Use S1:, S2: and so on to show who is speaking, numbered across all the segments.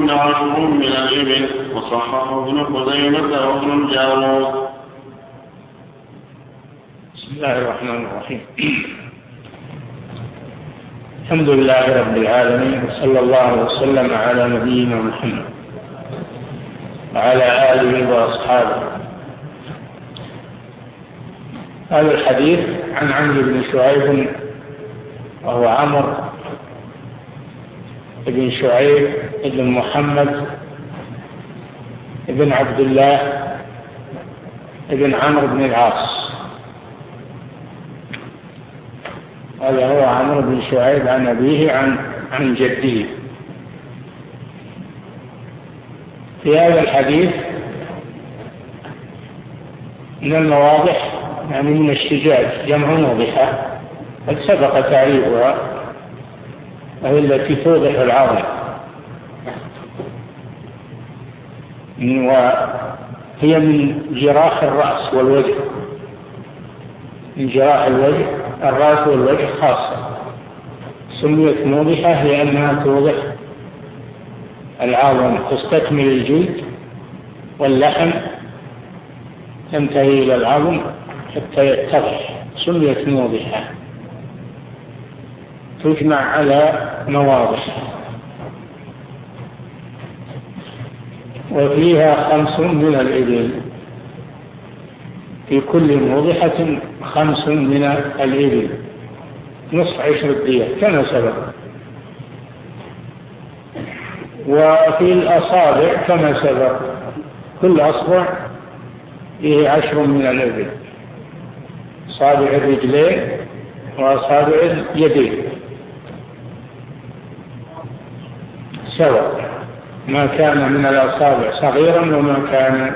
S1: وهن 10 من الإبل، وصححه ابن خزيمة وابن الجارود.
S2: بسم الله الرحمن الرحيم. الحمد لله رب العالمين، وصلى الله وسلم على نبينا محمد وعلى آله وأصحابه. هذا الحديث عن عمرو بن شعيب، وهو عمرو بن شعيب بن محمد بن عبد الله بن عمرو بن العاص. هذا هو عمرو بن شعيب عن أبيه عن جده. في هذا الحديث من المواضح، يعني من الشجاج، جمع موضحة، قد سبق تعريفها، وهي التي توضح العظم، وهي من جراح الرأس والوجه، من جراح الوجه الرأس والوجه خاصة. سميت موضحة لأنها توضح العظم، تستكمل الجلد واللحم، تنتهي إلى العظم حتى يتضح. سميت موضحة، تجمع على مواضح، وفيها 5 من الإبل، في كل موضحة 5 من الإبل، نصف 10 دية كما سبق. وفي الأصابع كما سبق، كل أصبع فيه 10 من الإبل، أصابع الرجلين وأصابع اليدين سواء، ما كان من الأصابع صغيرا وما كان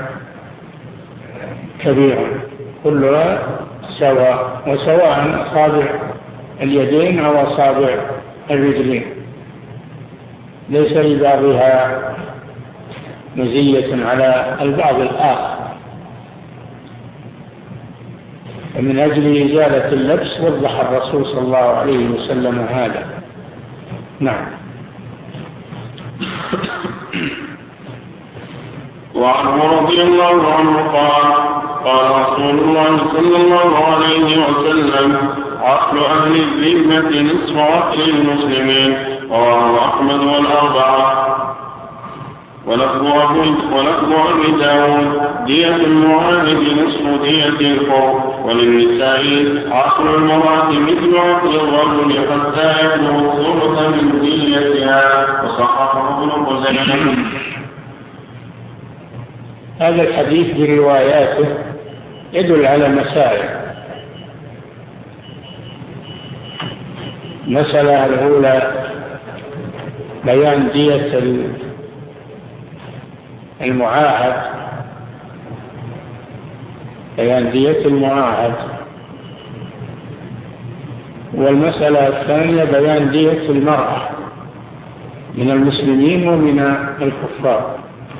S2: كبيرا، كلها سواء، وسواء أصابع اليدين أو أصابع الرجلين، ليس لبعضها مزية على البعض الآخر. ومن أجل إزالة اللبس وضح الرسول صلى الله عليه وسلم هذا. نعم.
S1: وعنه رضي الله عنه قال: قال رسول الله صلى الله عليه وسلم: عقل أهل الذمة نصف عقل المسلمين. رواه أحمد والأربعة. ولفظ أبي داود: دية المعاهد نصف دية الحر. وللنساء: عقل المرأة مثل عقل الرجل حتى يبلغ الثلث من ديتها. وصححه ابن خزيمة.
S2: هذا الحديث برواياته يدل على مسائل. المسألة الأولى بيان دية المعاهد، بيان دية المعاهد. والمسألة الثانية بيان دية المرأة من المسلمين ومن الكفار.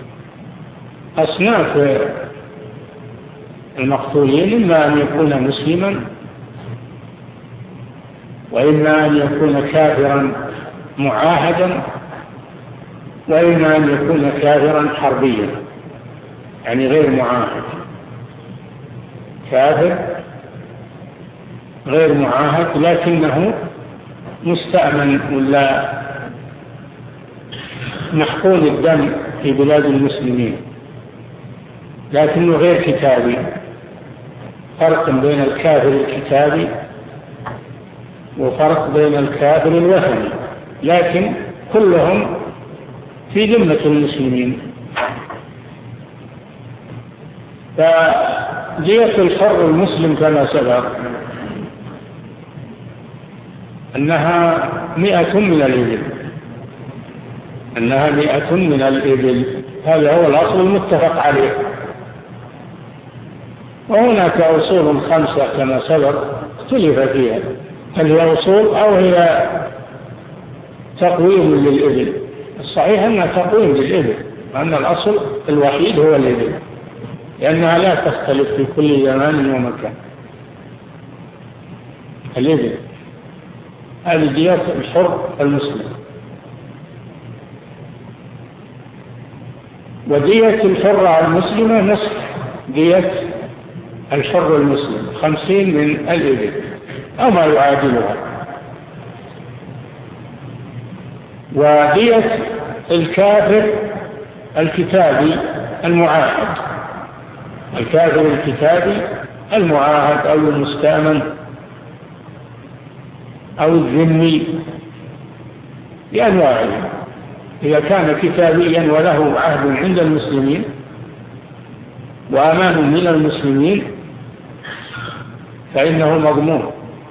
S2: أصناف المقتولين إما أن يكون مسلما، وإما أن يكون كافرا معاهدا، وإما أن يكون كافرا حربيا، يعني غير معاهد، كافر غير معاهد لكنه مستأمن ولا محقون الدم في بلاد المسلمين، لكنه غير كتابي. فرق بين الكافر الكتابي وفرق بين الكافر الوثني، لكن كلهم في ذمة المسلمين. فدية الحر المسلم كما سبق أنها 100 من الإبل، أنها 100 من الإبل. هذا هو الأصل المتفق عليه. وهناك أصول 5 كما سبق اختلف فيها، هل هي أصول أو هي تقويم للإبل. الصحيح أنها تقويم للإبل، وأن الأصل الوحيد هو الإبل، لأنها لا تختلف في كل زمان ومكان. الإبل هذه دية الحر المسلم. ودية الحرة المسلمة نصف دية الحر المسلم، 50 من الإبل أو ما يعادلها. ودية الكافر الكتابي المعاهد، الكافر الكتابي المعاهد أو المستأمن أو الذمي بأنواعه، إذا كان كتابيا وله عهد عند المسلمين وأمان من المسلمين فإنه مضمون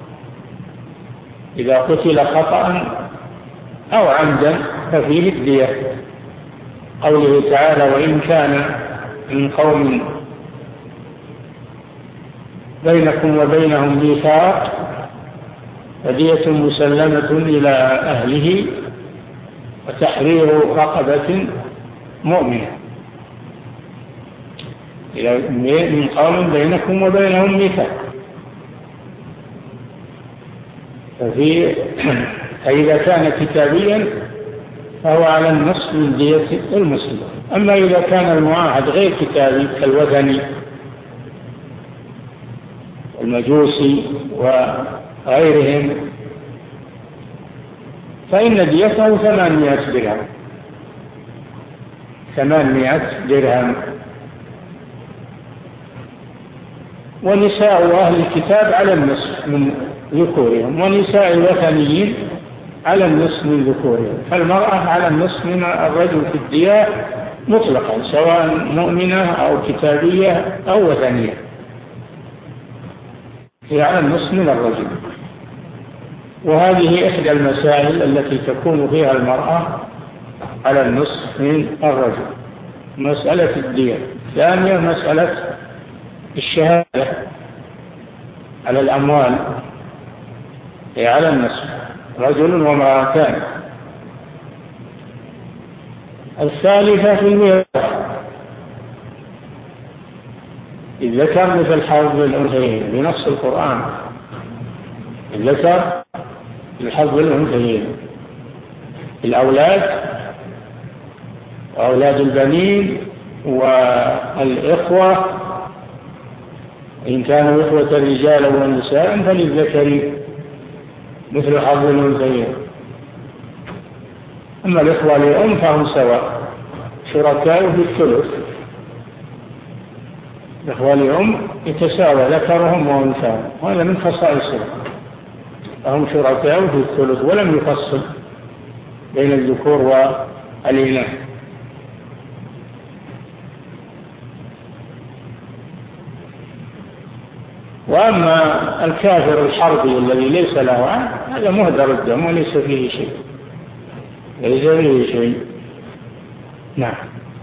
S2: إذا قتل خطأ أو عمدا ففيه الدية. قوله تعالى: وإن كان من قوم بينكم وبينهم ميثاق فدية مسلمة إلى أهله وتحرير رقبة مؤمنة. من قوم بينكم وبينهم ميثاق، فإذا كان كتابيا فهو على النصف من دية المسلم. أما إذا كان المعاهد غير كتابي كالوثني والمجوسي وغيرهم فإن ديته 800 درهم. ونساء أهل الكتاب على النصف من ذكورهم، ونساء الوثنيين على النصف من ذكورهم. فالمرأة على النصف من الرجل في الدية مطلقا، سواء مؤمنة أو كتابية أو وثنية، هي على النصف من الرجل. وهذه إحدى المسائل التي تكون فيها المرأة على النصف من الرجل، مسألة الدية. ثانيا مسألة الشهادة على الأموال، هي على النصف، رجل وامرأتان. الثالثة في الميراث، الذكر مثل حظ الأنثيين بنص القرآن، الذكر الحظ الأنثيين، الأولاد وأولاد البنين والإخوة إن كانوا إخوة رجالا ونساء فللذكر مثل حظ الأنثيين. أما الإخوة لأم فهم سواء شركاء في الثلث، الإخوة لأم يتساوى ذكرهم وأنثاهم، وهذا من خصائصهم، فهم شركاء في الثلث، ولم يفصل بين الذكور والإناث. وأما الكافر الحربي الذي ليس له عهد هذا مهدر الدم وليس فيه شيء، ليس فيه شيء. نعم.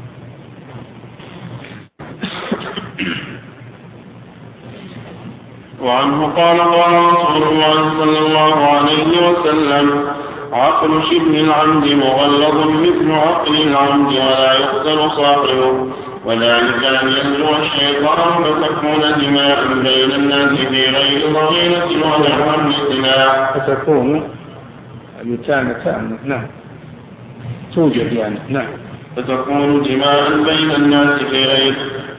S1: وعنه قال: قال رسول الله صلى الله عليه وسلم: عقل شبه العمد مغلظ مثل عقل العمد ولا يقتل صاحبه، وذلك أن يزرع الشيطان فتكون دماء بين الناس في غير ضغينة ولا مثلها.
S2: فتكون تامة. نعم، توجد يعني. نعم،
S1: فتكون دماء بين الناس في غير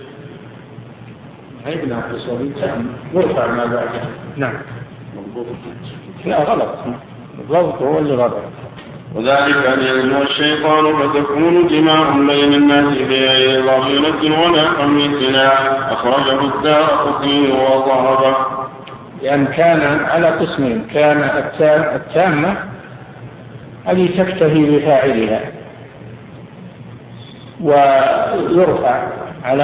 S2: عيبنا في صوت يرفع ما بعد. نعم، لا غلط، الضبط هو اللي غلط.
S1: وذلك أن يزرع الشيطان فتكون دماء بين الناس في غير ضغينة ولا مثلها. أخرجه الدارقطني وضعفه.
S2: لأن كان على قسمين: كان التامة التي تكتفي بفاعلها ويرفع على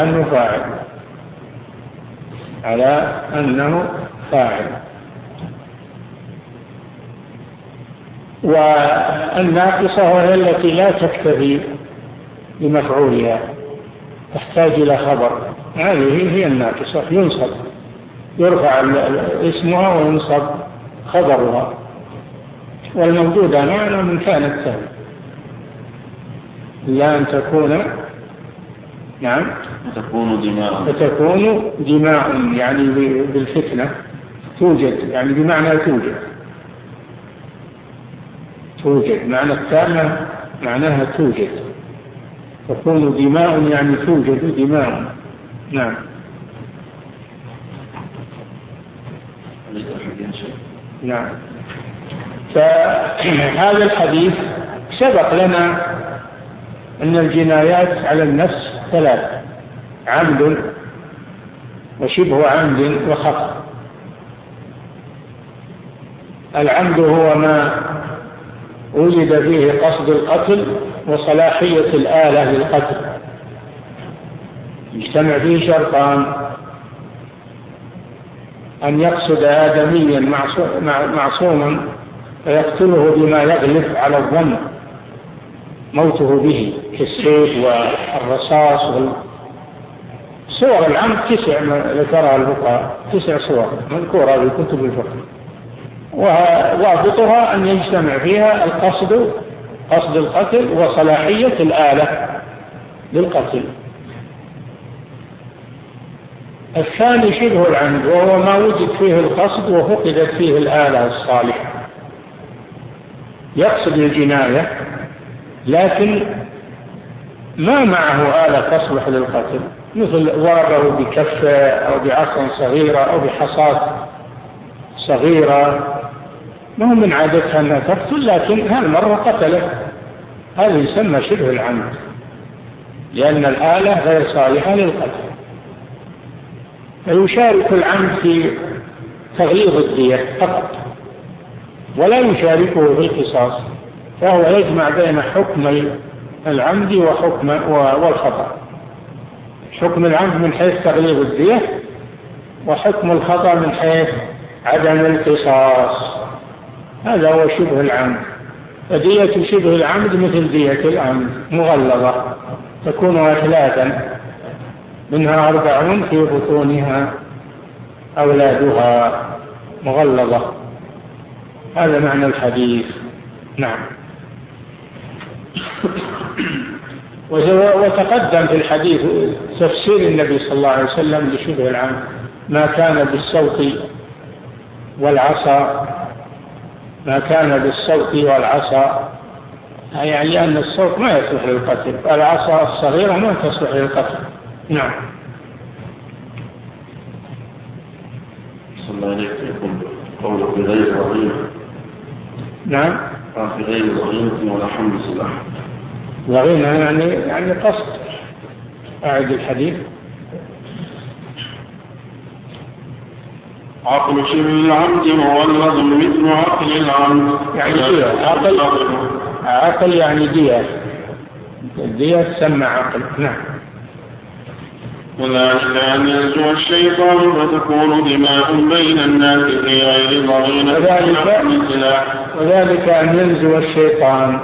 S2: أنه فاعل، والناقصة وهي التي لا تكتفي بمفعولها، تحتاج إلى خبر، هذه هي الناقصة، يرفع اسمها وينصب خبرها. والموجودة معنا من كان التالي لا أن تكون نعم
S1: فتكون
S2: دماء يعني بالفتنة، توجد يعني بمعنى توجد معنى التامة معناها توجد. تكون دماء يعني توجد دماء. نعم. نعم. فهذا الحديث سبق لنا أن الجنايات على النفس ثلاث: عمد وشبه عمد وخطأ. العمد هو ما وجد فيه قصد القتل وصلاحية الآلة للقتل، يجتمع فيه شرطان: أن يقصد آدميا معصوما فيقتله بما يغلب على الظن موته به كالسيف والرصاص. صور العمد 9 ذكرها الفقهاء، 9 صور مذكورة في كتب الفقه، وضابطها أن يجتمع فيها قصد القتل وصلاحية الآلة للقتل. الثاني شبه العمد، وهو ما وجد فيه القصد وفقدت فيه الآلة الصالحة، يقصد الجناية لكن ما معه آلة تصلح للقتل، مثل ضربه بكفة أو بعصا صغيرة أو بحصاة صغيرة، ما هو من عادتها أنها تقتل، لكن هالمرة قتله، هذا يسمى شبه العمد لأن الآلة غير صالحة للقتل. فيشارك العمد في تغليظ الدية فقط ولا يشاركه في القصاص، فهو يجمع بين حكم العمد والخطأ: حكم العمد من حيث تغليظ الدية، وحكم الخطأ من حيث عدم القصاص. هذا هو شبه العمد. فدية شبه العمد مثل دية العمد مغلظة، تكون أثلاثا، منها 40 في بطونها أولادها، مغلظة. هذا معنى الحديث. نعم. وتقدم في الحديث تفسير النبي صلى الله عليه وسلم لشبه العمد: ما كان بالصوت والعصا، ما كان بالصوت والعصا، يعني أن الصوت ما يصلح للقتل، العصا الصغيرة ما تصلح للقتل. نعم.
S1: صلى الله عليه وسلم قوله في غير ضغينة.
S2: نعم.
S1: في غير ضغينة ولا حمد سلاح.
S2: ضغينة يعني قصد. أعد الحديث.
S1: عقل شبه العمد مغلظ مثل عقل العمد،
S2: يعني دية. عقل يعني دية، الدية تسمى عقل. نعم.
S1: وذلك أن ينزو الشيطان فتكون دماء بين الناس في غير ضغينة.
S2: وذلك أن ينزو الشيطان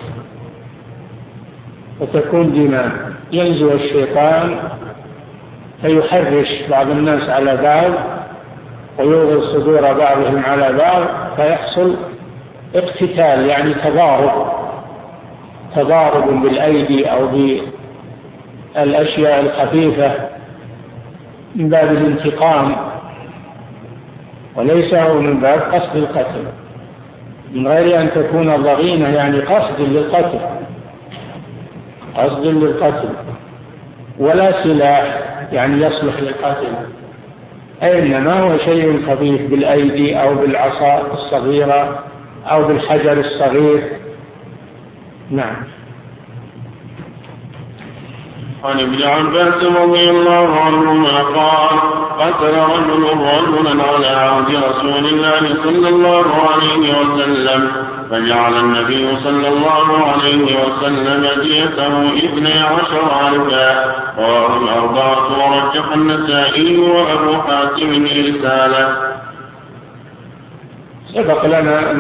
S2: فتكون دماء. ينزو الشيطان فيحرش بعض الناس على بعض ويوغل صدور بعضهم على بعض، فيحصل اقتتال يعني تضارب بالأيدي أو بالأشياء الخفيفة من باب الانتقام، وليس هو من باب قصد القتل، من غير أن تكون ضغينة يعني قصد للقتل، ولا سلاح يعني يصلح للقتل، إنما هو شيء خفيف بالأيدي أو بالعصا الصغيرة أو بالحجر الصغير. نعم.
S1: عن ابن عباس رضي الله عنهما قال: قتل رجل رجلا على عهد رسول الله صلى الله عليه وسلم، فجعل النبي صلى الله عليه وسلم ديته 12,000. رواه الأربعة ورجح النسائي وأبو حاتم رسالة.
S2: سبق لنا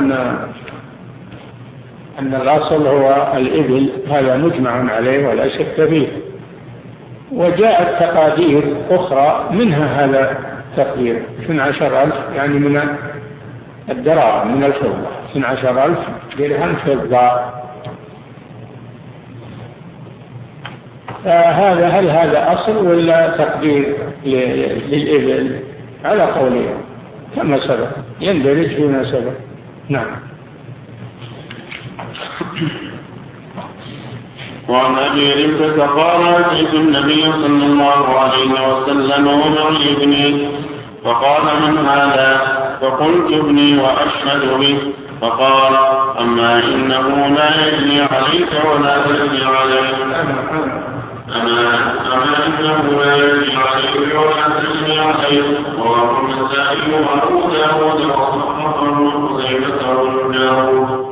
S2: أن الأصل هو الإبل، هذا مجمع عليه ولا شك فيه، وجاءت تقادير أخرى منها هذا التقدير 12,000 يعني من الدراهم من الفضة، 12,000 درهم فضة. هل هذا أصل ولا تقدير للإبل؟ على قولين كما سبق، يندرج فيما سبق. نعم.
S1: وعن أبي رمزة قال أتيت النبي صلى الله عليه وسلم ومعي ابني فقال من هذا؟ فقلت ابني وأشهد به. فقال أما إنه لا يجني عليك ولا تجني عليك أما إنه لا يجني عليك ولا تجني عليك. رواه النسائي وأبو داود وصححه وخزيمة وابن.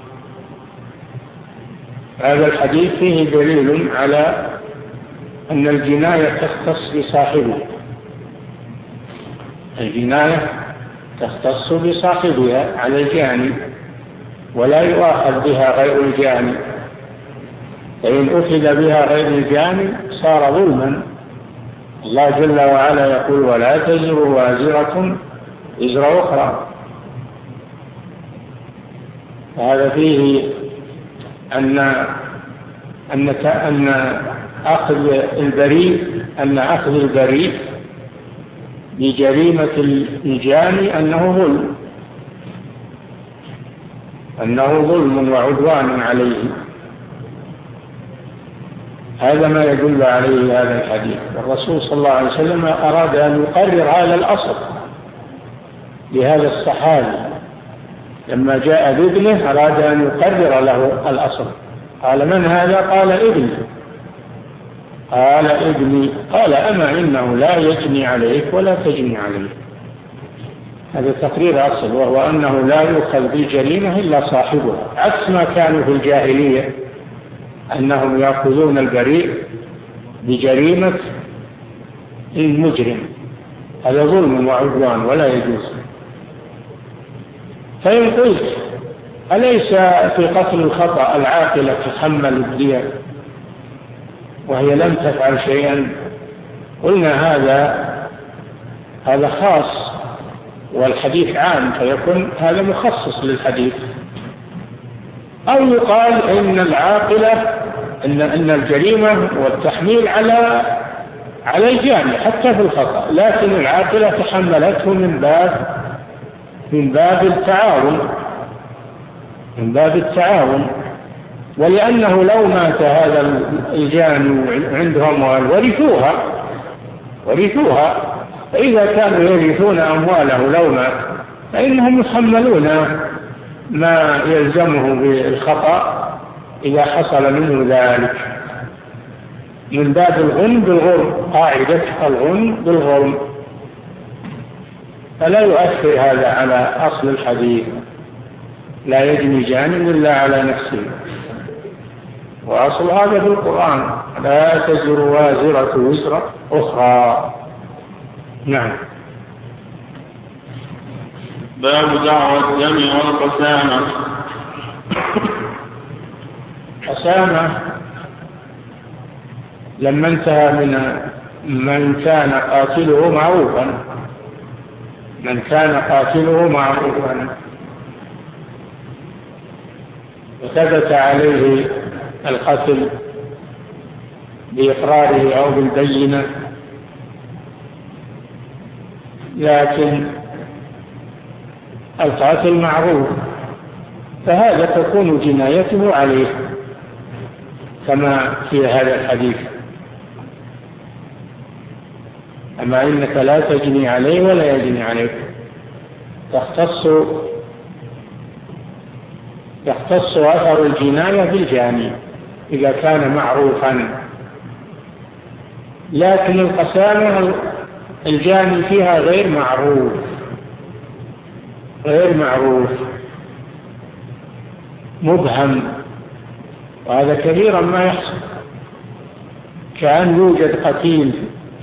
S2: هذا الحديث فيه دليل على أن الجناية تختص بصاحبه. الجناية تختص بصاحبها على الجاني ولا يؤاخذ بها غير الجاني، فإن أخذ بها غير الجاني صار ظلما. الله جل وعلا يقول ولا تزر وازرة وزر أخرى. هذا فيه أن أخذ البريء بجريمة الجاني أنه ظلم وعدوان عليه. هذا ما يدل عليه هذا الحديث. الرسول صلى الله عليه وسلم أراد أن يقرر هذا الأصل لهذا الصحابي لما جاء بابنه، أراد أن يقرر له الأصل. قال من هذا؟ قال ابني. قال ابني. قال أما إنه لا يجني عليك ولا تجني عليك. هذا تقرير أصل، وهو أنه لا يؤخذ بالجريمة إلا صاحبها، عكس ما كانوا في الجاهلية أنهم يأخذون البريء بجريمة المجرم. هذا ظلم وعدوان ولا يجوز. فإن قلت أليس في قتل الخطأ العاقلة تحمل الدية وهي لم تفعل شيئا؟ قلنا هذا خاص والحديث عام، فيكون هذا مخصص للحديث. أو يقال إن العاقلة إن الجريمة والتحميل على الجاني حتى في الخطأ، لكن العاقلة تحملته من باب التعاون. ولأنه لو مات هذا الجاني عنده أموال ورثوها، فإذا كانوا يرثون أمواله لو مات فإنهم يحملون ما يلزمه بالخطأ إذا حصل منه ذلك، من باب الغنم بالغرم، قاعدة الغنم بالغرم. فلا يؤثر هذا على أصل الحديث، لا يجني جانب إلا على نفسه. وأصل هذا في القرآن لا تزر وازرة وزر أخرى. نعم.
S1: باب دعوى الدم والقسامة.
S2: قسامة لما انتهى من كان قاتله معروفا وثبت عليه القتل بإقراره أو بالبينة، لكن القاتل معروف، فهذا تكون جنايته عليه كما في هذا الحديث. أما إنك لا تجني عليه ولا يجني عليك، يختص أثر الجناية بالجاني إذا كان معروفا. لكن القسامة الجاني فيها غير معروف مبهم، وهذا كثيرا ما يحصل. كأن يوجد قتيل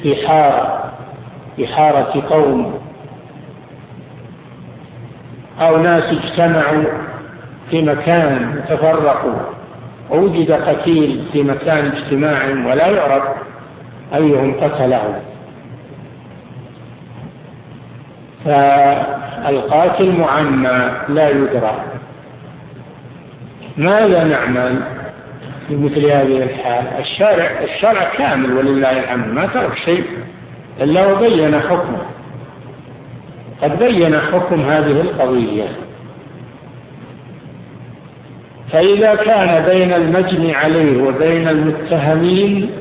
S2: في حارة قوم أو ناس اجتمعوا في مكان تفرقوا، ووجد قتيل في مكان اجتماع ولا يعرف أيهم قتله، فالقاتل معمى لا يدرى. ماذا نعمل في مثل هذه الحال؟ الشرع كامل ولله الحمد، ما ترك شيء إلا وبين حكمه. قد بين حكم هذه القضية، فإذا كان بين المجني عليه وبين المتهمين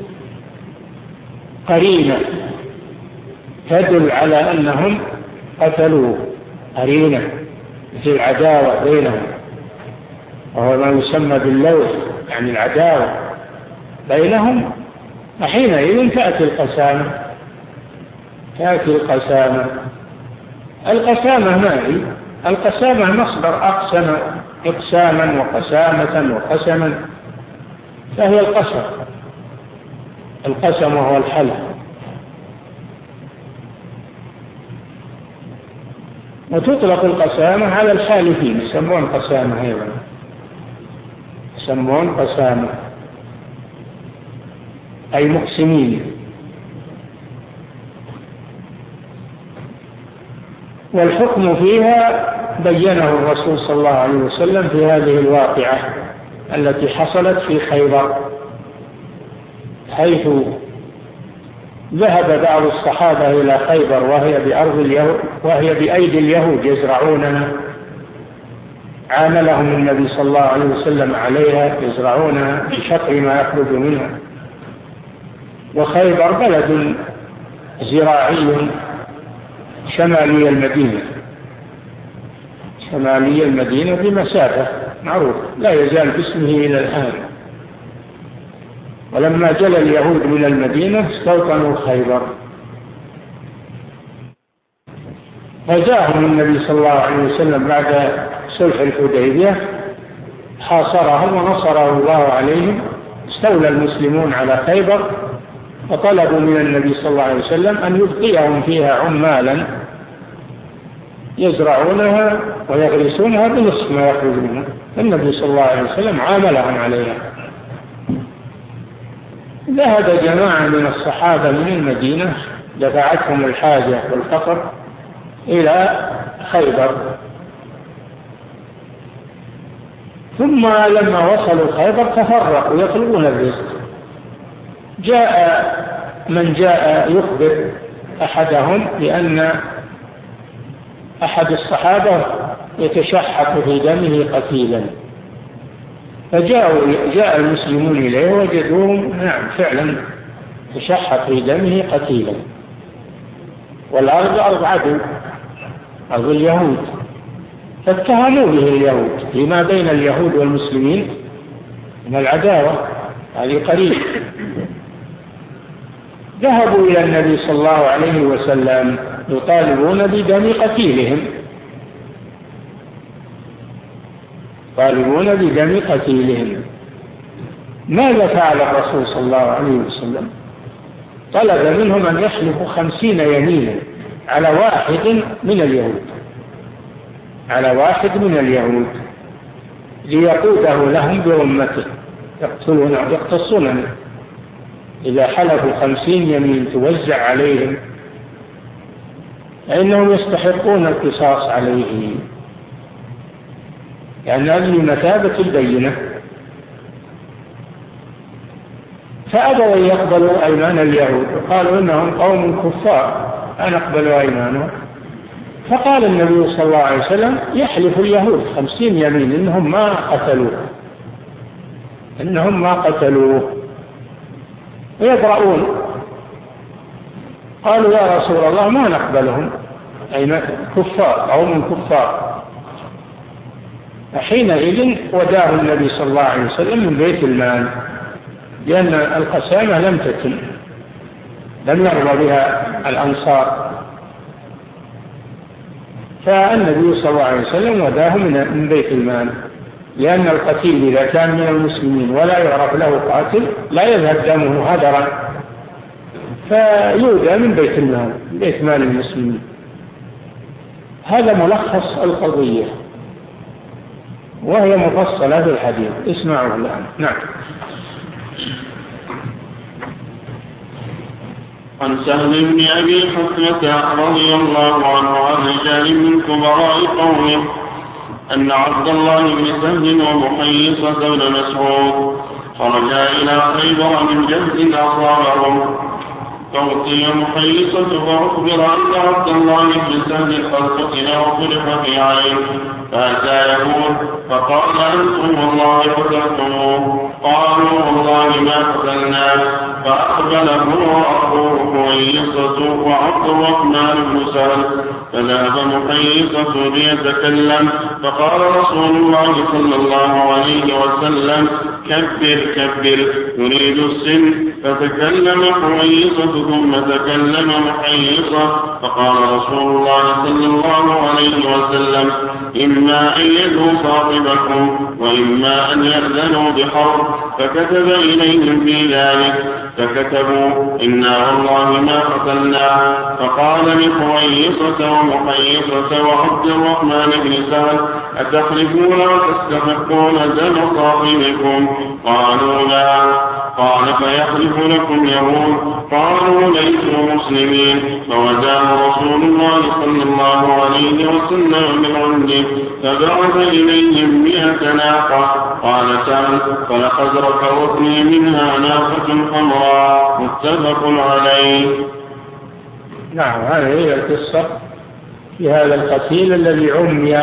S2: قرينة تدل على أنهم قتلوه، قرينة مثل العداوة بينهم، وهو ما يسمى باللوث، يعني العداوة بينهم، وحينئذ تأتي القسامة. القسامة ما هي؟ القسامة مصدر أقسم إقساما وقسامة وقسما، فهي القسم وهو الحلف. وتطلق القسامة على الحالفين، يسمون قسامة أيضا، يسمون قسامة أي مقسمين. والحكم فيها بينه الرسول صلى الله عليه وسلم في هذه الواقعة التي حصلت في خيبر، حيث ذهب بعض الصحابة إلى خيبر وهي بأيدي اليهود يزرعونها، عاملهم النبي صلى الله عليه وسلم عليها، يزرعونها بشطر ما يخرج منها. وخيبر بلد زراعي شمالي المدينة بمسافة معروف، لا يزال باسمه إلى الآن. ولما جل اليهود من المدينة استوطنوا خيبر، فجاءهم النبي صلى الله عليه وسلم بعد صلح الحديبية، حاصرهم ونصره الله عليهم، استولى المسلمون على خيبر، فطلبوا من النبي صلى الله عليه وسلم أن يبقيهم فيها عمالا يزرعونها ويغرسونها بنصف ما يخرج منها، فالنبي صلى الله عليه وسلم عاملهم عليها. ذهب جماعة من الصحابة من المدينة دفعتهم الحاجة والفقر إلى خيبر، ثم لما وصلوا خيبر تفرقوا يطلبون الرزق. جاء من جاء يخبر أحدهم بأن أحد الصحابة يتشحط في دمه قتيلا، فجاء المسلمون إليه وجدوهم نعم فعلا تشحط في دمه قتيلا، والأرض أرض عدو، أرض اليهود، فاتهموا به اليهود لما بين اليهود والمسلمين من العداوة هذه قريب. ذهبوا إلى النبي صلى الله عليه وسلم يطالبون بدم قتيلهم، ماذا فعل الرسول صلى الله عليه وسلم؟ طلب منهم أن يحلفوا 50 يمينا على واحد من اليهود ليقوده لهم برمته، يقتصونه. إذا حلفوا 50 يمين توزع عليهم، فإنهم يستحقون القصاص عليه، يعني هذه مثابة البينة. فأبوا أن يقبلوا أيمان اليهود، وقالوا إنهم قوم كفار لا نقبل أيمانهم. فقال النبي صلى الله عليه وسلم يحلف اليهود 50 يمين إنهم ما قتلوه ويبرؤون. قالوا يا رسول الله ما نقبلهم، أي كفار، قوم كفار. حينئذ وداه النبي صلى الله عليه وسلم من بيت المال، لأن القسامة لم تتم، لم يرضى بها الأنصار، فالنبي صلى الله عليه وسلم وداه من بيت المال، لأن القتيل إذا كان من المسلمين ولا يعرف له قاتل لا يذهب دمه هدرا، فيودى من بيت المال، بيت مال المسلمين. هذا ملخص القضية، وهي مفصلة في الحديث، اسمعوا الآن. نعم.
S1: عن سهل بن أبي حكمة رضي الله عنه عن رجال من كبراء قومه أن عبد الله بن سهل ومحيصة بن مسعود خرجا إلى خيبر من جهد أصابهم، فأعطي محيصة فأخبر أن عبد الله بن سهل قد قتل وطرح في عين، فأتى يقول فقال أنتم والله قتلتموه؟ قالوا والله ما قتلناه. فأقبل هو وأخوه محيصة وعبد الرحمن بن سهل، فذهب محيصة ليتكلم، فقال رسول الله صلى الله عليه وسلم كبر كبر يريد السن. فتكلم محيصة ثم تكلم محيصة، فقال رسول الله صلى الله عليه وسلم إما أن يدعوا صاحبكم وإما أن يأذنوا بحرب، فكتب إليهم في ذلك، فكتبوا إنا والله ما قتلناه. فقال لحويصة ومحيصة وعبد الرحمن بن سهل أتحلفون وتستحقون دم صاحبكم؟ قالوا لا. قال فيحلف لكم يهود؟ قالوا ليسوا مسلمين. فوداه رسول الله صلى الله عليه وسلم من عنده، فبعث إليهم 100 ناقة. قال تعالى فلقد ركضتني منها ناقة حمراء. متفق عليه.
S2: نعم، هذه هي القصة في هذا القتيل الذي عمي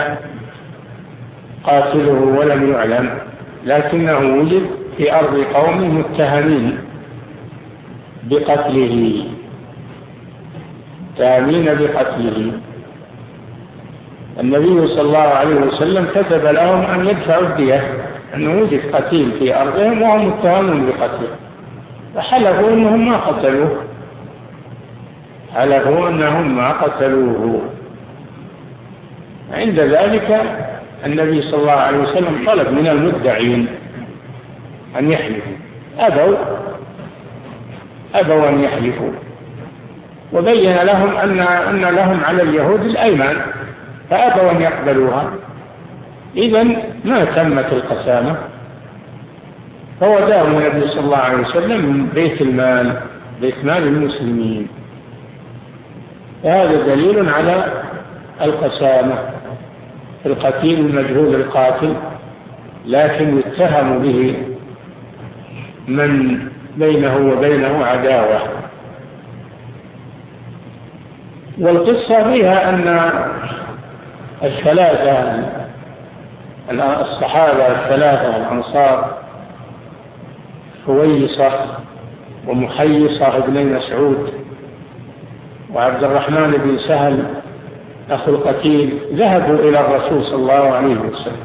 S2: قاتله ولم يعلم، لكنه وجد في أرض قوم متهمين بقتله، النبي صلى الله عليه وسلم كتب لهم أن يدفعوا الدية، أنه وجد قتيل في أرضهم وهم متهمون بقتله، فحلفوا أنهم ما قتلوه. عند ذلك النبي صلى الله عليه وسلم طلب من المدعين أن يحلفوا، أبوا أن يحلفوا، وبين لهم أن لهم على اليهود الأيمان، فأبوا أن يقبلوها. إذن ما تمت القسامة، فوداهم النبي صلى الله عليه وسلم من بيت مال المسلمين. هذا دليل على القسامة. القتيل المجهول القاتل، لكن يتهم به من بينه وبينه عداوة. والقصة فيها أن الصحابة الثلاثة الأنصار حويصة ومحيصة ابن مسعود وعبد الرحمن بن سهل أخو القتيل ذهبوا إلى الرسول صلى الله عليه وسلم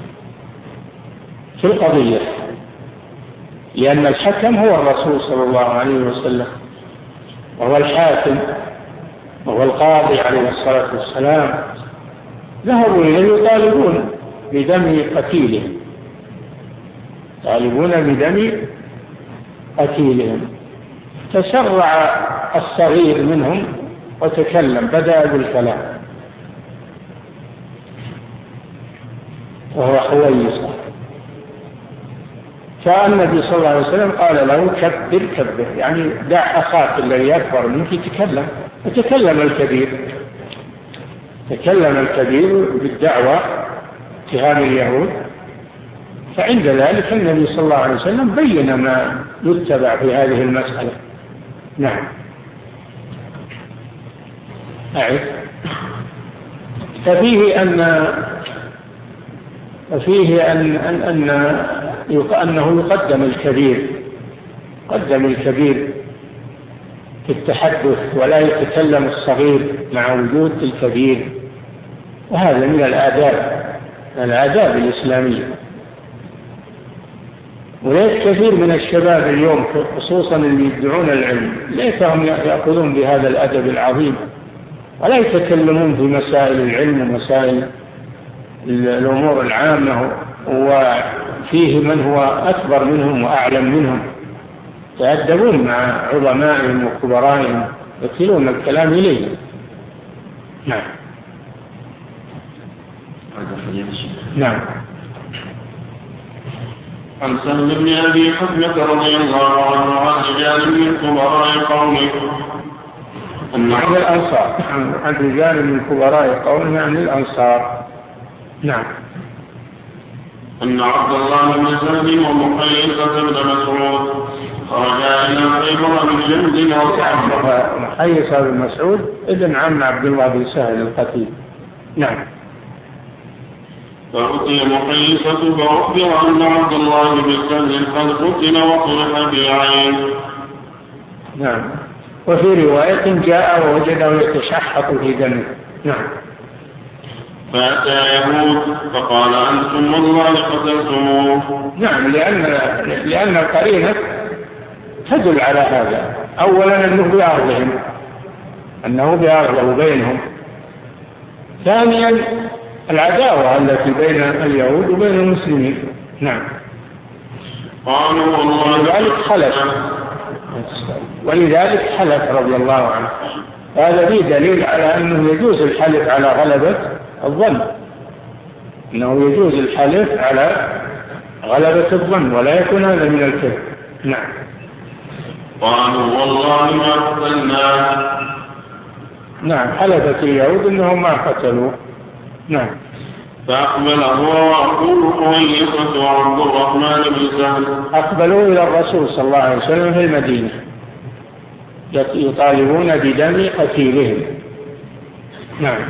S2: في القضية، لأن الحكم هو الرسول صلى الله عليه وسلم، وهو الحاكم وهو القاضي عليه الصلاة والسلام. ذهبوا إليه يطالبون بدم قتيلهم، تسرع الصغير منهم وتكلم، بدأ بالكلام، وهو حويصة. فالنبي صلى الله عليه وسلم قال له كبر، يعني دع أخاك الذي أكبر منك يتكلم. فتكلم الكبير بالدعوة اتهام اليهود. فعند ذلك النبي صلى الله عليه وسلم بين ما يتبع في هذه المسألة. نعم. ففيه أنه يقدم الكبير في التحدث، ولا يتكلم الصغير مع وجود الكبير، وهذا من الآداب الإسلامية. وليس كثير من الشباب اليوم خصوصا اللي يدعون العلم ليتهم يأخذون بهذا الأدب العظيم، ولا يتكلمون في مسائل العلم ومسائل الأمور العامة، وفيه من هو أكبر منهم وأعلم منهم، يتأدبون مع عظمائهم وكبرائهم، يكلون الكلام إليه. نعم.
S1: عن سهل بن أبي حكمة رضي الله عنه عن رجال من كبراء قومه
S2: عن الأنصار، عن رجال من كبراء قومه عن الأنصار. نعم.
S1: أن عبد الله بن سهل ومحيصة بن مسعود خرجا إلى خيبر بجند وصحبه.
S2: محيصة بن مسعود ابن عم عبد الله بن سهل القتيل. نعم.
S1: فأتي محيصة فأخبر أن عبد الله بن سهل قد قتل وطرح بعين.
S2: نعم. وفي رواية جاء ووجده يتشحط في دمه. نعم.
S1: فأتى يهود فقال أنتم والله قتلتموه.
S2: نعم، لأن القرينة تدل على هذا. أولا أنه بأرضه بينهم. ثانيا العداوة التي بين اليهود وبين المسلمين. نعم.
S1: قالوا
S2: ولذلك حلف رضي الله عنه. هذا فيه دليل على أنه يجوز الحلف على غلبة الظن، أنه يجوز الحلف على غلبة الظن ولا يكون هذا من الكذب. نعم.
S1: قالوا والله ما قتلناه.
S2: نعم، حلفت اليهود أنهم ما قتلوا. نعم.
S1: فأقبل هو وأقول حويصة وعبد الرحمن بن سهل.
S2: أقبلوا إلى الرسول صلى الله عليه وسلم في المدينة يطالبون بدم قتيلهم. نعم.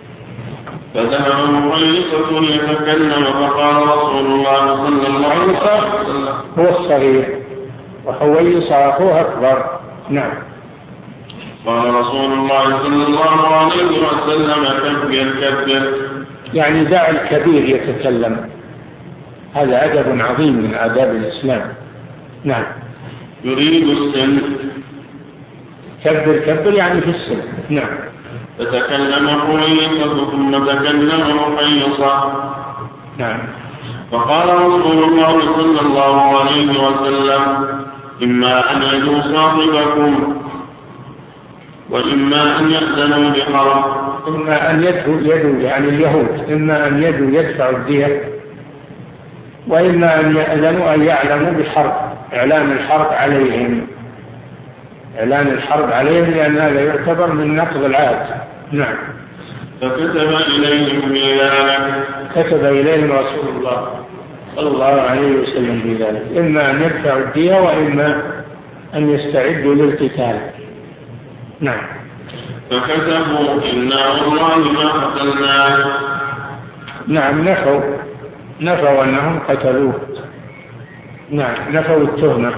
S1: فذهب حويصة ليتكلم فقال رسول الله صلى الله عليه وسلم
S2: هو الصغير وحويصة أخوه أكبر. نعم.
S1: قال رسول الله صلى الله عليه وسلم كبر.
S2: يعني دع الكبير يتكلم، هذا أدب عظيم من آداب الإسلام. نعم.
S1: يريد السن.
S2: كبر يعني في السن. نعم.
S1: فتكلم حويصة ثم تكلم محيصة.
S2: نعم.
S1: فقال رسول الله صلى الله عليه وسلم إما أن يدعوا صاحبكم وإما أن يأذنوا بحرب.
S2: إما أن يدعوا يعني اليهود، إما أن يدفعوا الدية، وإما أن يأذنوا أن يعلموا بحرب، إعلان الحرب عليهم لأن هذا يعتبر من نقض العهد. نعم.
S1: فكتب إليهم بذلك.
S2: كتب إليهم رسول الله صلى الله عليه وسلم بذلك، إما أن يدفعوا الدية وإما أن يستعدوا للقتال. نعم.
S1: فكتبوا إنا والله ما قتلناه.
S2: نعم، نفوا أنهم قتلوه. نعم، نفوا التهمة.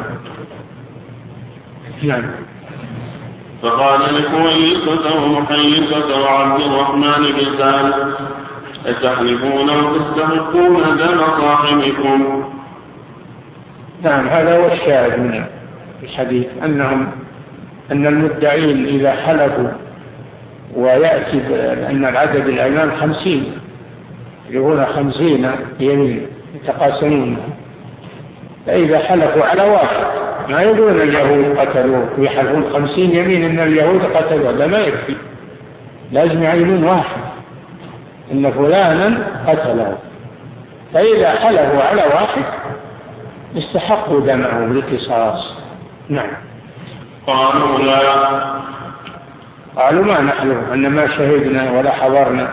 S2: نعم.
S1: فقال لحويصة ومحيصة وعبد الرحمن بن سهل أتحلفون وتستحقون دم صاحبكم.
S2: نعم، هذا هو الشاهد من الحديث، أن المدعين إذا حلفوا ويأتي أن العدد الأيمان 50 يقولون 50 يمين يتقاسمون، فإذا حلفوا على واحد ما يقولون اليهود قتلوه ويحلفون 50 يمين أن اليهود قتلوه، هذا ما يكفي، لازم يعينون واحد أن فلانا قتله. فإذا حلفوا على واحد استحقوا دمه بالقصاص. نعم.
S1: قالوا لا.
S2: قالوا ما نحلف أن ما شهدنا ولا حضرنا،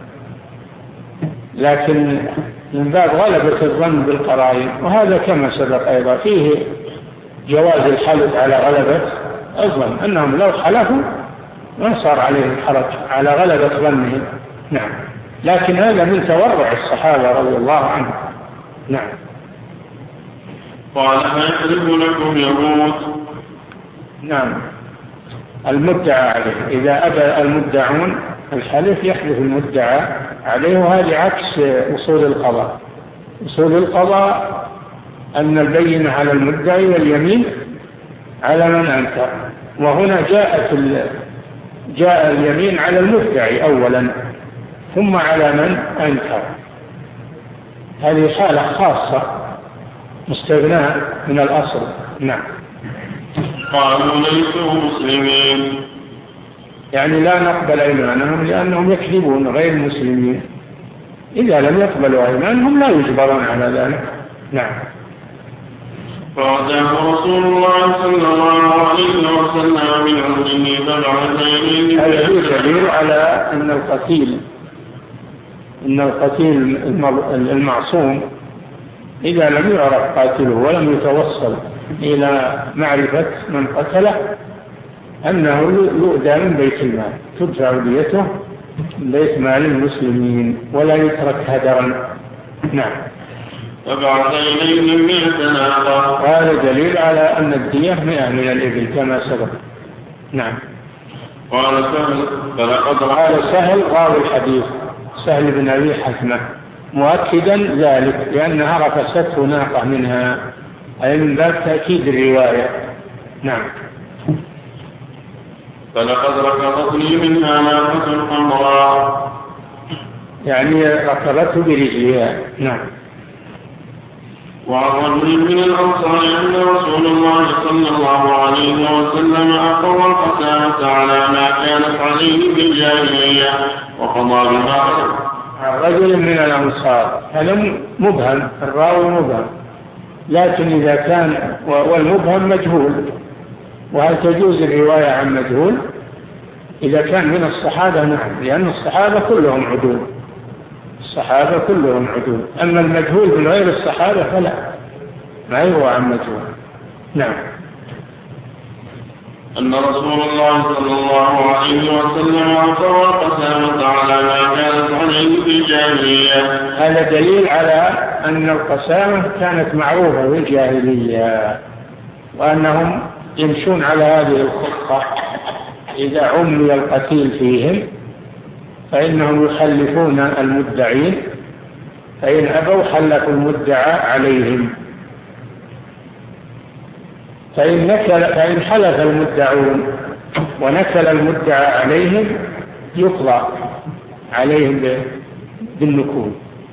S2: لكن من باب غلبة الظن بالقرائن، وهذا كما سبق أيضا فيه جواز الحلف على غلبة الظن، أنهم لو حلفوا ما صار عليهم حرج على غلبة ظنهم. نعم. لكن هذا من تورع الصحابة رضي الله عنهم. نعم.
S1: قال فيحلف لكم يهود.
S2: نعم، المدعى عليه إذا أبى المدعون الحلف يحلف المدعى عليه، وهذا عكس أصول القضاء. أصول القضاء أن البينة على المدعي واليمين على من أنكر، وهنا جاء اليمين على المدعي أولا ثم على من أنكر. هذه حالة خاصة مستغناء من الأصل. نعم.
S1: قالوا ليسوا مسلمين،
S2: يعني لا نقبل أيمانهم لأنهم يكذبون غير مسلمين، إذا لم يقبلوا أيمانهم لا يجبرون على ذلك. نعم.
S1: فأتاه رسول الله صلى الله عليه وسلم من عمره فبعث
S2: هذا دليل على أن القتيل المعصوم إذا لم يعرف قاتله ولم يتوصل إلى معرفة من قتله أنه يؤدى من بيت المال، تدفع ديته من بيت مال المسلمين ولا يترك هدرا. نعم.
S1: فبعث إليهم 100 ناقة.
S2: وهذا دليل على أن الدية 100 من الإبل كما سبق. نعم.
S1: قال سهل
S2: قال سهل راوي الحديث سهل بن أبي حثمة مؤكدا ذلك لأنها رفسته ناقة منها، أي من باب تأكيد الرواية. نعم.
S1: فلقد ركضتني منها ناقة حمراء،
S2: يعني ركضته برجلها. نعم.
S1: وعن رجل من الأنصار أن رسول الله صلى الله عليه وسلم أقر القسامة على ما كانت عليه في الجاهلية وقضى بها.
S2: رجل من الأنصار هذا مبهم، الراوي مبهم، لكن إذا كان والمبهم مجهول، وهل تجوز الرواية عن مجهول؟ إذا كان من الصحابة نعم، لأن الصحابة كلهم عدول، الصحابة كلهم عدول، أما المجهول من غير الصحابة فلا، ما يروى عن مجهول. نعم.
S1: أن رسول الله صلى الله عليه وسلم أقر القسامة على ما كانت عليه في الجاهلية.
S2: هذا دليل على أن القسامة كانت معروفة في الجاهلية، وأنهم يمشون على هذه الخطة، إذا عمي القتيل فيهم فإنهم يخلفون المدعين، فإن أبوا خلفوا المدعى عليهم، فإن حلف المدعون ونكل المدعى عليهم يقضى عليهم بالنكول.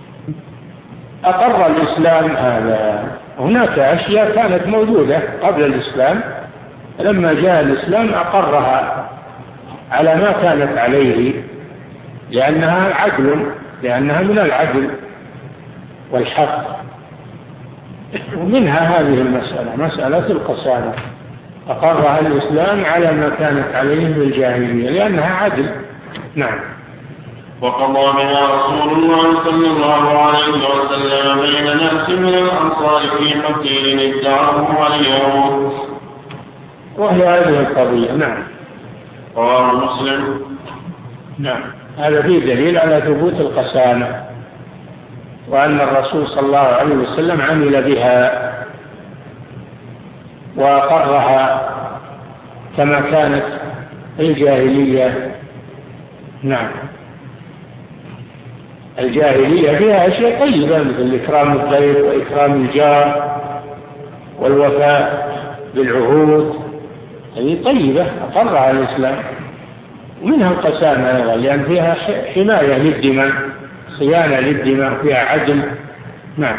S2: أقر الإسلام هذا. هناك أشياء كانت موجودة قبل الإسلام، لما جاء الإسلام أقرها على ما كانت عليه، لأنها عدل، لأنها من العدل والحق. ومنها هذه المسألة، مسألة القسامة، أقرها الإسلام على ما كانت عليه في الجاهلية لأنها عدل. نعم.
S1: وقضى بها رسول الله صلى الله عليه وسلم بين ناس من الأنصار في قتيل ادعاه اليهود،
S2: وهي هذه القضية. نعم.
S1: رواه مسلم.
S2: نعم. هذا فيه دليل على ثبوت القسامة، وأن الرسول صلى الله عليه وسلم عمل بها وأقرها كما كانت الجاهلية. نعم. الجاهلية فيها أشياء طيبة مثل إكرام الضيف وإكرام الجار والوفاء بالعهود، هذه طيبة أقرها الإسلام. ومنها القسامة أيضا لأن فيها حماية للدماء، صيانة للدماء، فيها عدل. نعم.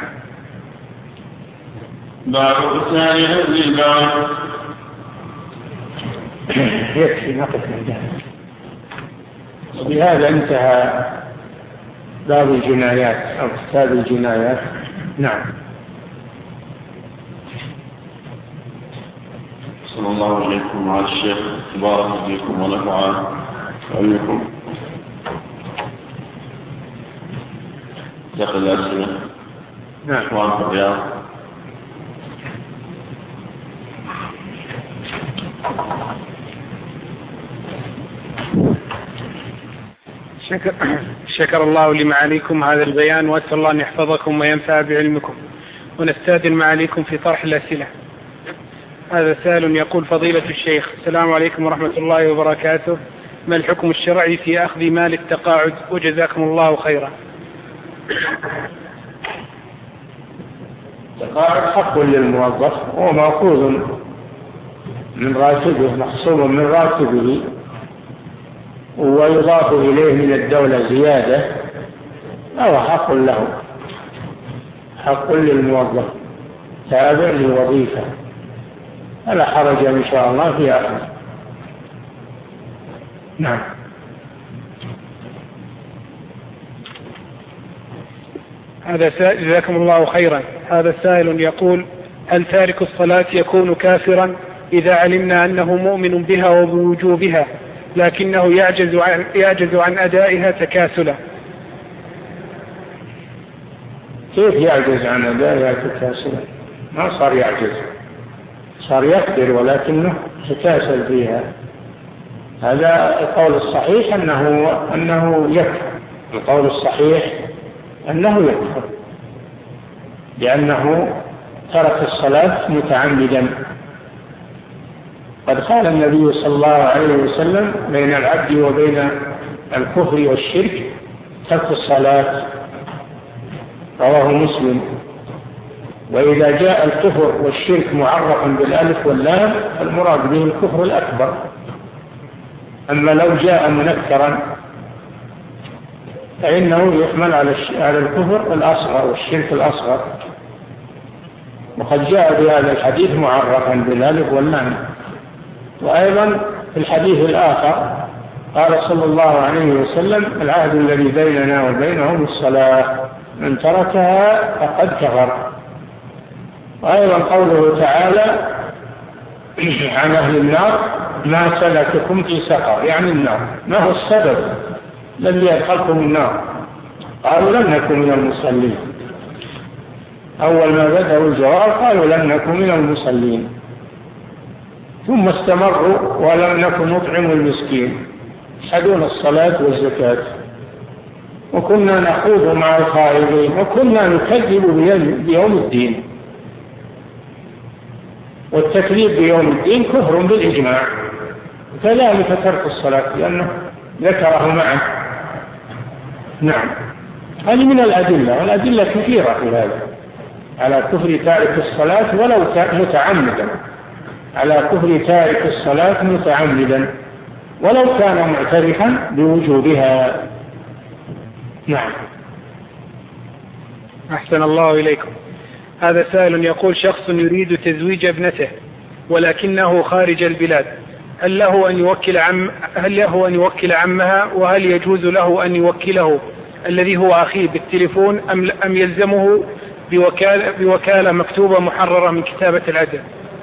S1: باب قتال أهل الباب.
S2: يكفي نقف عندنا. وبهذا انتهى باب الجنايات أو كتاب الجنايات. نعم.
S1: صلى الله عليكم وعلى الشيخ، بارك فيكم ونفع عليكم. دخل الأسئلة.
S2: نعم.
S1: إخوان في الرياض.
S3: شكر الله لمعاليكم هذا البيان، وأسأل الله أن يحفظكم وينفع بعلمكم، ونستأذن معاليكم في طرح الأسئلة. هذا سائل يقول: فضيلة الشيخ، السلام عليكم ورحمة الله وبركاته، ما الحكم الشرعي في أخذ مال التقاعد؟ وجزاكم الله خيرا.
S2: التقاعد حق للموظف، هو مأخوذ من راتبه، مخصوم من راتبه، ويضاف إليه من الدولة زيادة، هو حق له، حق للموظف تابع للوظيفة، فلا حرج إن شاء الله في أخذ. نعم.
S3: هذا سائل جزاكم الله خيرا. هذا سائل يقول: هل تارك الصلاة يكون كافرا إذا علمنا أنه مؤمن بها وبوجوبها لكنه يعجز عن أدائها تكاسلا؟
S2: كيف يعجز عن أدائها تكاسلا؟ ما صار يعجز، صار يقدر ولكنه تكاسل فيها. هذا القول الصحيح أنه يكفر. القول الصحيح أنه يكفر لأنه ترك الصلاة متعمدا. قد قال النبي صلى الله عليه وسلم: بين العبد وبين الكفر والشرك ترك الصلاة، رواه مسلم. وإذا جاء الكفر والشرك معرفا بالألف واللام فالمراد به الكفر الأكبر. أما لو جاء منكرا فإنه يحمل على الكفر الأصغر والشرك الأصغر. وقد جاء بهذا الحديث معرفا بالألف واللام. وأيضا في الحديث الآخر قال صلى الله عليه وسلم: العهد الذي بيننا وبينهم الصلاة، من تركها فقد كفر. وأيضا قوله تعالى عن أهل النار: ما سلككم في سقر، يعني النار. ما هو السبب الذي يدخلكم النار؟ قالوا: لم نكن من المصلين. أول ما بدأوا الجواب قالوا: لم نكن من المصلين. ثم استمروا: ولم نكن نطعم المسكين، يشهدون الصلاة والزكاة، وكنا نخوض مع الخائضين، وكنا نكذب بيوم الدين. والتكذيب بيوم الدين كفر بالإجماع. كذلك ترك الصلاة لأنه ذكره معه. نعم، هذه من الأدلة، والأدلة كثيرة في هذا على كفر تارك الصلاة ولو متعمدا، على كفر تارك الصلاة متعمدا ولو كان معترفا بوجوبها. نعم.
S3: أحسن الله إليكم. هذا سائل يقول: شخص يريد تزويج ابنته ولكنه خارج البلاد، هل له أن يوكل عمها؟ وهل يجوز له أن يوكله الذي هو أخيه بالتليفون أم يلزمه بوكالة مكتوبة محررة من كتابة العدل؟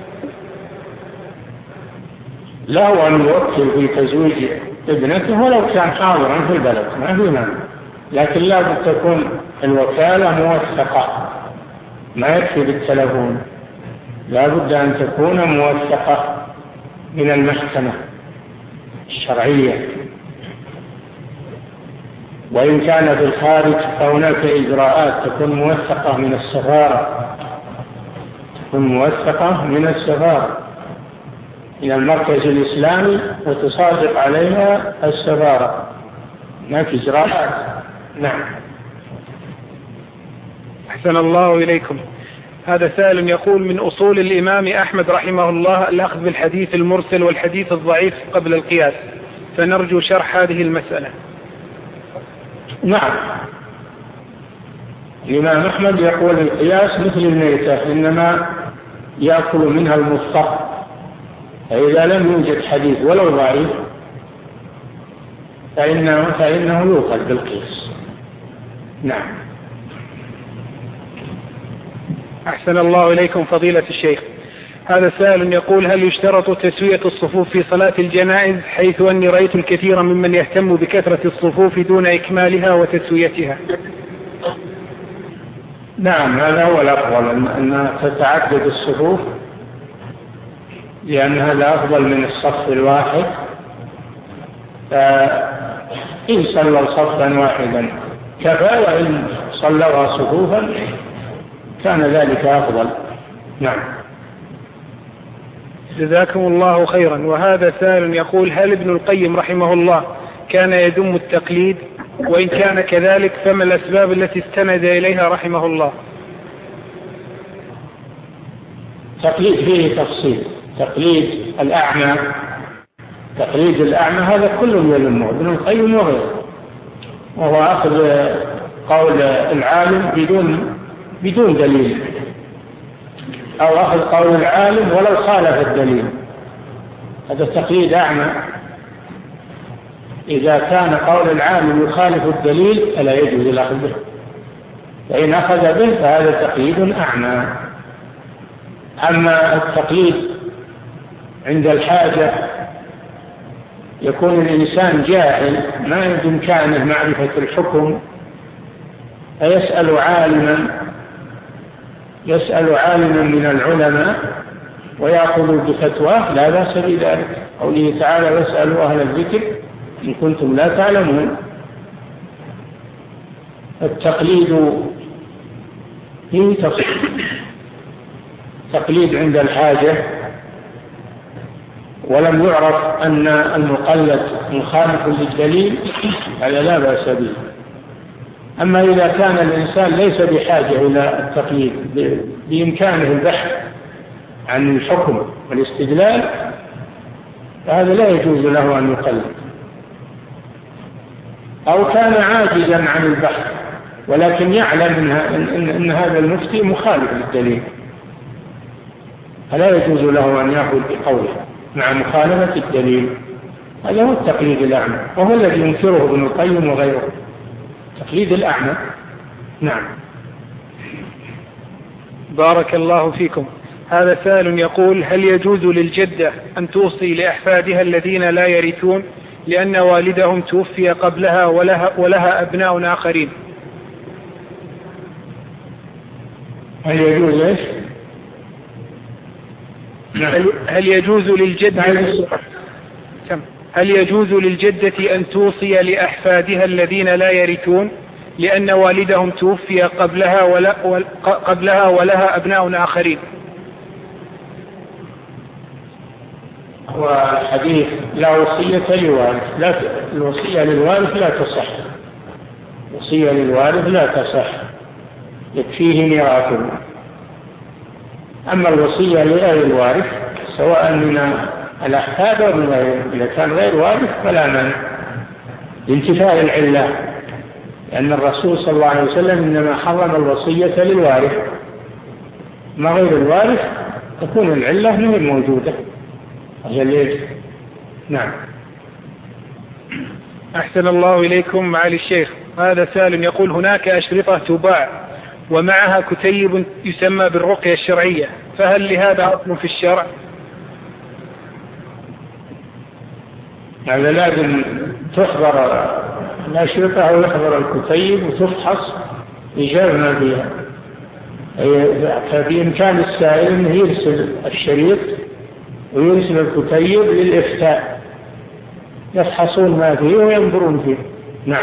S2: له أن يوكل في تزويج ابنته ولو كان حاضرا في البلد، ما في مانع، لكن لابد تكون الوكالة موثقة، ما يكفي بالتلفون، لابد أن تكون موثقة من المحكمة الشرعية. وإن كان في الخارج فهناك إجراءات تكون موثقة من السفارة، من المركز الإسلامي، وتصادق عليها السفارة، هناك إجراءات. نعم.
S3: أحسن الله إليكم. هذا سائل يقول: من أصول الإمام أحمد رحمه الله الأخذ بالحديث المرسل والحديث الضعيف قبل القياس، فنرجو شرح هذه المسألة.
S2: نعم، الإمام أحمد يقول: القياس مثل الميتة، إنما يأكل منها المضطر، فإذا لم يوجد حديث ولو ضعيف فإنه يؤخذ بالقياس. نعم.
S3: أحسن الله إليكم فضيلة الشيخ. هذا سائل يقول: هل يشترط تسوية الصفوف في صلاة الجنائز، حيث أني رأيت الكثير ممن يهتم بكثرة الصفوف دون إكمالها وتسويتها؟
S2: نعم، هذا هو الأفضل، أن تتعدد الصفوف، لأن هذا أفضل من الصف الواحد. فإن صلوا صفا واحدا كفى، وإن صلوا صفوفا كان ذلك أفضل. نعم.
S3: جزاكم الله خيرا. وهذا سائل يقول: هل ابن القيم رحمه الله كان يذم التقليد؟ وإن كان كذلك فما الأسباب التي استند إليها رحمه الله؟
S2: تقليد فيه تفصيل. تقليد الأعمى هذا كل يلمه ابن القيم وغيره، وهو أخذ قول العالم بدون دليل، أو أخذ قول العالم ولو خالف الدليل، هذا تقليد أعمى. إذا كان قول العالم يخالف الدليل فلا يجوز الأخذ به، فإن أخذ به فهذا تقليد أعمى. أما التقليد عند الحاجة، يكون الإنسان جاهل ما بإمكانه معرفة الحكم فيسأل عالما يسأل عالما من العلماء ويأخذ بفتواه لا بأس بذلك. قوله تعالى واسألوا أهل الذكر إن كنتم لا تعلمون. التقليد فيه تفصيل، تقليد عند الحاجة ولم يعرف أن المقلد مخالف للدليل هذا لا بأس به. أما إذا كان الإنسان ليس بحاجة إلى التقليد بإمكانه البحث عن الحكم والاستدلال فهذا لا يجوز له أن يقلد، أو كان عاجزا عن البحث ولكن يعلم أن هذا المفتي مخالف للدليل فلا يجوز له أن يأخذ بقوله مع مخالفة الدليل. هذا هو التقليد الأعمى، وهو الذي ينكره ابن القيم وغيره، تقليد الأعمى. نعم.
S3: بارك الله فيكم. هذا سائل يقول هل يجوز للجدة أن توصي لأحفادها الذين لا يرثون لأن والدهم توفي قبلها ولها أبناء آخرين؟
S2: هل يجوز إيش؟
S3: هل يجوز للجدة أن توصي لأحفادها الذين لا يرثون لأن والدهم توفي قبلها ولها أبناء آخرين؟
S2: والحديث لا وصية للوارث، الوصية للوارث لا تصح، وصية للوارث لا تصح، يكفيه ميراثه. أما الوصية لغير الوارث سواء من الأحفاد أو من غيره، إذا كان غير وارث فلا مانع لانتفاء العلة، لأن الرسول صلى الله عليه وسلم إنما حرم الوصية للوارث، ما غير الوارث تكون العلة غير موجودة. نعم.
S3: أحسن الله إليكم معالي الشيخ. هذا سائل يقول هناك أشرطة تباع ومعها كتيب يسمى بالرقية الشرعية، فهل لهذا أصل في الشرع؟
S2: هذا لازم تحضر الأشرطة ويحضر الكتيب وتفحص إيجاب ما فيها. فبإمكان السائل أنه يرسل الشريط ويرسل الكتيب للإفتاء يفحصون ما فيه وينظرون فيه. نعم.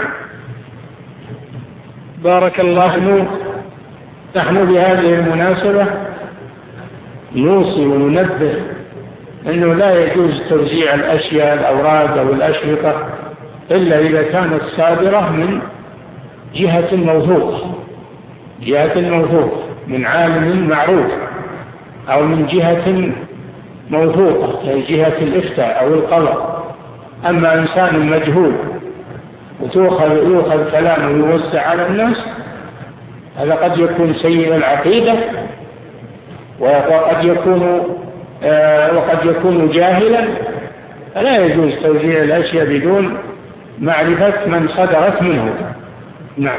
S3: بارك الله.
S2: نحن بهذه المناسبة نوصي وننبه أنه لا يجوز توزيع الأشياء الأوراق أو الأشرطة إلا إذا كانت صادرة من جهة موثوقة من عالم معروف أو من جهة موثوقة كجهة الإفتاء أو القضاء. أما إنسان مجهول ويؤخذ كلامه ويوزع على الناس هذا قد يكون سيء العقيدة وقد يكون جاهلا، فلا يجوز توزيع الأشياء بدون معرفة من صدرت منه. نعم.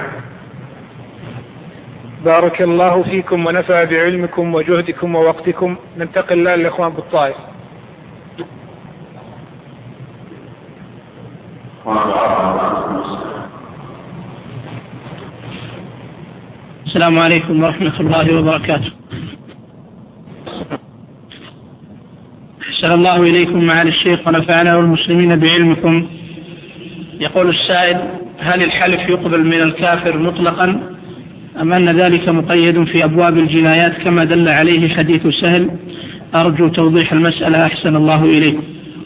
S3: بارك الله فيكم ونفع بعلمكم وجهدكم ووقتكم. ننتقل الآن للإخوان بالطائف.
S4: السلام عليكم ورحمة الله وبركاته. أحسن الله إليكم معالي الشيخ ونفعنا والمسلمين بعلمكم. يقول السائل هل الحلف يقبل من الكافر مطلقا أم أن ذلك مقيد في أبواب الجنايات كما دل عليه حديث سهل؟ أرجو توضيح المسألة أحسن الله إليكم.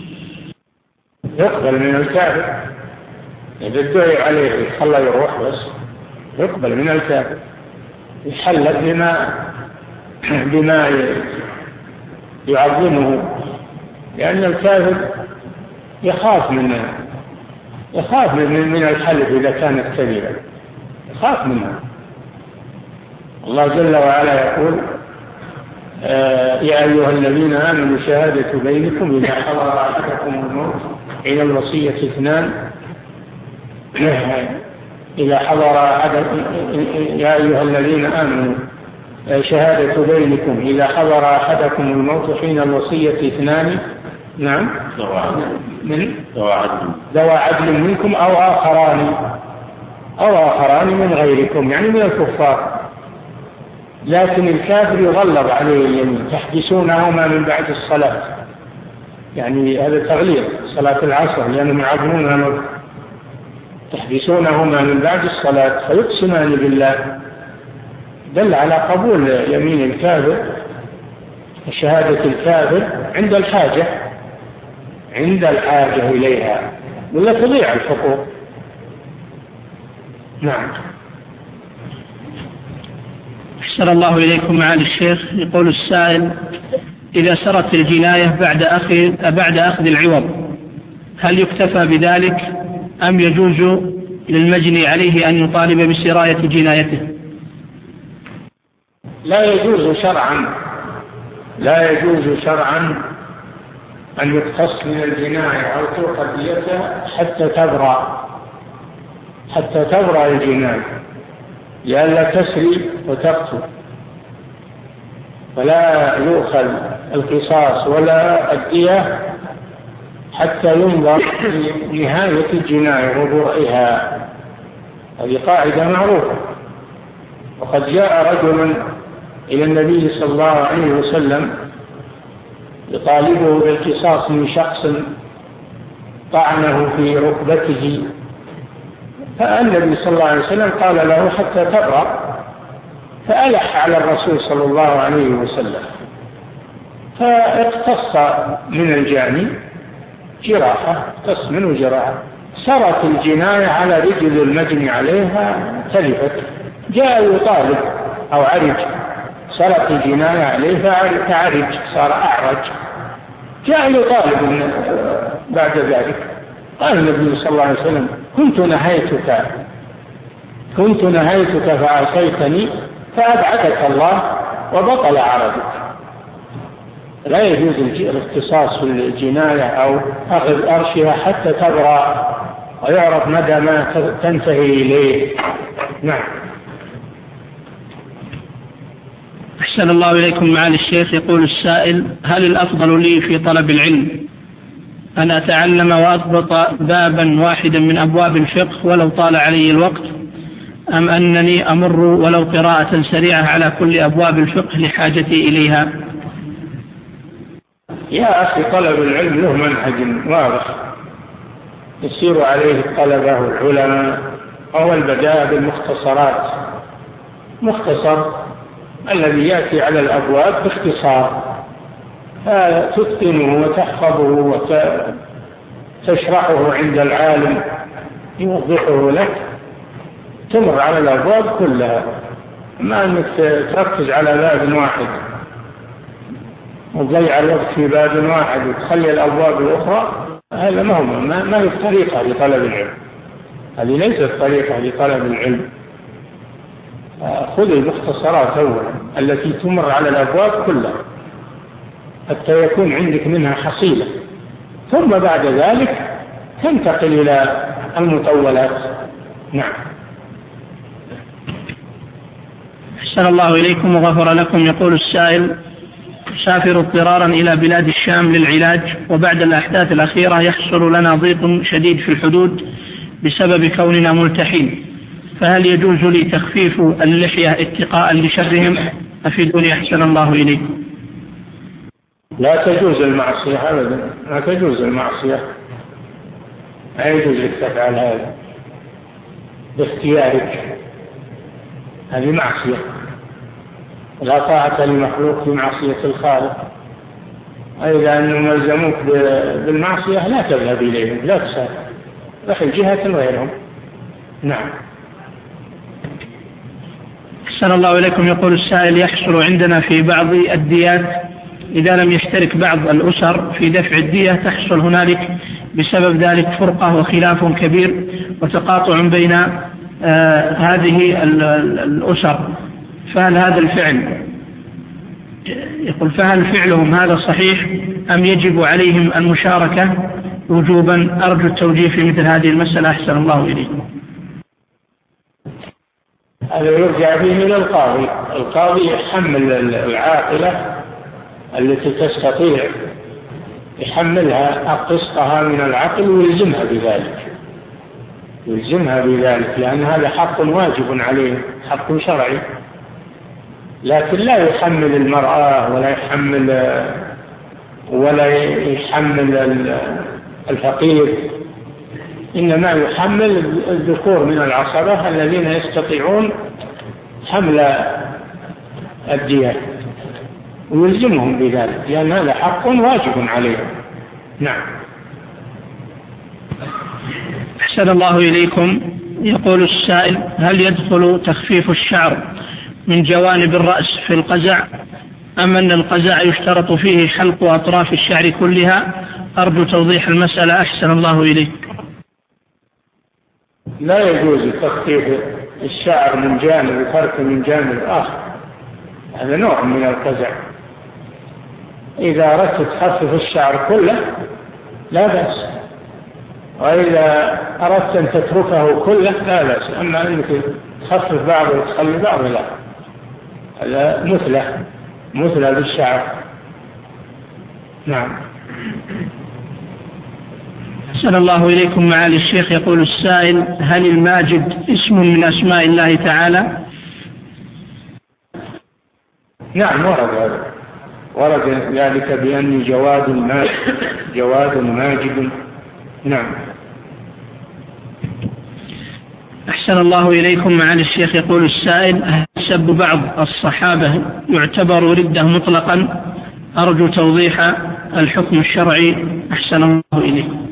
S2: يقبل من الكافر إذا ادعي عليه خلى يروح بس يقبل من الكافر يحلف بما يعظمه، لأن الكافر يخاف من الحلف إذا كانت كذبا، يخاف منها. الله جل وعلا يقول يا أيها الذين آمنوا شهادة بينكم إذا حضر أحدكم الموت حين الوصية اثنان إذا حضر يا أيها الذين آمنوا شهادة بينكم إذا حضر أحدكم الموت حين الوصية اثنان. نعم. ذوى عدل منكم أو آخران من غيركم، يعني من الكفار. لكن الكافر يغلظ عليه اليمين، تحبسونهما من بعد الصلاة، يعني هذا تغليظ صلاة العصر لأنهم يعظمونها، تحبسونهما من بعد الصلاة فيقسمان بالله، دل على قبول يمين الكافر وشهادة الكافر عند الحاجة إليها، ولا تضيع الحقوق. نعم.
S4: أحسن الله إليكم معالي الشيخ. يقول السائل: إذا سرت الجناية بعد أخذ العوض، هل يكتفى بذلك أم يجوز للمجني عليه أن يطالب بسراية جنايته؟
S2: لا يجوز شرعا أن يقتص من الجناية أو تؤخذ ديته حتى تبرأ الجناية، لئلا تسري وتقتل، فلا يؤخذ القصاص ولا الدية حتى ينظر في نهاية الجناية وبرئها. هذه قاعدة معروفة. وقد جاء رجل إلى النبي صلى الله عليه وسلم يطالبه بالقصاص من شخص طعنه في ركبته، فالنبي صلى الله عليه وسلم قال له حتى تبرأ، فألح على الرسول صلى الله عليه وسلم، فاقتص من الجاني جراحة، اقتص منه جراحة، سرت الجناية على رجل المجني عليها تلفت، جاء يطالب أو عرج، سرت الجناية عليه فعرج صار أعرج، جاء يطالب بعد ذلك، قال النبي صلى الله عليه وسلم: كنت نهيتك فعصيتني فأبعدك الله وبطل عرضك. لا يجوز الاختصاص في الجناية أو أخذ أرشها حتى تبرأ ويعرف مدى ما تنتهي إليه. نعم.
S4: أحسن الله إليكم معالي الشيخ. يقول السائل: هل الأفضل لي في طلب العلم أن أتعلم وأضبط بابا واحدا من أبواب الفقه ولو طال علي الوقت، أم أنني أمر ولو قراءة سريعة على كل أبواب الفقه لحاجتي إليها؟
S2: يا أخي، طلب العلم له منهج واضح يسير عليه الطلبة والعلماء، أو البداء بالمختصرات، مختصر الذي يأتي على الأبواب باختصار، فتتقنه وتحفظه وتشرحه عند العالم يوضحه لك، تمر على الأبواب كلها، ما أنك تركز على باب واحد وتضيع الوقت في باب واحد وتخلي الأبواب الأخرى. هذا ما هي الطريقة لطلب العلم، هذه ليست طريقة لطلب العلم. خذ المختصرات أولا التي تمر على الأبواب كلها حتى يكون عندك منها حصيلة، ثم بعد ذلك تنتقل إلى المطولات. نعم.
S4: أحسن الله إليكم وغفر لكم. يقول السائل: سافر اضطرارا إلى بلاد الشام للعلاج، وبعد الأحداث الأخيرة يحصل لنا ضيق شديد في الحدود بسبب كوننا ملتحين، فهل يجوز لي تخفيف اللحية اتقاء لشرهم؟ أفيدوني أحسن الله إليكم.
S2: لا تجوز المعصية أبدا، لا تجوز المعصية، لا يجوز لك تفعل هذا باختيارك، هذه معصية، لا طاعة لمخلوق في معصية الخالق. أيضا أنهم ملزموك بالمعصية لا تذهب إليهم، لا تسافر، رحل جهة غيرهم. نعم.
S4: أحسن الله إليكم. يقول السائل: يحصل عندنا في بعض الديات إذا لم يشترك بعض الأسر في دفع الدية، تحصل هنالك بسبب ذلك فرقة وخلاف كبير وتقاطع بين هذه الأسر، فهل هذا الفعل يقول فهل فعلهم هذا صحيح أم يجب عليهم المشاركة وجوبا؟ أرجو التوجيه في مثل هذه المسألة أحسن الله إليكم.
S2: هذا يرجع به إلى القاضي. القاضي يحمل العاقلة التي تستطيع يحملها قسطها من العقل ويلزمها بذلك، لأن هذا حق واجب عليه، حق شرعي، لكن لا يحمل المرأة ولا يحمل الفقير، إنما يحمل الذكور من العصبة الذين يستطيعون حمل الديات، ويلزمهم بذلك، لأن هذا حق واجب عليهم. نعم.
S4: أحسن الله إليكم. يقول السائل: هل يدخل تخفيف الشعر من جوانب الرأس في القزع، أم أن القزع يشترط فيه حلق أطراف الشعر كلها؟ أرجو توضيح المسألة أحسن الله إليك.
S2: لا يجوز تخفيف الشعر من جانب وترك من جانب آخر، هذا نوع من القزع. إذا أردت تخفف الشعر كله لا بأس، وإذا أردت أن تتركه كله لا بأس. أما أنك تخفف بعضه وتخلي بعضه لا، هذا مثلى بالشعر. نعم.
S4: أحسن الله إليكم معالي الشيخ. يقول السائل: هل الماجد اسم من أسماء الله تعالى؟
S2: نعم، ورد ذلك بأني جواد ماجد. نعم.
S4: أحسن الله إليكم معالي الشيخ. يقول السائل: هل سب بعض الصحابة يعتبر ردة مطلقا؟ أرجو توضيح الحكم الشرعي أحسن الله إليكم.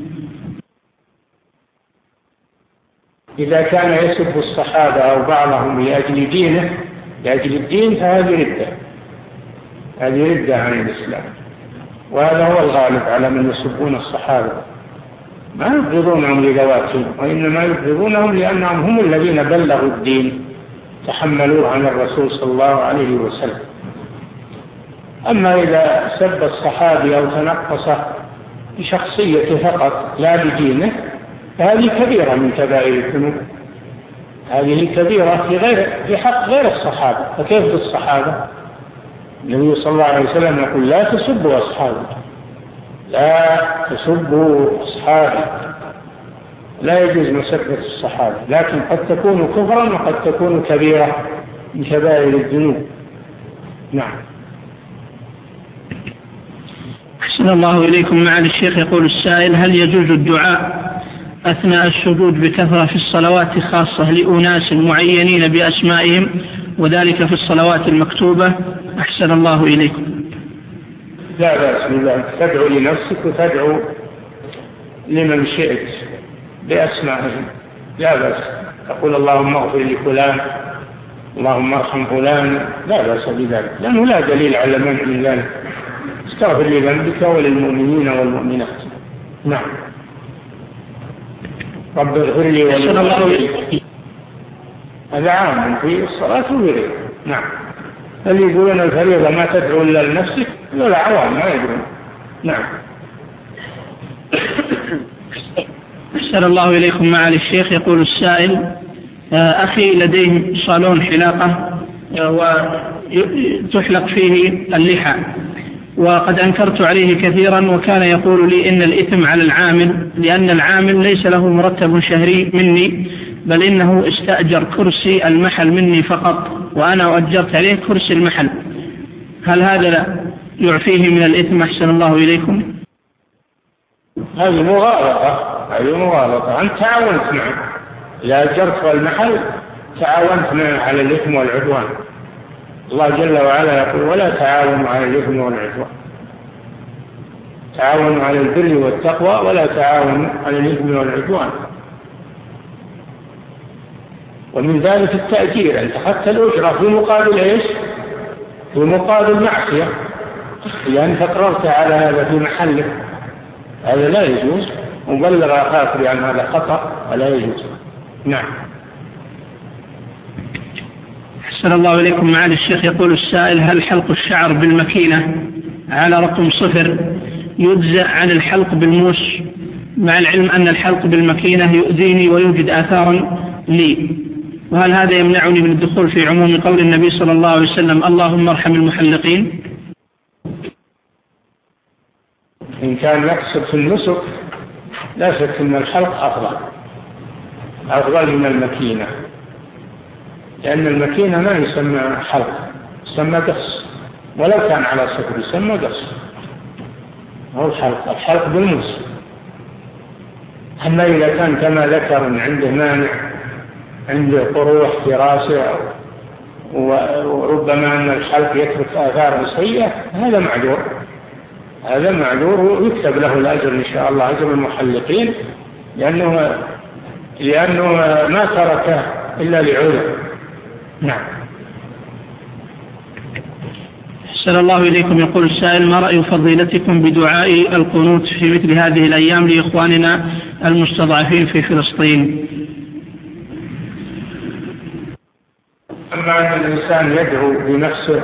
S2: إذا كان يسب الصحابة أو بعضهم لأجل دينه، لأجل الدين، فهذه ردة عن الإسلام، وهذا هو الغالب على من يسبون الصحابة. ما يبغضونهم لذواتهم، وإنما يبغضونهم لأنهم هم الذين بلغوا الدين، تحملوه عن الرسول صلى الله عليه وسلم. أما إذا سب الصحابي أو تنقصه بشخصيته فقط لا بدينه، فهذه كبيرة من كبائر الذنوب، هذه كبيرة في حق غير الصحابة. فكيف بالصحابة؟ النبي صلى الله عليه وسلم يقول: لا تسبوا أصحابي، لا تسبوا أصحابي. لا يجوز مسبة الصحابة، لكن قد تكون كفرا وقد تكون كبيرة من كبائر الذنوب. نعم.
S4: أحسن الله إليكم معالي الشيخ. يقول السائل: هل يجوز الدعاء أثناء السجود بكثرة في الصلوات، خاصة لأناس معينين بأسمائهم، وذلك في الصلوات المكتوبة؟ أحسن الله إليكم.
S2: لا بأس بذلك، تدعو لنفسك وتدعو لمن شئت بأسمائهم، لا بأس. تقول: اللهم اغفر لفلان، اللهم ارحم فلان، لا بأس بذلك، لأنه لا دليل على منع من ذلك. استغفر لذنبك وللمؤمنين والمؤمنات. نعم. رب اغفر لي وللمؤمنين، هذا عام في الصلاة وغيرها. نعم. اللي يقولون الفريضة ما تدعو إلا لنفسك، لا عوام ما يدعون. نعم.
S4: أحسن الله إليكم معالي الشيخ. يقول السائل: أخي لديه صالون حلاقة وتحلق فيه اللحى، وقد أنكرت عليه كثيرا، وكان يقول لي إن الإثم على العامل، لأن العامل ليس له مرتب شهري مني، بل إنه استأجر كرسي المحل مني فقط، وأنا أجرت عليه كرسي المحل. هل هذا يعفيه من الإثم أحسن الله إليكم؟
S2: هذه مغالطة. أنت تعاونت معه، إذا أجرت المحل تعاونت معه على الإثم والعدوان. الله جل وعلا يقول: ولا تعاونوا على الإثم والعدوان، تعاونوا على البر والتقوى ولا تعاونوا على الإثم والعدوان. ومن ذلك التأجير، أنت أخذت الأجرة في مقابل إيش؟ في مقابل معصية، لأنك أقررت على هذا في محله، هذا لا يجوز. مبلغ أخاك بأن هذا خطأ ولا يجوز. نعم.
S4: أحسن الله إليكم معالي الشيخ. يقول السائل: هل حلق الشعر بالمكينة على رقم 0 يجزأ عن الحلق بالموس، مع العلم أن الحلق بالمكينة يؤذيني ويوجد آثارا لي، وهل هذا يمنعني من الدخول في عموم قول النبي صلى الله عليه وسلم: اللهم ارحم المحلقين؟
S2: إن كان يقصد في النسك لا شك أن الحلق أفضل من المكينة، لأن المكينة ما يسمى حلق، يسمى قص، ولو كان على صفر يسمى قص، هو الحلق بالموس. أما إذا كان كما ذكر عنده مانع، عنده قروح في راسه وربما أن الحلق يترك آثار سيئة، هذا معذور ويكتب له الأجر إن شاء الله، أجر المحلقين، لأنه ما تركه إلا لعذر. نعم.
S4: أحسن الله إليكم. يقول السائل: ما رأي فضيلتكم بدعاء القنوت في مثل هذه الأيام لإخواننا المستضعفين في فلسطين؟
S2: أما أن الإنسان يدعو بنفسه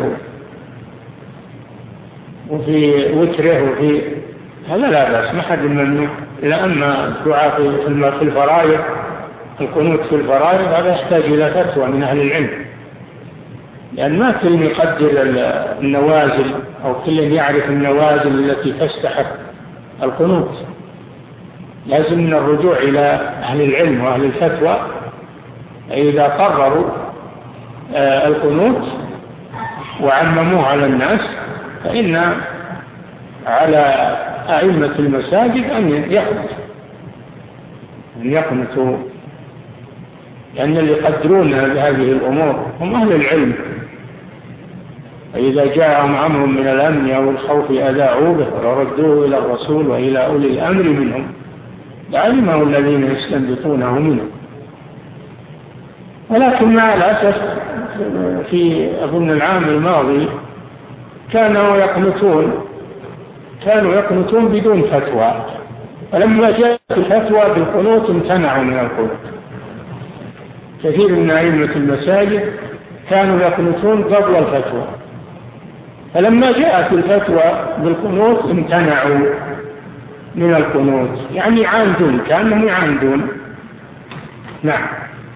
S2: وفي وتره وفي هذا لا بأس، ما حد ممنوع. إلا أما الدعاء في الفرائض، القنوت في الفرائض، هذا يحتاج إلى فتوى من أهل العلم، لأن ما كل يقدر النوازل أو كل يعرف النوازل التي تستحق القنوت. لازم من الرجوع إلى أهل العلم وأهل الفتوى. إذا قرروا القنوت وعمموه على الناس، فإن على أئمة المساجد أن يقنطوا، لأن اللي يقدرون هذه الأمور هم أهل العلم. فإذا جاءهم أمر من الأمن أو الخوف أذاعوا به وردوه إلى الرسول وإلى أولي الأمر منهم لعلمه الذين يستنبطونه منهم. ولكن مع الأسف في أظن العام الماضي كانوا يقنطون بدون فتوى، فلما جاءت الفتوى بالقنوت امتنعوا من القنوت. كثير من أئمة المساجد كانوا يقنطون قبل الفتوى، فلما جاءت الفتوى بالقنوت امتنعوا من القنوت، يعني يعاندون، كانهم يعاندون. نعم.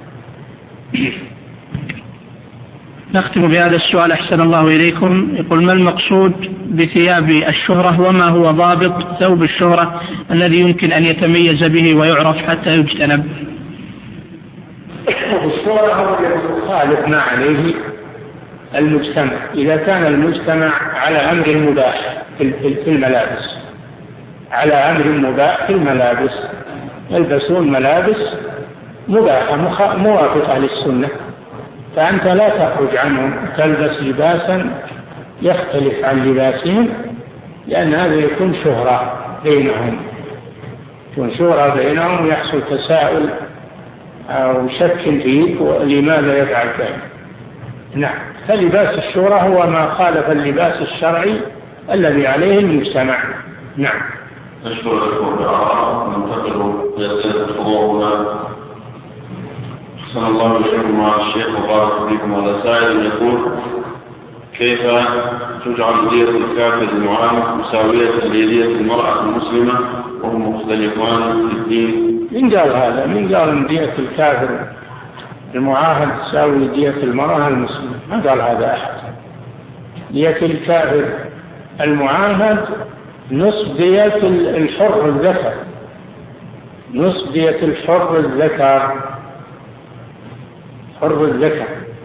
S4: نختم بهذا السؤال أحسن الله إليكم. يقول: ما المقصود بثياب الشهرة، وما هو ضابط ثوب الشهرة الذي يمكن أن يتميز به ويعرف حتى يجتنب؟
S2: الشهرة هو يخالف ما عليه المجتمع. إذا كان المجتمع على أمر مباح في الملابس، على أمر مباح في الملابس، يلبسون ملابس مباحة موافقة للسنة، فأنت لا تخرج عنهم تلبس لباسا يختلف عن لباسهم، لأن هذا يكون شهرة بينهم، ويحصل تساؤل أو شك فيك ولماذا يفعل ذلك. نعم. فلباس الشهرة هو ما خالف اللباس الشرعي الذي عليه المجتمع. نعم.
S1: أشكر لكم بالعراء. ننتقل لأسئلة الفضوء. أحسن الله إليكم مع الشيخ وبارك فيكم. هذا سائل يقول: كيف تجعل دية الكافر المعاهد مساوية لدية المرأة المسلمة وهم مختلفان في الدين؟
S2: من قال هذا؟ من قال أن دية الكافر المعاهد تساوي دية المرأة المسلمة؟ ما قال هذا أحد. دية الكافر المعاهد نصف دية الحر الذكر، نصف دية الحر الذكر، حر الذكر.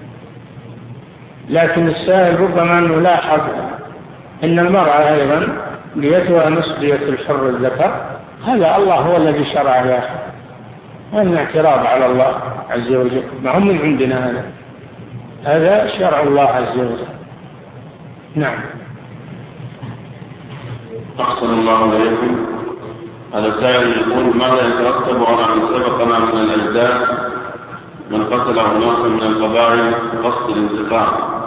S2: لكن السائل ربما أنه لاحظ أن المرأة أيضا ديتها نصف دية الحر الذكر. هذا الله هو الذي شرع له، وأن اعتراض على الله عز وجل، ما هم من عندنا، هذا شرع الله عز وجل. نعم.
S1: أحسن الله إليكم. هذا سائل يقول: ماذا يترتب على من سبقنا من الأجداد من قتل أناسا من القبائل بقصد الانتقام؟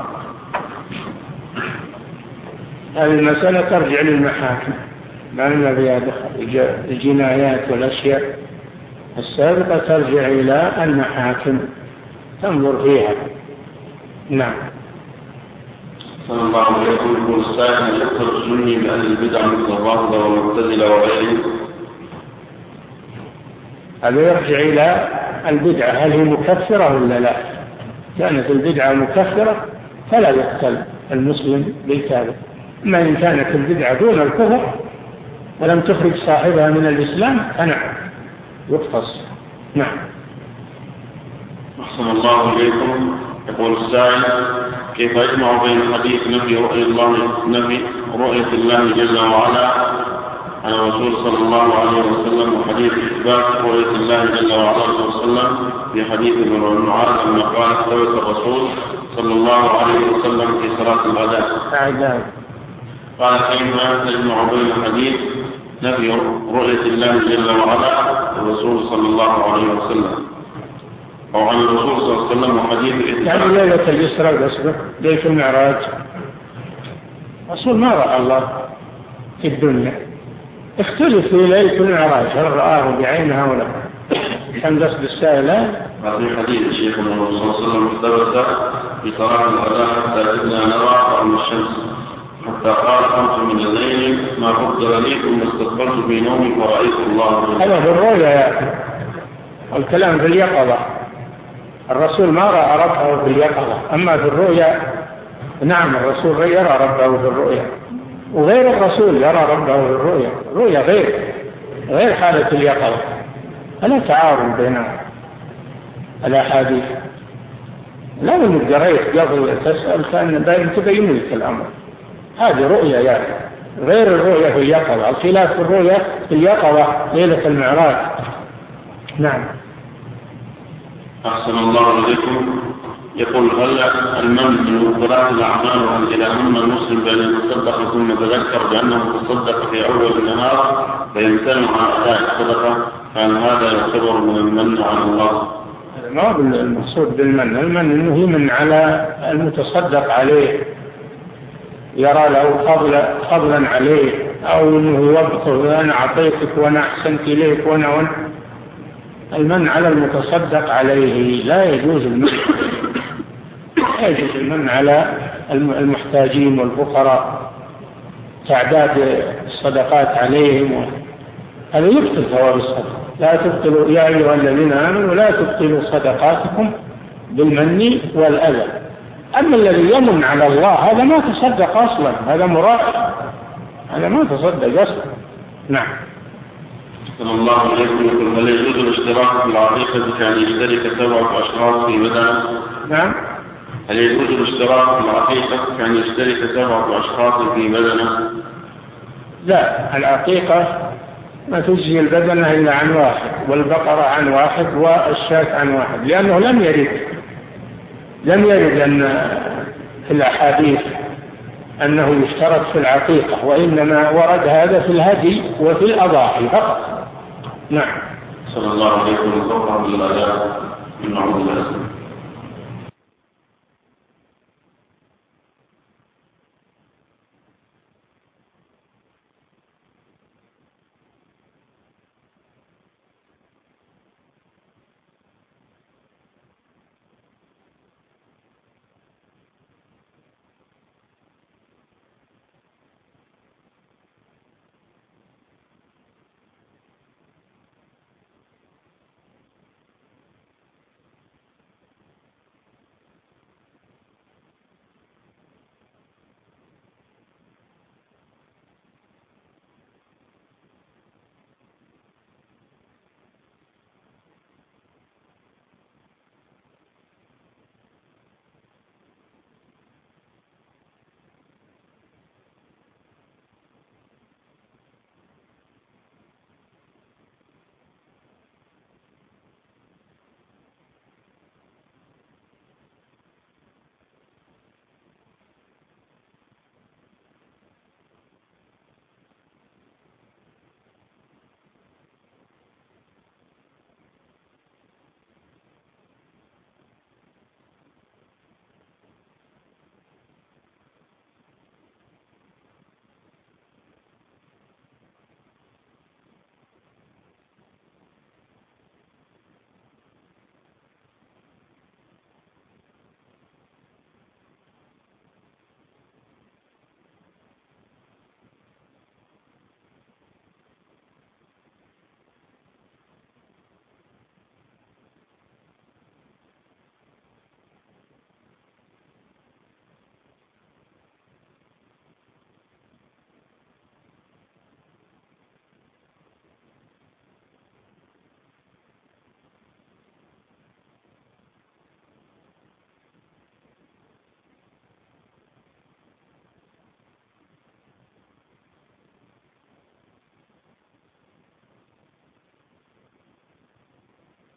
S2: هذه المسألة ترجع للمحاكم، ما لنا بها الجنايات والأشياء السابقة، ترجع إلى المحاكم تنظر فيها. نعم.
S1: صلى الله عليه وسلم. يقول السائل: يكثر السني بأهل البدع مثل الرافضة والمعتزلة وغيرهم؟
S2: هذا يرجع إلى البدعة، هل هي مكفرة ولا لا؟ كانت البدعة مكفرة فلا يقتل المسلم بالكافر، أما إن كانت البدعة دون الكفر ولم تخرج صاحبها من الإسلام فنعم يقتص. نعم.
S1: أحسن الله إليكم. يقول السائل: كيف يجمع بين حديث نفي رؤية الله جل وعلا عن الرسول صلى الله عليه وسلم وحديث إثبات رؤية الله جل وعلا وسلم في حديث ابن معاذ لما قال رؤية الرسول صلى الله عليه وسلم في صلاة الغداء؟ قال: كيف تجمع بين حديث نفي رؤية الله جل وعلا الرسول صلى الله عليه وسلم أو عن الرسول صلى الله عليه وسلم وحديث إثبات
S2: يعني ليلة الإسراء قصده ليلة المعراج الرسول ما رأى الله في الدنيا، اختلف في ليلة المعراج هل رآه بعينها ولا كان قصد السائل؟
S1: في حديث الشيخ محمد صلى الله عليه وسلم اختبت في صلاة الغداء حتى كدنا نرى طعم الشمس حتى قال: قمت من الليل ما قدر لي ثم استقبلت في نومي فرأيت الله.
S2: هذا في الرؤيا يا أخي، والكلام في اليقظة. الرسول ما رأى ربه في اليقظة، أما في الرؤيا نعم الرسول يرى ربه في الرؤيا، وغير الرسول يرى ربه في الرؤيا. الرؤيا غير حالة اليقظة. ألا تعارض بين الأحاديث؟ لا من قريت قبل تسأل كان تبين لك الأمر. هذه رؤيا يعني غير الرؤيا في اليقظة، الخلاف في الرؤيا في اليقظة ليلة المعراج. نعم.
S1: أحسن الله إليكم. يقول: هل المن من مقدرات الأعمال وهل إلى هم المسلم بأن يتصدق ثم تذكر بأنه تصدق في أول النهار فيمتنع عن أداء الصدقة، فهل هذا يعتبر من المن على الله؟
S2: ما هو المقصود بالمن، المن إنه يمن على المتصدق عليه، يرى له فضلا عليه، أو إنه يوبخه: أنا أعطيتك وأنا أحسنت إليك وأنا المن على المتصدق عليه لا يجوز المن. لا يجوز المن على المحتاجين والفقراء، تعداد الصدقات عليهم، هذا يبطل ثواب الصدقة. لا تبطلوا يا أيها الذين آمنوا لا تبطلوا صدقاتكم بالمن والأذى. أما الذي يمن على الله هذا ما تصدق أصلا، هذا مرائي، هذا ما تصدق أصلا. نعم.
S1: صلى الله عليه وسلم: هل يجوز الاشتراك في العقيقة كأن يشترك 7 أشخاص في بدنة؟
S2: نعم.
S1: هل يجوز الاشتراك في العقيقة كأن يشترك 7 أشخاص في بدنة؟
S2: لا، العقيقة ما تجزي البدنة إلا عن واحد، والبقرة عن واحد، والشاة عن واحد، لأنه لم يرد أن في الأحاديث أنه يشترك في العقيقة، وإنما ورد هذا في الهدي وفي الأضاحي فقط. نعم.
S1: صلى الله عليه وسلم.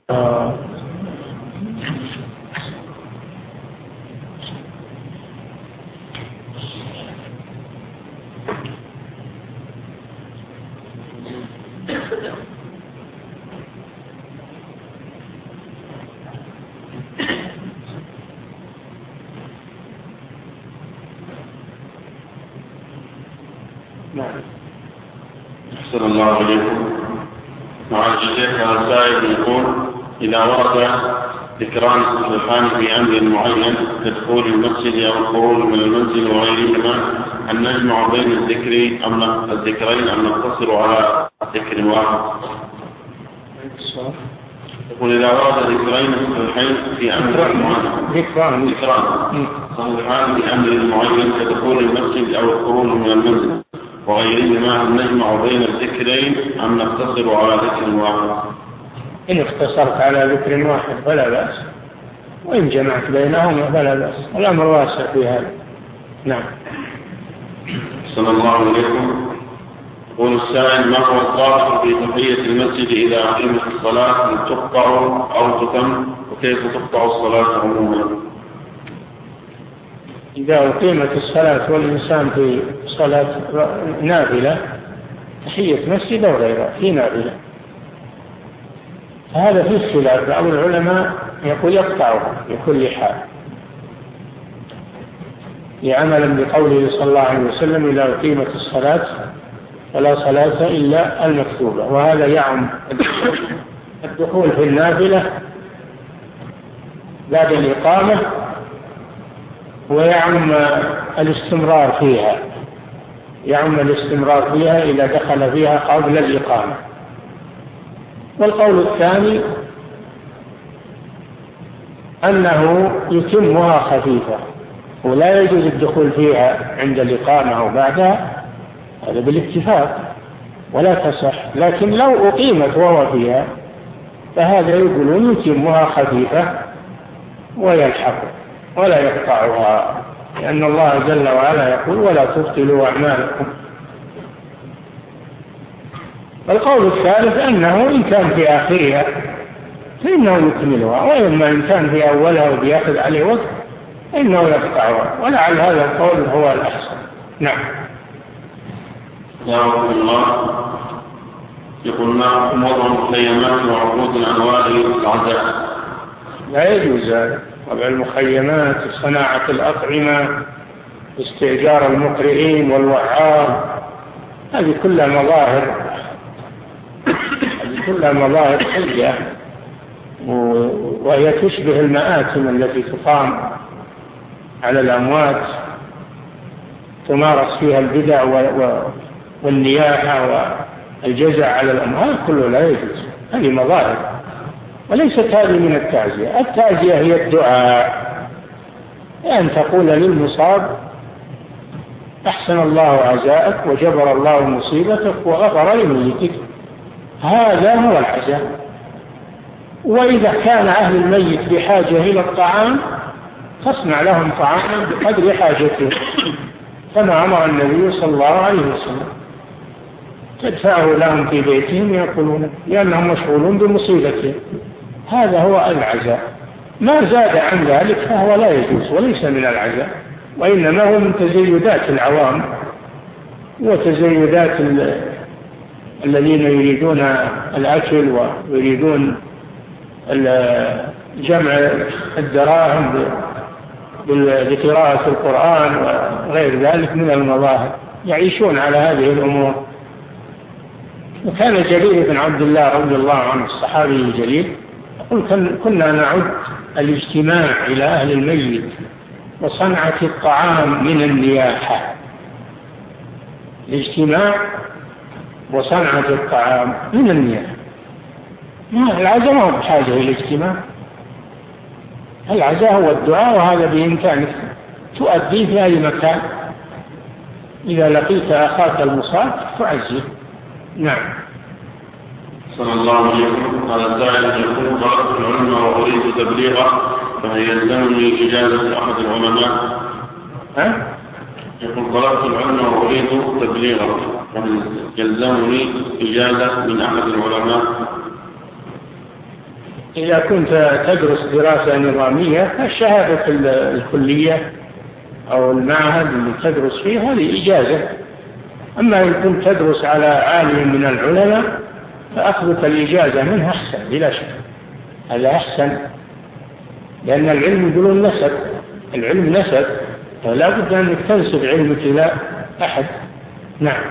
S1: أحسن الله إليكم. مع الشيخ السائل يقول: إذا ورد ذكران الصحيحان في أمر معين كدخول المسجد أو الخروج من المنزل وغيرهما، أن نجمع بين الذكرين أم نقتصر على ذكر واحد؟ يقول: إذا ورد ذكرين صحيحين في أمر معين
S2: ذكران
S1: صحيحان في أمر معين كدخول المسجد أو الخروج من المنزل وغيرهما، أن نجمع بين الذكرين أم نقتصر على ذكر واحد؟
S2: إن اقتصرت على ذكر واحد فلا بأس، وإن جمعت بينهما فلا بأس، الأمر واسع في هذا. نعم.
S1: صلى الله عليكم. يقول السائل: ما هو الضابط في تحية المسجد إذا أقيمت الصلاة، هل تقطع أو تتم، وكيف تقطع الصلاة عموما؟
S2: إذا أقيمت الصلاة والإنسان في صلاة نافلة، تحية مسجد أو غيرها في نافلة، هذا في اختلاف. بعض العلماء يقول يقطعها بكل حال، عملا بقوله صلى الله عليه وسلم: إذا أقيمت الصلاة فلا صلاة إلا المكتوبة. وهذا يعم الدخول في النافلة بعد الإقامة، ويعم الاستمرار فيها إذا دخل فيها قبل الإقامة. والقول الثاني أنه يتمها خفيفة، ولا يجوز الدخول فيها عند الإقامة أو بعدها، هذا بالاتفاق ولا تصح. لكن لو أقيمت وهو فيها فهذا يقولون يتمها خفيفة ويلحق ولا يقطعها، لأن الله جل وعلا يقول: ولا تبطلوا أعمالكم. القول الثالث أنه إن كان في آخرها فإنه يكملها، وإما إن كان في أولها وبيأخذ عليه وقت فإنه يقطعها، ولعل هذا القول هو الأحسن. نعم.
S1: يا رب الله. يقول: ما حكم وضع المخيمات وعقود أنواع العزاء؟
S2: لا يجوز وضع المخيمات، صناعة الأطعمة، استئجار المقرئين والوعاظ، هذه كلها مظاهر حجة، وهي تشبه المآتم التي تقام على الأموات تمارس فيها البدع والنياحة والجزع على الأموات، كله لا يجوز. هذه مظاهر وليست هذه من التعزية. التعزية هي الدعاء، أن تقول للمصاب: أحسن الله عزاءك وجبر الله مصيبتك وغفر لميتك، هذا هو العزاء. وإذا كان أهل الميت بحاجة إلى الطعام تصنع لهم طعاما بقدر حاجتهم، كما أمر النبي صلى الله عليه وسلم، تدفعه لهم في بيتهم يأكلون لأنهم مشغولون بمصيبتهم. هذا هو العزاء. ما زاد عن ذلك فهو لا يجوز وليس من العزاء، وإنما هو من تزيدات العوام وتزيدات الذين يريدون الأكل ويريدون جمع الدراهم بقراءة القرآن وغير ذلك من المظاهر، يعيشون على هذه الأمور. وكان جرير بن عبد الله رضي الله عنه الصحابي الجليل يقول: كنا نعد الاجتماع إلى أهل الميت وصنعة الطعام من النياحة. الاجتماع وصنعة الطعام من النياحة. العزاء ما هو بحاجة إلى الاجتماع، العزاء هو الدعاء، وهذا بإمكانك تؤديه في أي مكان. إذا لقيت أخاك المصاب تعزيه. نعم.
S1: صلى الله عليه وسلم. هذا السائل يقول: طلبت العلم وأريد تبليغه، فهل يلزمني إجازة أحد العلماء؟ يقول: طلبت العلم وأريد تبليغه، فهل يلزمني إجازة من أحد العلماء؟
S2: إذا كنت تدرس دراسة نظامية فالشهادة الكلية أو المعهد اللي تدرس فيه هذه إجازة. أما إن كنت تدرس على عالم من العلماء فأخذك الإجازة منه أحسن بلا شك، هذا أحسن، لأن العلم يقولون نسب، العلم نسب، فلا بد أنك تنسب علمك إلى أحد. نعم.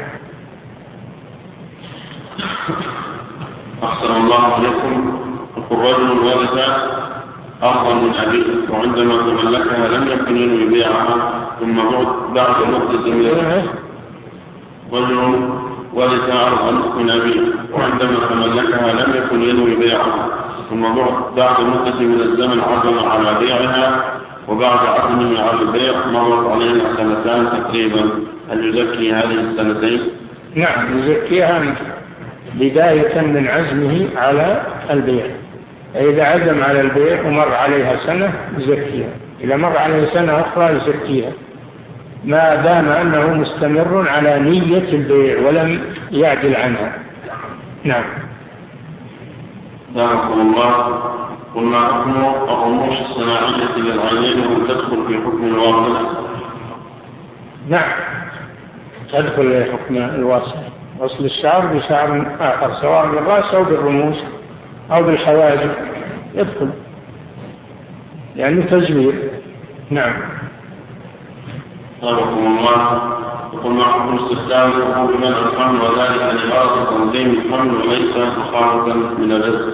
S1: أحسن الله عليكم. يقول رجل ورث أرضا من أبيه وعندما تملكها لم يكن ينوي بيعها ثم بعد مدة رجل ورث أرضا من أبيه وعندما تملكها لم يكن ينوي بيعها ثم بعد مدة من الزمن عزم على بيعها وبعد عزمه على البيع مرت علينا 2 سنين تقريبا، هل يزكي هذه السنتين؟
S2: نعم يزكيها بداية من عزمه على البيع. إذا عزم على البيع ومر عليها سنة يزكيها، إذا مر عليها سنة أخرى يزكيها ما دام أنه مستمر على نية البيع ولم يعدل عنها. نعم.
S1: دعاكم الله. قلنا حكم الرموش الصناعية للعينين وتدخل في حكم الواقع؟
S2: نعم تدخل في حكم الواقع، وصل الشعر بشعر آخر سواء بالرأس أو بالرموش أو بالحواجب يدخل، يعني تزوير. نعم.
S1: دعاكم الله. وقلنا حكم استخدام حقوق من الحمل وذلك لغرض تنظيم الحمل وليس مخافة من الرزق.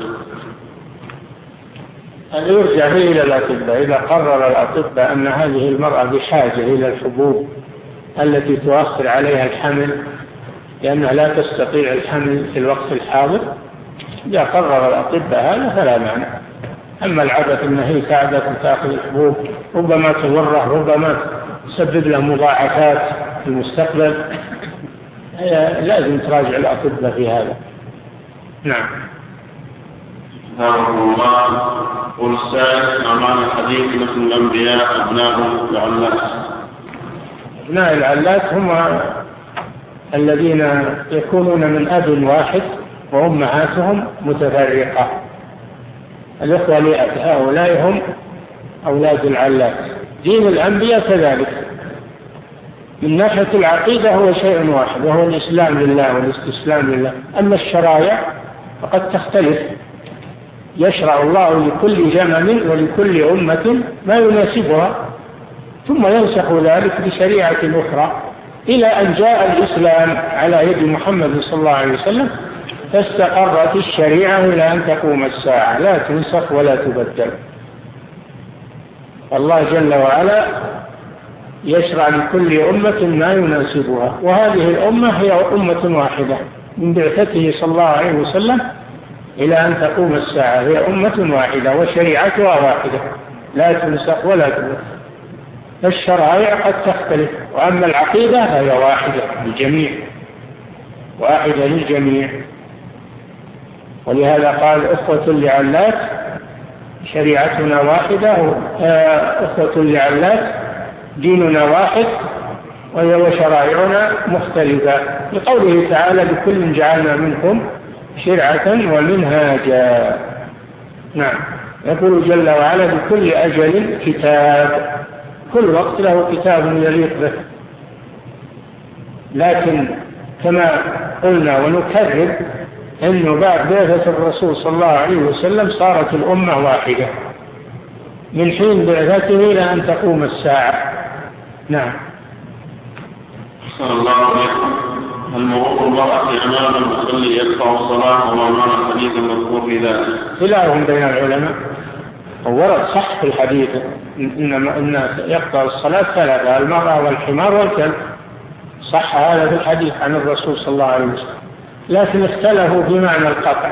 S2: هذا يرجع إلى الأطباء، إذا قرر الأطباء أن هذه المرأة بحاجة إلى الحبوب التي تؤخر عليها الحمل لأنها لا تستطيع الحمل في الوقت الحاضر، إذا قرر الأطباء هذا فلا معنى. أما العبث أنها هي قاعدة تأخذ الحبوب ربما تضره ربما تسبب له مضاعفات في المستقبل، لازم تراجع الأطباء في هذا. نعم.
S1: دعاكم الله. قل السائل ما معنى الحديث مثل الأنبياء أبناء العلات؟
S2: أبناء العلات هم الذين يكونون من أب واحد وأمهاتهم متفرقة، الإخوة لأب، هؤلاء هم أولاد العلات. دين الأنبياء كذلك من ناحية العقيدة هو شيء واحد وهو الإسلام لله والاستسلام لله، أما الشرائع فقد تختلف، يشرع الله لكل زمن ولكل أمة ما يناسبها ثم ينسخ ذلك بشريعة أخرى إلى أن جاء الإسلام على يد محمد صلى الله عليه وسلم فاستقرت الشريعة إلى أن تقوم الساعة لا تنسخ ولا تبدل. الله جل وعلا يشرع لكل أمة ما يناسبها، وهذه الأمة هي أمة واحدة من بعثته صلى الله عليه وسلم إلى أن تقوم الساعة، هي أمة واحدة وشريعتها واحدة لا تنسخ ولا تبدل. الشرائع قد تختلف، وأما العقيدة فهي واحدة للجميع، واحدة للجميع. ولهذا قال أخوة لعلات شريعتنا واحدة، أخوة لعلات ديننا واحد وشرائعنا مختلفة، لقوله تعالى لكل جعلنا منكم شرعة ومنهاجا. نعم. يقول جل وعلا لكل أجل كتاب، كل وقت له كتاب يليق به. لكن كما قلنا ونكرر أنه بعد بعثة الرسول صلى الله عليه وسلم صارت الأمة واحدة من حين بعثته إلى أن تقوم الساعة. نعم.
S1: صلى الله عليكم. المرور المرأة أمام المصلي يقطع الصلاة وما معنى الحديث المذكور في ذلك؟
S2: خلاف بين العلماء، ورد صح في الحديث إنما الناس يقطع الصلاة ثلاثة: المرأة والحمار والكلب، صح هذا في الحديث عن الرسول صلى الله عليه وسلم، لكن اختلفوا بمعنى القطع.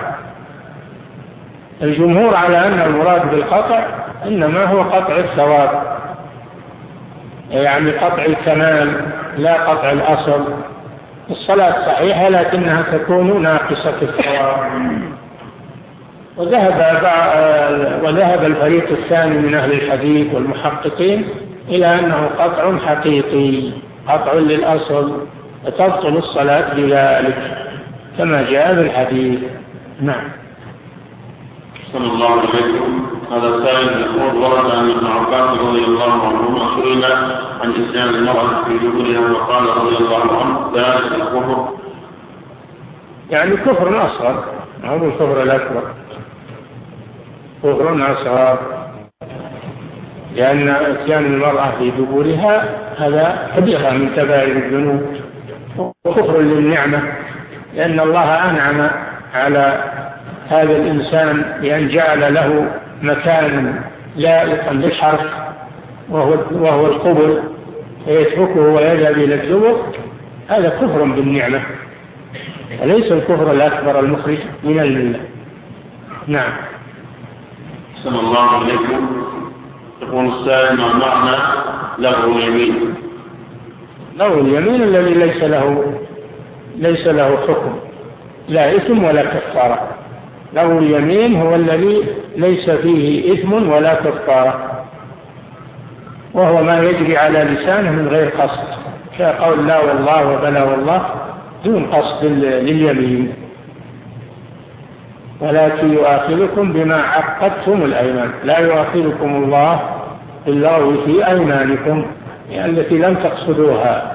S2: الجمهور على أن المراد بالقطع إنما هو قطع الثواب، يعني قطع الكمال لا قطع الأصل. الصلاة صحيحة لكنها تكون ناقصة الثواب. وذهب الفريق الثاني من أهل الحديث والمحققين إلى أنه قطع حقيقي، قطع للأصل، وتبطل الصلاة بذلك كما جاء في الحديث. نعم.
S1: صلى الله عليكم. هذا سائل يقول ورد عن ابن عباس رضي الله عنهما سئل عن إتيان المرأة في دبرها وقال رضي الله عنه ذلك الكفر،
S2: يعني كفر أصغر، هو الكفر الأكبر، كفر أصغر، لأن إتيان المرأة في دبرها هذا كبيرة من كبائر الذنوب وكفر للنعمة، لأن الله أنعم على هذا الإنسان بأن جعل له مكانا لائقا بالحرف وهو القبل، فيتركه ويذهب إلى الدبر، هذا كفر بالنعمة وليس الكفر الأكبر المخرج من الملة. نعم.
S1: صلى الله عليكم. يقول السائل ما معنى لغو اليمين؟
S2: لغو اليمين الذي ليس له حكم، لا إثم ولا كفارة. لغو اليمين هو الذي ليس فيه إثم ولا كفارة، وهو ما يجري على لسانه من غير قصد، كقول لا والله وبلا والله دون قصد لليمين. ولكن يؤاخذكم بما عقدتم الأيمان، لا يؤاخذكم الله باللغو في أيمانكم التي لم تقصدوها،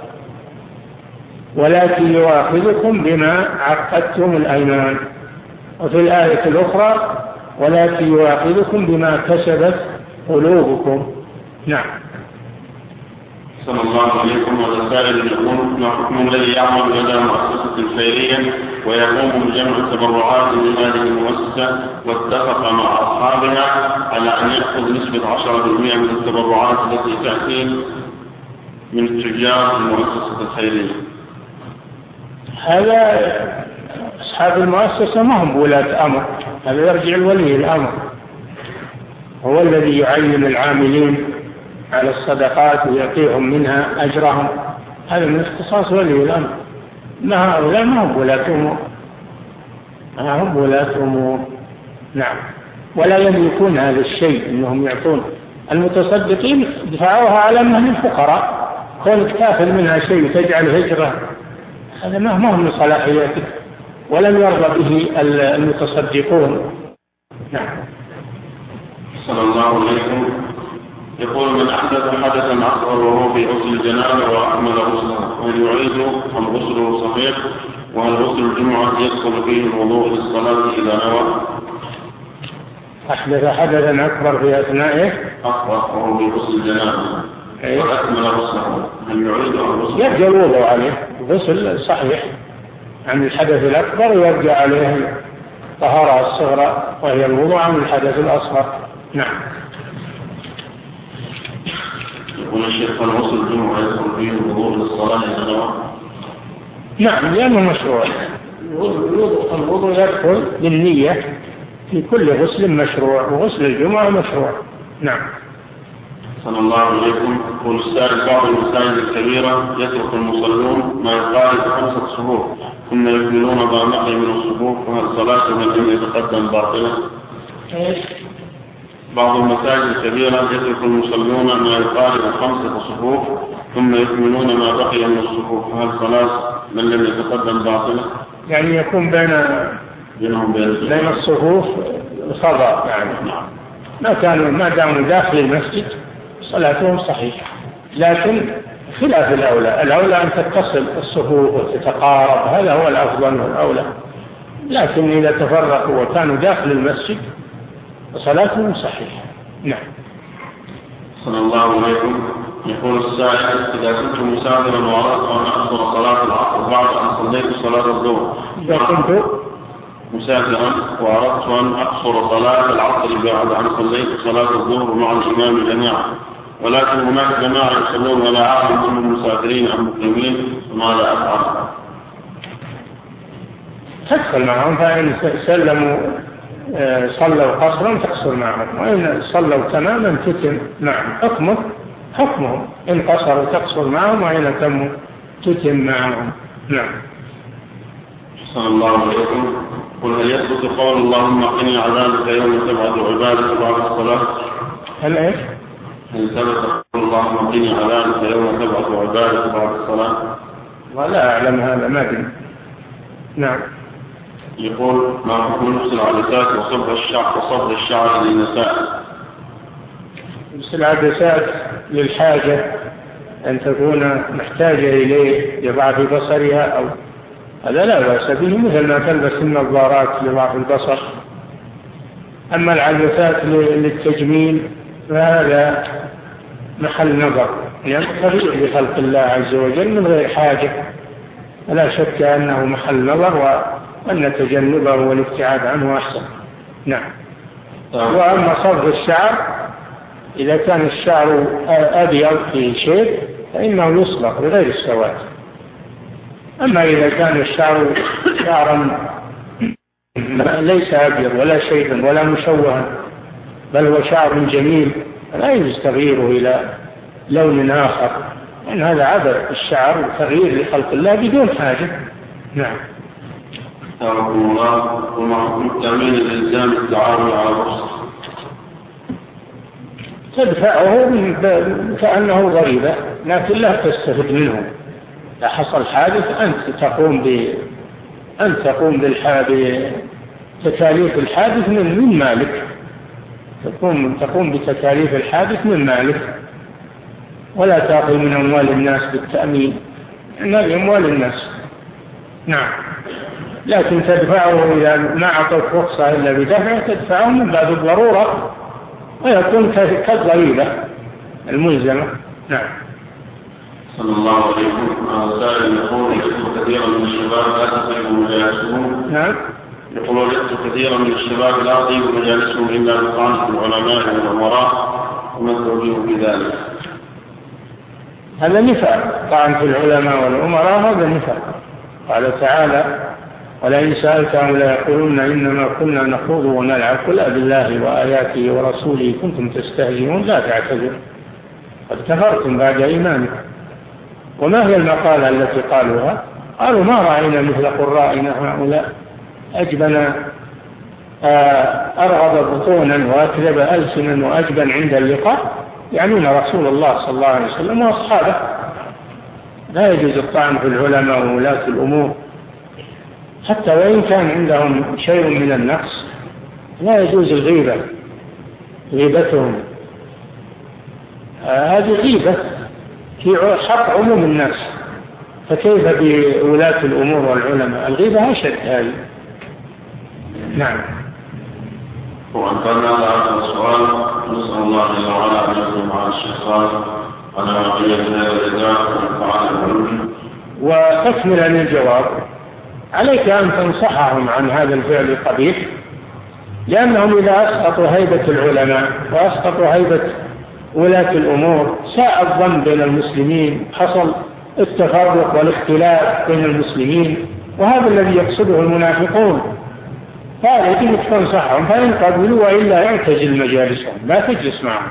S2: ولكن يؤاخذكم بما عقدتم الأيمان. وفي الآية الأخرى ولكن يؤاخذكم بما كسبت قلوبكم. نعم.
S1: صلى الله عليكم. والسائل يقول ما حكم الذي يعمل لدى مؤسسة خيرية ويقوم بجمع التبرعات لهذه المؤسسة واتفق مع أصحابها على أن يأخذ نسبة 10% من التبرعات التي تأتي من تجار المؤسسة الخيرية؟
S2: هذا أصحاب المؤسسة ما هم ولاة أمر، هذا يرجع لولي الأمر، هو الذي يعين العاملين على الصدقات ويعطيهم منها أجرهم، هذا من اختصاص ولي الأمر. ما هؤلاء ما هم ولاة أمور. نعم. ولا يملكون هذا الشيء أنهم يعطون المتصدقين، دفعوها على أنهم الفقراء، كونك تأخذ منها شيء وتجعل هجرة، هذا ما هم من صلاحياتك، ولم يرضى به المتصدقون. نعم.
S1: صلى الله عليكم. يقول من أحدث حدثا أصغر وهو في غسل الجنابة وأكمل غسله، هل يعيد أم غسله صحيح؟ وهل غسل الجمعة يدخل فيه الوضوء للصلاة إذا نوى؟
S2: أحدث حدثا أكبر في أثنائه
S1: أصغر وهو في غسل الجنابة وأكمل غسله، هل يعيد أم غسله؟
S2: يرجع الوضوء عليه، غسل صحيح عن الحدث الأكبر ويرجع عليه طهارة الصغرى وهي الوضوء عن الحدث الأصغر. نعم.
S1: يقول الشيخ هل غسل الجمعة يدخل فيه الوضوء للصلاة إذا نوى؟
S2: نعم، لأنه مشروع. الوضوء يدخل بالنية في كل غسل مشروع، وغسل الجمعة مشروع. نعم.
S1: صلى الله عليكم. يقول السائل بعض المساجد الكبيرة يترك المصلون ما يقارب 5 صفوف ثم يكملون ما بقي من الصفوف، وهل صلاة من لم يتقدم باطلة؟ بعض المساجد الكبيرة يترك المصلون ما يقارب 5 صفوف ثم يكملون ما بقي من الصفوف، وهل صلاة من لم يتقدم باطلة؟
S2: يعني يكون بين الصفوف فضاء، يعني ما داموا داخل المسجد صلاتهم صحيحة، لكن خلاف الأولى أن تتصل الصفوف وتتقارب، هذا هو الأفضل والأولى، لكن إذا تفرقوا وكانوا داخل المسجد صلاتهم صحيحة. نعم.
S1: صلى الله عليكم. يقول السائل إذا كنت مسافرا وأردت أن أحضر صلاة العصر بعد أن صليت صلاة الظهر،
S2: إذا كنت
S1: مسافرا وأردت أن أقصر صلاة العصر بعد أن صليت صلاة الظهر مع الإمام جماعة، ولكن هناك جماعة يصلون ولا أعلم أنهم مسافرين أم مقيمين، فماذا أفعل؟
S2: تدخل معهم، فإن سلموا صلوا قصرا تقصر معهم، وإن صلوا تماما تتم معهم. حكمهم إن قصروا تقصر معهم، وإن تموا تتم معهم. نعم.
S1: صلى الله عليكم. قل هل يثبت قول اللهم قني عذابك يوم تبعث عبادك بعد الصلاة؟
S2: هل
S1: ثبت قول اللهم قني عذابك يوم تبعث عبادك بعد الصلاة؟
S2: ولا أعلم هذا، ما أدري. نعم.
S1: يقول ما حكم لبس العدسات وصبغ الشعر للنساء؟
S2: لبس العدسات للحاجة أن تكون محتاجة إليه لضعف بصرها أو هذا لا بأس به، مثل ما تلبس النظارات لضعف البصر. أما العدسات للتجميل فهذا محل نظر، يعني تغيير لخلق الله عز وجل من غير حاجة، لا شك أنه محل نظر وأن تجنبه والابتعاد عنه أحسن. نعم. وأما صبغ الشعر إذا كان الشعر أبيض في شيء فإنه يصبغ بغير السواد. أما إذا كان الشعر شعرا ليس أبيض ولا شيء ولا مشوها بل هو شعر جميل لا يجوز تغييره إلى لون آخر، لأن هذا عبث الشعر وتغيير لخلق الله بدون حاجة. نعم.
S1: أرحم الله. وما حكم التأمين الإلزام التعاون على الرخصة؟
S2: تدفعه كأنه غريبة لكن لا تستفد منه. إذا حصل حادث أنت تقوم بتكاليف الحادث من مالك، تقوم بتكاليف الحادث من مالك، ولا تأخذ من أموال الناس بالتأمين، إن هذه أموال الناس. نعم. لكن تدفعه إذا ما أعطوك رخصة إلا بدفع تدفعه من باب الضرورة ويكون كالضريبة الملزمة. نعم.
S1: صلى الله عليه وسلم. سائل يقول يجد كثيرا من الشباب لا تطيب مجالسهم.
S2: نعم.
S1: يقول وجدت كثيرا من الشباب لا تطيب مجالسهم إلا بطعن العلماء والأمراء، وما توجيه بذلك؟
S2: هذا نفاق، طعن في العلماء والأمراء هذا نفاق. قال تعالى ولئن سألتهم ليقولون إنما كنا نخوض ونلعب قل بالله وآياته ورسوله كنتم تستهزئون لا تعتذروا قد كفرتم بعد إيمانكم. وما هي المقالة التي قالوها؟ قالوا ما رأينا مثل قرائنا هؤلاء أجبن أرغب بطونا وأكذب ألسنا وأجبن عند اللقاء، يعنون رسول الله صلى الله عليه وسلم وأصحابه. لا يجوز الطعن في العلماء وولاة الأمور حتى وإن كان عندهم شيء من النقص، لا يجوز الغيبة، غيبتهم هذه غيبة في حق عموم الناس، فكيف بولاة الأمور والعلماء؟ الغيبة أشد هذه. نعم.
S1: وأنتنا على هذا السؤال نسأل الله جل وعلا أن يكون مع الشيطان على بقية الإدراك ونفعله.
S2: وتكمل للجواب عليك أن تنصحهم عن هذا الفعل القبيح، لأنهم إذا أسقطوا هيبة العلماء وأسقطوا هيبة ولاة الأمور ساء الظن بين المسلمين، حصل التفرق والاختلاف بين المسلمين، وهذا الذي يقصده المنافقون. فعليك أن تنصحهم فإن قبلوا وإلا اعتزل مجالسهم، لا تجلس معهم.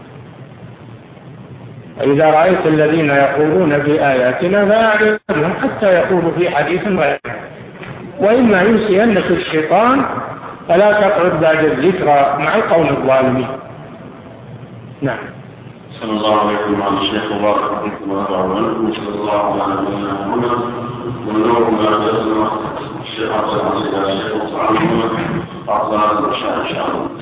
S2: إذا رأيت الذين يقولون بآياتنا فأعرضهم حتى يقولوا في حديث غيره، وإما ينسينك الشيطان فلا تقعد بعد الذكرى مع القوم الظالمين. نعم.
S1: صلى الله عليكم وعلى الشيخ وبارك فيكم ونفعوا عنكم. صلى الله على نبينا محمد ونوركم لا تسلم الشيخ عبد العزيز على الشيخ وصحابه محمد أعطانا الشيخ إن شاء الله.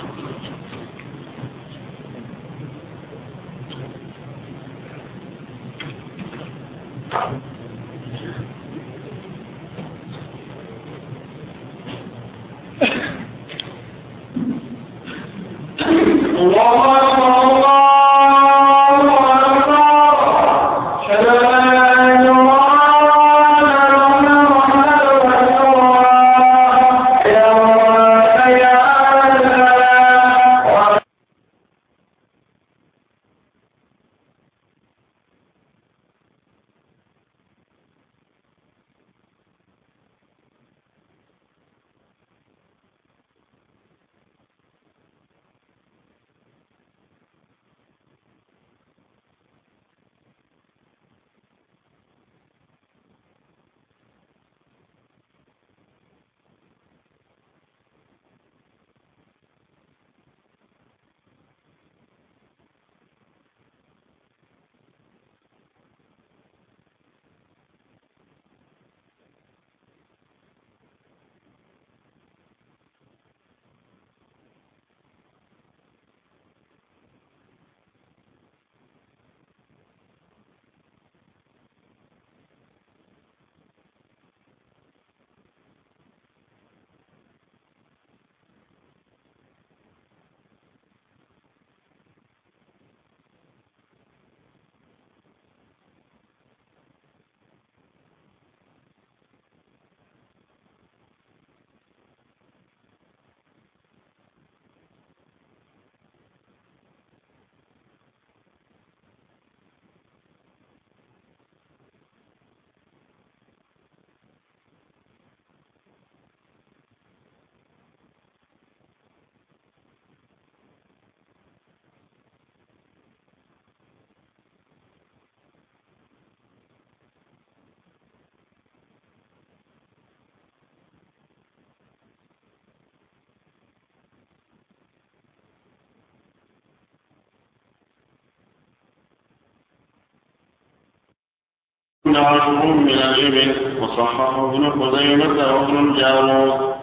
S1: 10 من الإبل، وصححه ابن خزيمة وابن الجارود.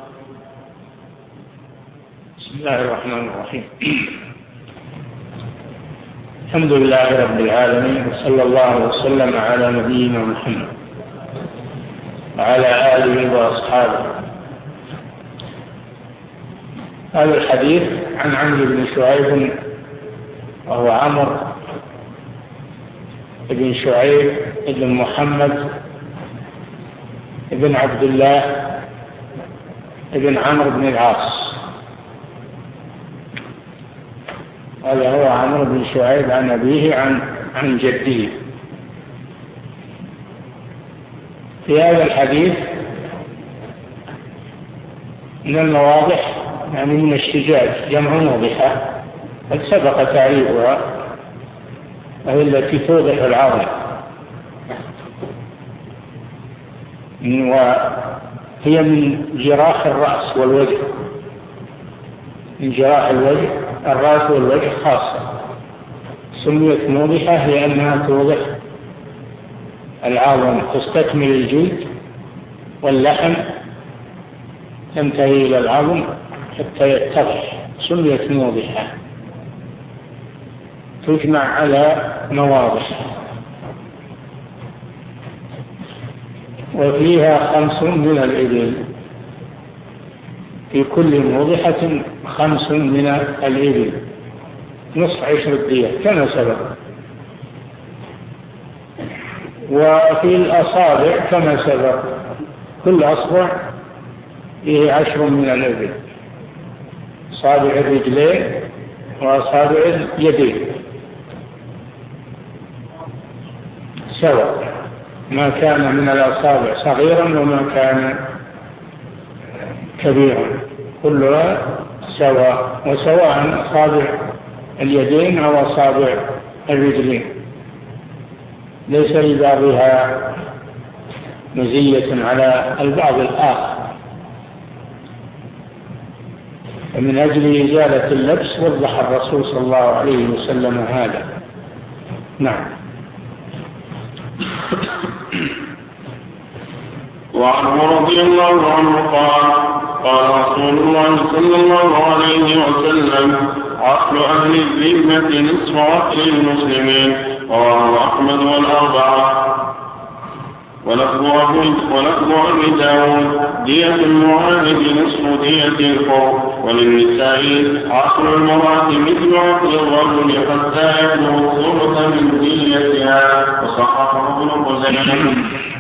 S2: بسم الله الرحمن الرحيم. الحمد لله رب العالمين، وصلى الله وسلم على نبينا محمد وعلى آله وأصحابه. هذا الحديث عن عمرو بن شعيب، وهو عمرو بن شعيب بن محمد بن عبد الله بن عمرو بن العاص. هذا هو عمرو بن شعيب عن أبيه عن جده. في هذا الحديث من المواضح، يعني من الشجاج، جمع موضحة قد سبق تعريفها، وهي التي توضح العظم، وهي من جراح الرأس والوجه، من جراح الوجه الرأس والوجه خاصة. سميت موضحة لأنها توضح العظم، تستكمل الجلد واللحم، تنتهي إلى العظم حتى يتضح. سميت موضحة، تجمع على مواضع، وفيها 5 من الإبل، في كل موضحة 5 من الإبل، نصف 10 دية كما سبق. وفي الأصابع كما سبق، كل أصبع فيه 10 من الإبل، أصابع الرجلين وأصابع اليدين سواء، ما كان من الأصابع صغيرا وما كان كبيرا، كلها سواء، وسواء أصابع اليدين أو أصابع الرجلين، ليس لبعضها مزية على البعض الآخر. ومن أجل إزالة اللبس وضح الرسول صلى الله عليه وسلم هذا. نعم.
S1: وعنه رضي الله عنه قال: قال رسول الله صلى الله عليه وسلم: عقل أهل الذمة نصف عقل المسلمين. رواه أحمد والأربعة. ولفظ أبي داود: دية المعاهد نصف دية الحر. وللنساء: عقل المرأة مثل عقل الرجل حتى يبلغ الثلث من ديتها. وصححه ابن خزيمة.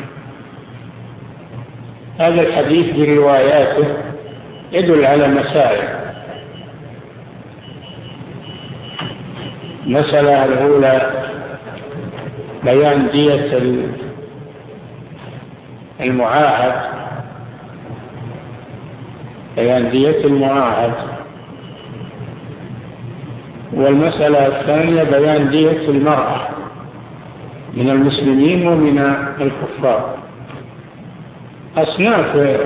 S2: هذا الحديث برواياته يدل على مسائل. المسألة الأولى بيان دية المعاهد، بيان دية المعاهد. والمسألة الثانية بيان دية المرأة من المسلمين ومن الكفار. أصناف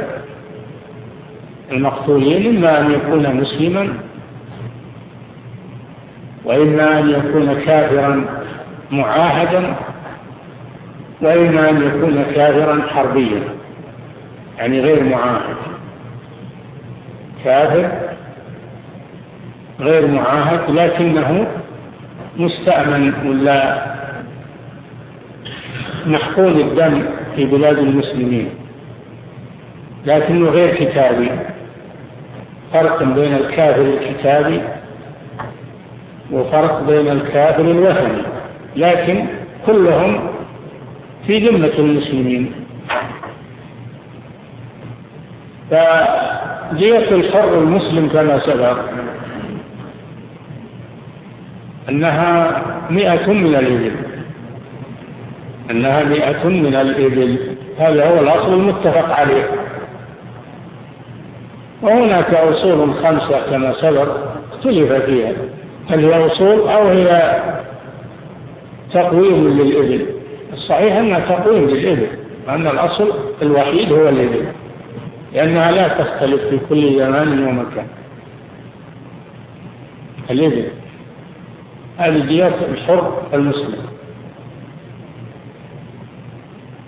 S2: المقتولين: إما أن يكون مسلما، وإما أن يكون كافرا معاهدا، وإما أن يكون كافرا حربيا، يعني غير معاهد، كافر غير معاهد لكنه مستأمن ولا محقون الدم في بلاد المسلمين، لكنه غير كتابي. فرق بين الكافر الكتابي وفرق بين الكافر الوثني، لكن كلهم في ذمة المسلمين. فدية الحر المسلم كما سبق أنها 100 من الإبل، أنها 100 من الإبل. هذا هو الأصل المتفق عليه. وهناك أصول 5 كما سبق اختلف فيها، هل هي أصول أو هي تقويم للإبل. الصحيح أنها تقويم للإبل، أن الأصل الوحيد هو الإبل، لأنها لا تختلف في كل زمان ومكان. الإبل هذه دية الحر المسلم.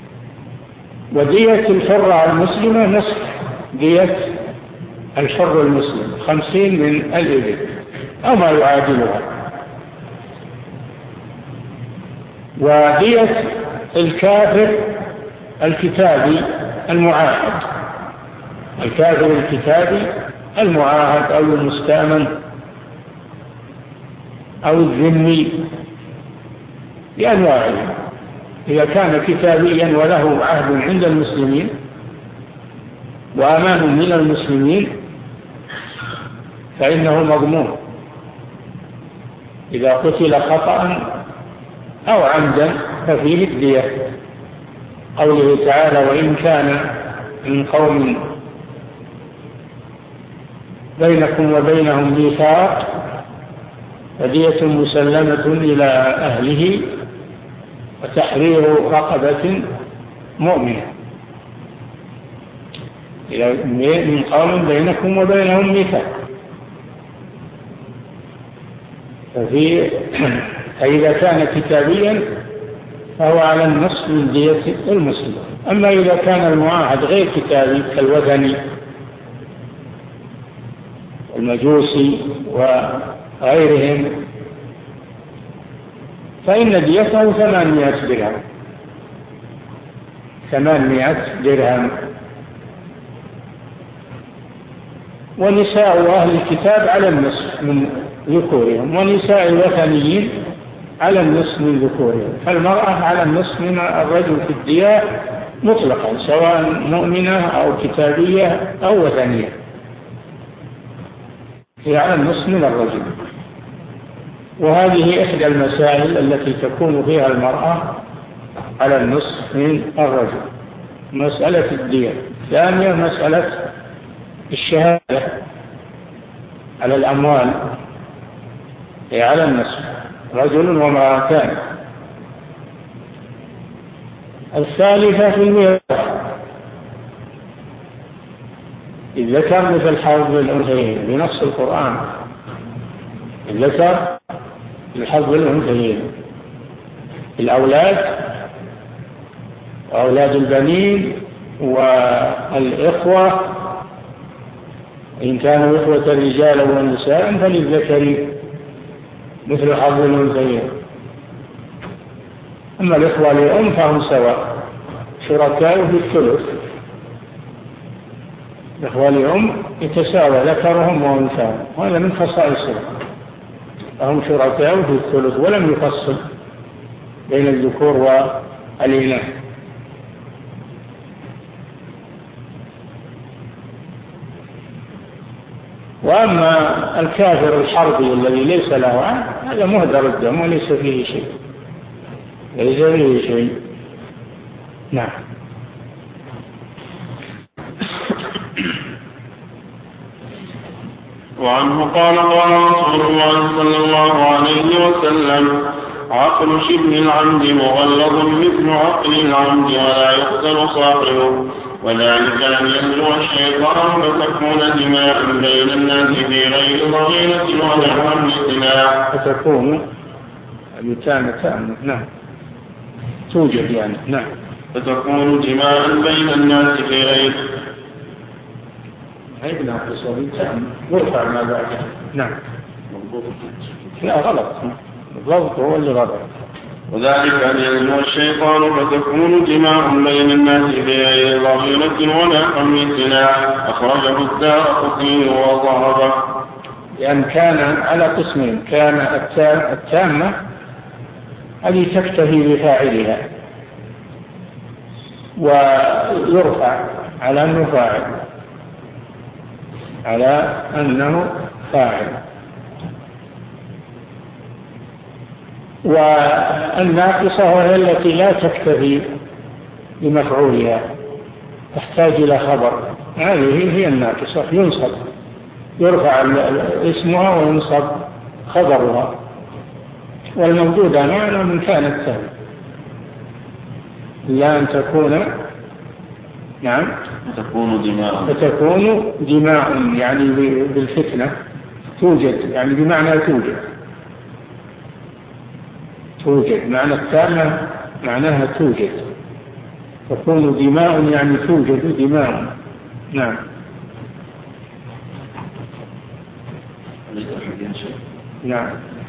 S2: ودية الحرة المسلمة نصف دية الحر المسلم، 50 من الإبل أو ما يعادلها. ودية الكافر الكتابي المعاهد، الكافر الكتابي المعاهد أو المستأمن أو الذمي بأنواعه، إذا كان كتابيا وله عهد عند المسلمين وأمان من المسلمين فإنه مضمون إذا قتل خطأ أو عمدا ففيه الدية. قوله تعالى: وإن كان من قوم بينكم وبينهم ميثاق فدية مسلمة إلى أهله وتحرير رقبة مؤمنة. من قوم بينكم وبينهم ميثاق، فإذا كان كتابيا فهو على النصف من دية المسلم. أما إذا كان المعاهد غير كتابي كالوثني والمجوسي وغيرهم فإن ديته 800 درهم. ونساء أهل الكتاب على النصف من ذكورهم، ونساء الوثنيين على النصف من ذكورهم. فالمرأة على النصف من الرجل في الدية مطلقا، سواء مؤمنة أو كتابية أو وثنية، هي على النصف من الرجل. وهذه إحدى المسائل التي تكون فيها المرأة على النصف من الرجل، مسألة الدية. ثانيا مسألة الشهادة على الأموال، هي على النصف، رجل وامرأتان. الثالثة في الميراث، الذكر مثل حظ الأنثيين بنص القرآن، الذكر لحظ الأنثيين، الأولاد وأولاد البنين والإخوة إن كانوا إخوة رجالا ونساء فللذكر مثل حظ الأنثيين. أما الإخوة لأم فهم سواء، شركاء في الثلث. الإخوة لأم يتساوى ذكرهم وأنثاهم، وهذا من خصائصهم، فهم شركاء في الثلث، ولم يفصل بين الذكور والإناث. وأما الكافر الحربي الذي ليس له عهد هذا مهدر الدم وليس فيه شيء، ليس فيه شيء. نعم.
S1: وعنه قال: قال رسول الله صلى الله عليه وسلم: عقل شبه العمد مغلظ مثل عقل العمد ولا يقتل صاحبه، وذلك أن يبلغ الشيطان فتكون دماء بين الناس في غير ضغينة ولا حمل سلاح.
S2: فتكون نعم توجد يعني نعم.
S1: فتكون دماء بين الناس في غير
S2: هيبنا قصوري يرفع ما بعده. نعم. لا غلط، الضبط هو اللي غلط.
S1: وذلك أن يزنو الشيطان فتكون دماء بين الناس في غير ضغينة ولا حمل سلاح. أخرجه الدارقطني وصححه.
S2: لأن كان على قسمين: كان التامة هذه تكتفي بفاعلها ويرفع على أنه فاعل، على أنه فاعل. والناقصة وهي التي لا تكتفي بمفعولها، تحتاج إلى خبر، هذه هي الناقصة، ينصب، يرفع اسمها وينصب خبرها. والموجودة معنا من كان التالي إلا أن تكون نعم
S1: فتكون
S2: دماء يعني بالفتنة، توجد يعني بمعنى توجد معنى التامة، معناها توجد. تكون دماء يعني توجد دماء. نعم. نعم.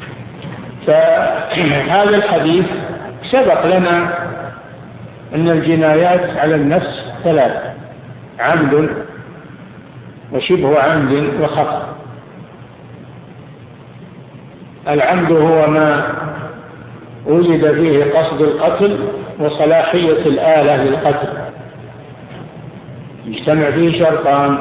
S2: فهذا الحديث سبق لنا أن الجنايات على النفس ثلاث: عمد وشبه عمد وخطأ. العمد هو ما وجد فيه قصد القتل وصلاحية الآلة للقتل، يجتمع فيه شرطان: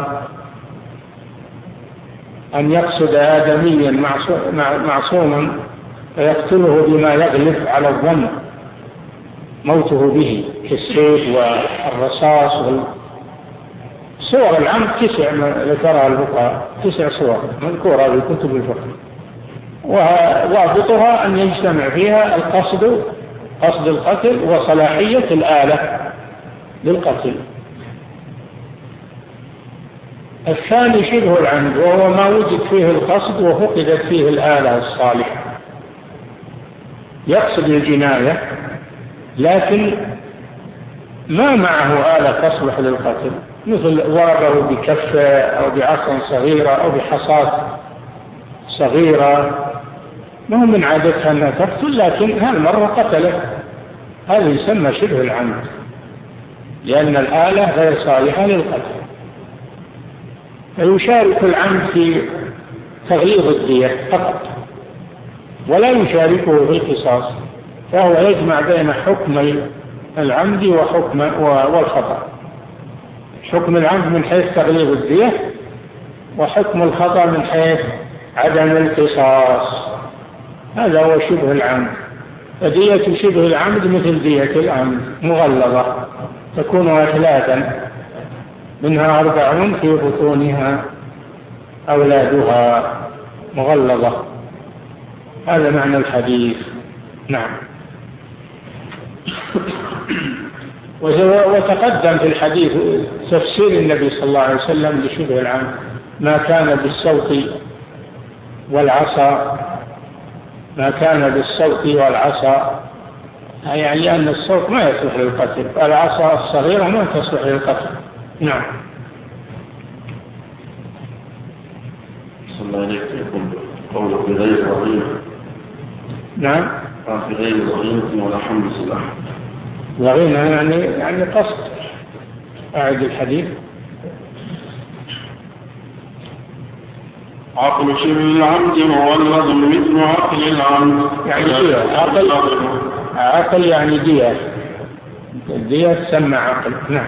S2: أن يقصد آدميا معصوما فيقتله بما يغلب على الظن موته به كالسيف والرصاص صور العمد 9 ذكرها الفقهاء، 9 صور مذكورة في كتب الفقه، وضابطها أن يجتمع فيها قصد القتل وصلاحية الآلة للقتل. الثاني شبه العمد، وهو ما وجد فيه القصد وفقدت فيه الآلة الصالحة، يقصد الجناية لكن ما معه آلة تصلح للقتل، مثل ضربه بكفة أو بعصا صغيرة أو بحصاة صغيرة ما هو من عادتها أنها تقتل، لكن هالمرة قتلت، هذا يسمى شبه العمد لأن الآلة غير صالحة للقتل. فيشارك العمد في تغليظ الدية فقط ولا يشاركه في القصاص، فهو يجمع بين حكم العمد والخطأ. حكم العمد من حيث تغليظ الدية، وحكم الخطأ من حيث عدم القصاص. هذا هو شبه العمد. فدية شبه العمد مثل دية العمد مغلظة، تكون 3 منها 40 في بطونها أولادها مغلظة. هذا معنى الحديث. نعم. وتقدم في الحديث تفسير النبي صلى الله عليه وسلم لشبه العمد: ما كان بالصوت والعصا، ما كان بالصوت والعصا، يعني أن الصوت ما يصلح للقتل، العصا الصغيرة ما تصلح للقتل. نعم.
S1: صلى الله عليه وسلم قوله بغير ضغينة.
S2: نعم.
S1: بغير ضغينة ولا حمل سلاح.
S2: ضغينة يعني قصد. أعد الحديث.
S1: عقل شبه العمد مغلظ مثل عقل العمد،
S2: يعني عقل يعني دية، الدية تسمى عقل. نعم.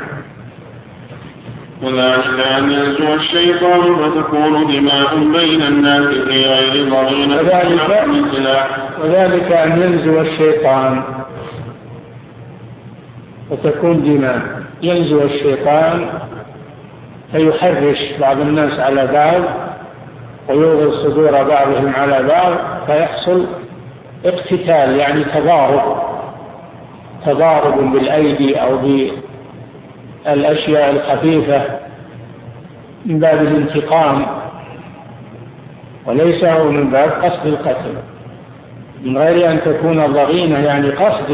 S1: وذلك أن ينزو الشيطان فتكون دماء بين الناس في غير ضغينة
S2: وذلك أن ينزو الشيطان فتكون دماء. ينزو الشيطان فيحرش بعض الناس على بعض ويوغل صدور بعضهم على بعض، فيحصل اقتتال يعني تضارب بالأيدي أو بالأشياء الخفيفة من باب الانتقام، وليس هو من باب قصد القتل، من غير أن تكون ضغينة يعني قصد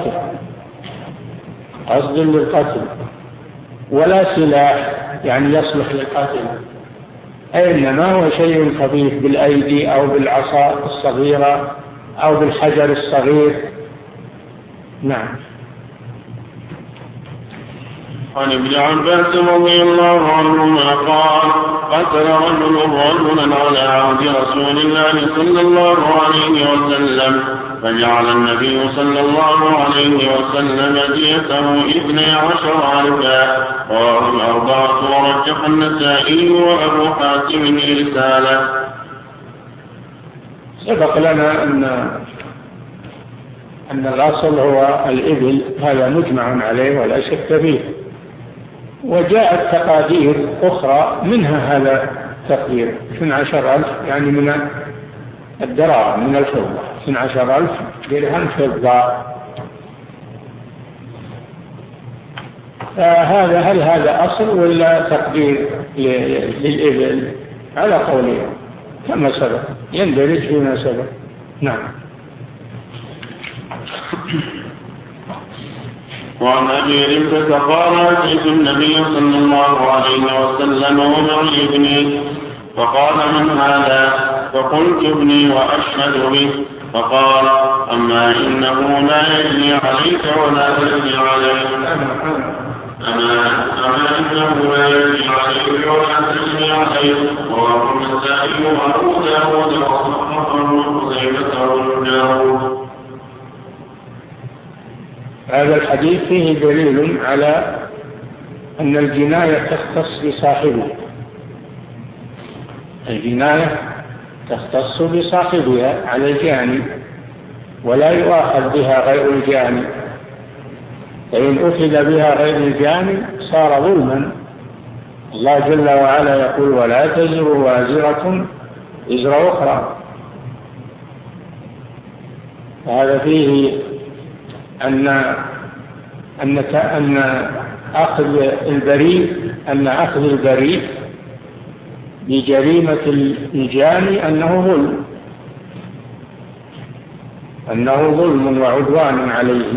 S2: للقتل، ولا سلاح يعني يصلح للقتل، إنما هو شيء خفيف بالأيدي أو بالعصا الصغيرة أو بالحجر الصغير. نعم.
S1: عن ابن عباس رضي الله عنهما قال: قتل رجل رجلا على عهد رسول الله صلى الله عليه وسلم، فجعل النبي صلى الله عليه وسلم ديته 12,000. رواه الأربعة ورجح النسائي وأبو حاتم رسالة.
S2: سبق لنا أن الأصل هو الإبل، هذا مجمع عليه ولا شك فيه، وجاءت تقادير أخرى منها هذا التقدير 12,000 يعني من الدراهم من الفضة، 12,000 درهم فضة. فهذا هل هذا أصل ولا تقدير للإبل؟ على قولين كما سبق، يندرج فيما سبق. نعم.
S1: وعن أبي رمزة قال أتيت النبي صلى الله عليه وسلم ومعي ابني فقال من هذا؟ فقلت ابني وأشهد به. فقال أما إنه لا يجني عليك ولا تجني عليك أما إنه لا يجني عليك ولا تجني عليك. رواه النسائي وأبو داود وصححه وخزيمة وابن داود.
S2: هذا الحديث فيه دليل على أن الجناية تختص بصاحبها. الجناية تختص بصاحبها على الجاني ولا يؤاخذ بها غير الجاني، فإن أخذ بها غير الجاني صار ظلما. الله جل وعلا يقول ولا تزر وازرة وزر أخرى. هذا فيه أن أخذ البريء بجريمة الجاني أنه ظلم وعدوان عليه.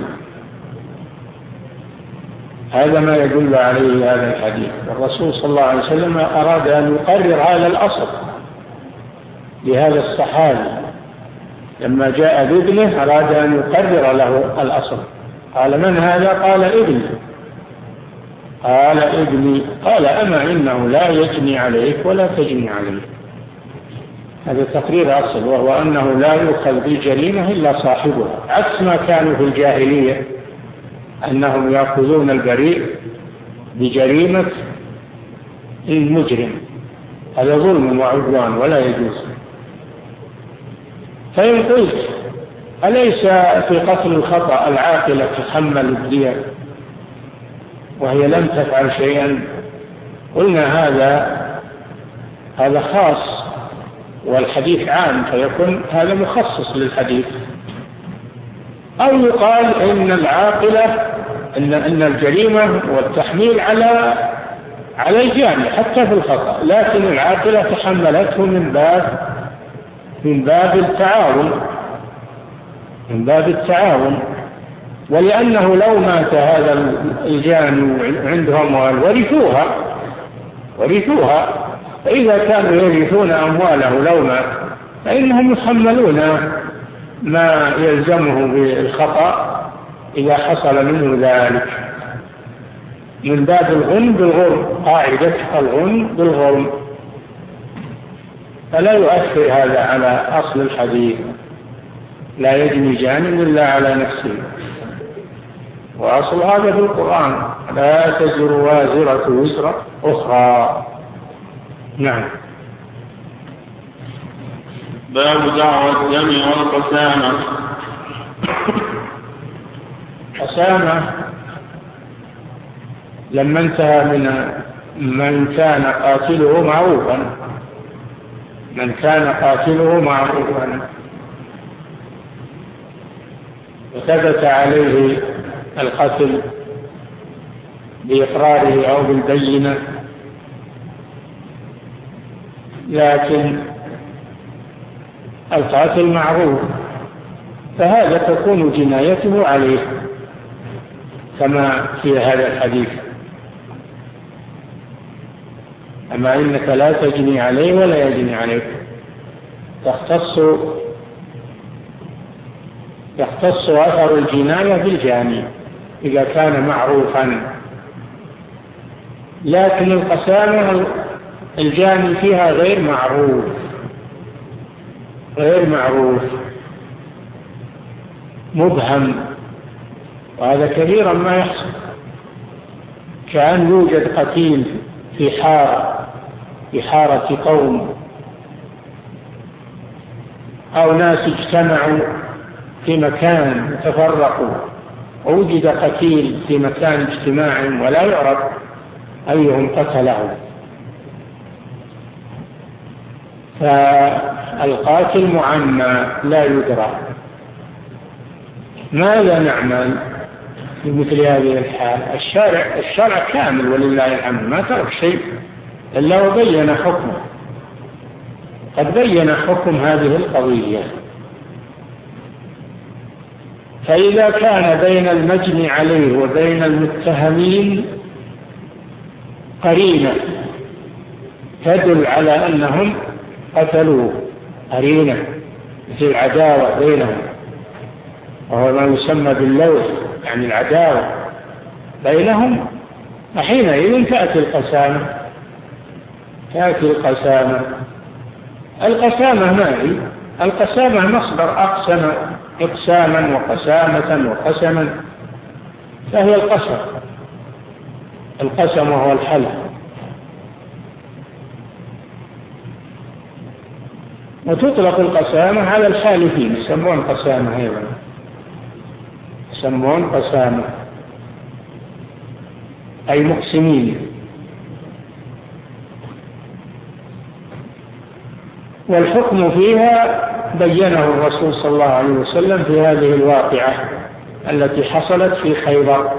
S2: هذا ما يدل عليه هذا الحديث. الرسول صلى الله عليه وسلم أراد أن يقرر هذا الأصل لهذا الصحابي لما جاء بابنه، أراد أن يقرر له الأصل. قال من هذا؟ قال ابني. قال ابني. قال أما إنه لا يجني عليك ولا تجني عليك. هذا تقرير أصل، وهو أنه لا يؤخذ بالجريمة إلا صاحبها، عكس ما كانوا في الجاهلية أنهم يأخذون البريء بجريمة المجرم. هذا ظلم وعدوان ولا يجوز. فإن قلت أليس في قتل الخطأ العاقلة تحمل الدية وهي لم تفعل شيئا؟ قلنا هذا خاص والحديث عام، فيكون هذا مخصص للحديث. أو يقال إن العاقلة إن الجريمة والتحميل على الجاني حتى في الخطأ، لكن العاقلة تحملته من باب التعاون. ولأنه لو مات هذا الجاني عنده أموال ورثوها، فإذا كانوا يرثون أمواله لو مات فإنهم يحملون ما يلزمه بالخطأ إذا حصل منه ذلك، من باب الغنم بالغرم، قاعدة الغنم بالغرم. فلا يؤثر هذا على أصل الحديث، لا يجني جانب إلا على نفسه. وأصل هذا في القرآن لا تزر وازرة وزر أخرى. نعم.
S1: باب دعوى الدم والقسامة.
S2: قسامة لما انتهى من كان قاتله معروفا وثبت عليه القتل بإقراره أو بالبينة، لكن القاتل معروف، فهذا تكون جنايته عليه كما في هذا الحديث. أما إنك لا تجني عليه ولا يجني عليك، يختص أثر الجناية بالجاني إذا كان معروفا. لكن القسامة الجاني فيها غير معروف مبهم، وهذا كثيرا ما يحصل. كأن يوجد قتيل في حارة قوم أو ناس اجتمعوا في مكان تفرقوا، ووجد قتيل في مكان اجتماع ولا يعرف أيهم قتله، فالقاتل معمى لا يدرى. ماذا نعمل في مثل هذه الحال؟ الشرع كامل ولله الحمد، ما ترك شيء إلا وبين حكمه. قد بين حكم هذه القضية، فإذا كان بين المجني عليه وبين المتهمين قرينة تدل على أنهم قتلوه، قرينة مثل العداوة بينهم، وهو ما يسمى باللوث، يعني العداوة بينهم، فحينئذ تأتي القسامة. القسامة ما هي؟ القسامة مصدر أقسم إقساما وقسامة وقسما، فهي القسم وهو الحلف. وتطلق القسامة على الحالفين، يسمون قسامة أيضا، يسمون قسامة أي مقسمين. والحكم فيها بينه الرسول صلى الله عليه وسلم في هذه الواقعة التي حصلت في خيبر،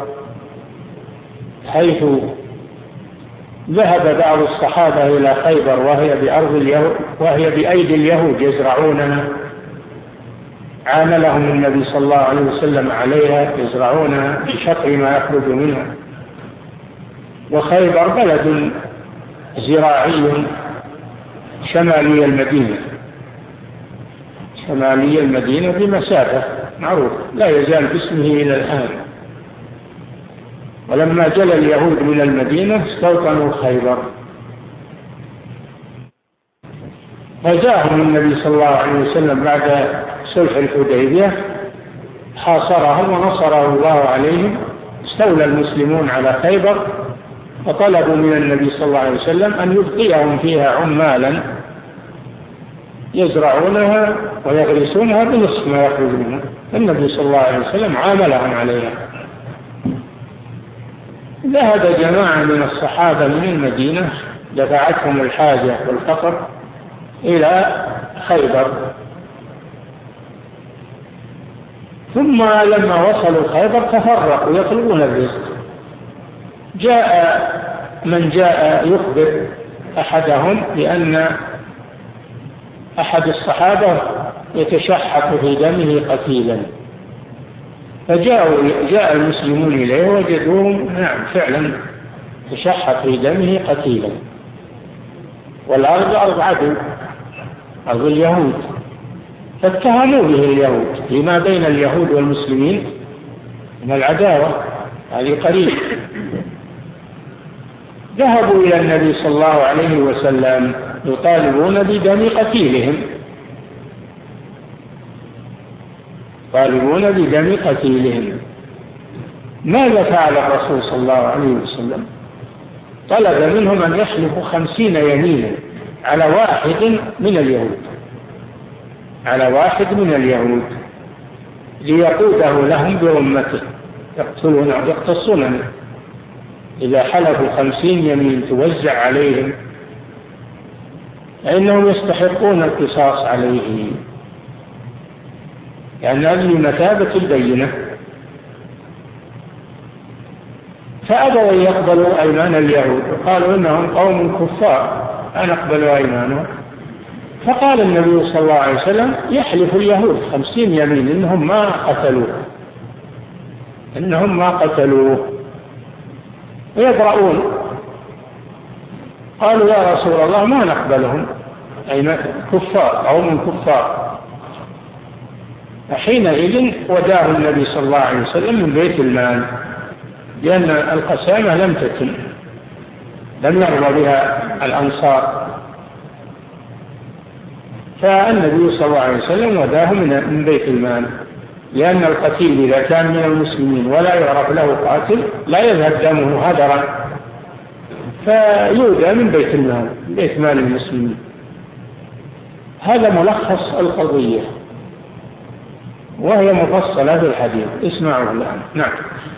S2: حيث ذهب بعض الصحابة إلى خيبر وهي بأيدي اليهود يزرعونها، عاملهم النبي صلى الله عليه وسلم عليها، يزرعونها بشطر ما يخرج منها. وخيبر بلد زراعي شمالي المدينة بمسافة معروف، لا يزال باسمه إلى الآن. ولما جل اليهود من المدينة استوطنوا خيبر، فجاءهم النبي صلى الله عليه وسلم بعد صلح الحديبية، حاصرهم ونصره الله عليهم، استولى المسلمون على خيبر، فطلبوا من النبي صلى الله عليه وسلم أن يبقيهم فيها عمالا يزرعونها ويغرسونها بنصف ما يخرج منها. النبي صلى الله عليه وسلم عاملهم عليها. ذهب جماعة من الصحابة من المدينة، دفعتهم الحاجة والفقر إلى خيبر، ثم لما وصلوا خيبر تفرقوا يطلبون الرزق. جاء من جاء يخبر أحدهم بأن أحد الصحابة يتشحط في دمه قتيلا، فجاء المسلمون إليه وجدوهم نعم فعلا تشحط في دمه قتيلا، والأرض أرض عدو، أرض اليهود، فاتهموا به اليهود فيما بين اليهود والمسلمين من العداوة هذه قريب. ذهبوا إلى النبي صلى الله عليه وسلم يطالبون بدم قتيلهم. ماذا فعل الرسول صلى الله عليه وسلم؟ طلب منهم أن يحلفوا 50 يمينا على واحد من اليهود ليقوده لهم برمته، يقتصونه. إذا حلفوا 50 يمين توزع عليهم فإنهم يستحقون القصاص عليه، يعني هذه مثابة البينة. فأبوا أن يقبلوا أيمان اليهود، وقالوا إنهم قوم كفار لا نقبل أيمانهم. فقال النبي صلى الله عليه وسلم يحلف اليهود 50 يمين إنهم ما قتلوه ويبرؤون. قالوا يا رسول الله ما نقبلهم، أي كفار، قوم كفار. فحينئذ وداه النبي صلى الله عليه وسلم من بيت المال، لأن القسامة لم تتم، لم يرضى بها الأنصار، فالنبي صلى الله عليه وسلم وداه من بيت المال، لأن القتيل إذا كان من المسلمين ولا يعرف له قاتل لا يذهب دمه هدرا، فيودى من بيت المال، بيت مال المسلمين. هذا ملخص القضية، وهي مفصلة في الحديث، اسمعوا الآن. نعم.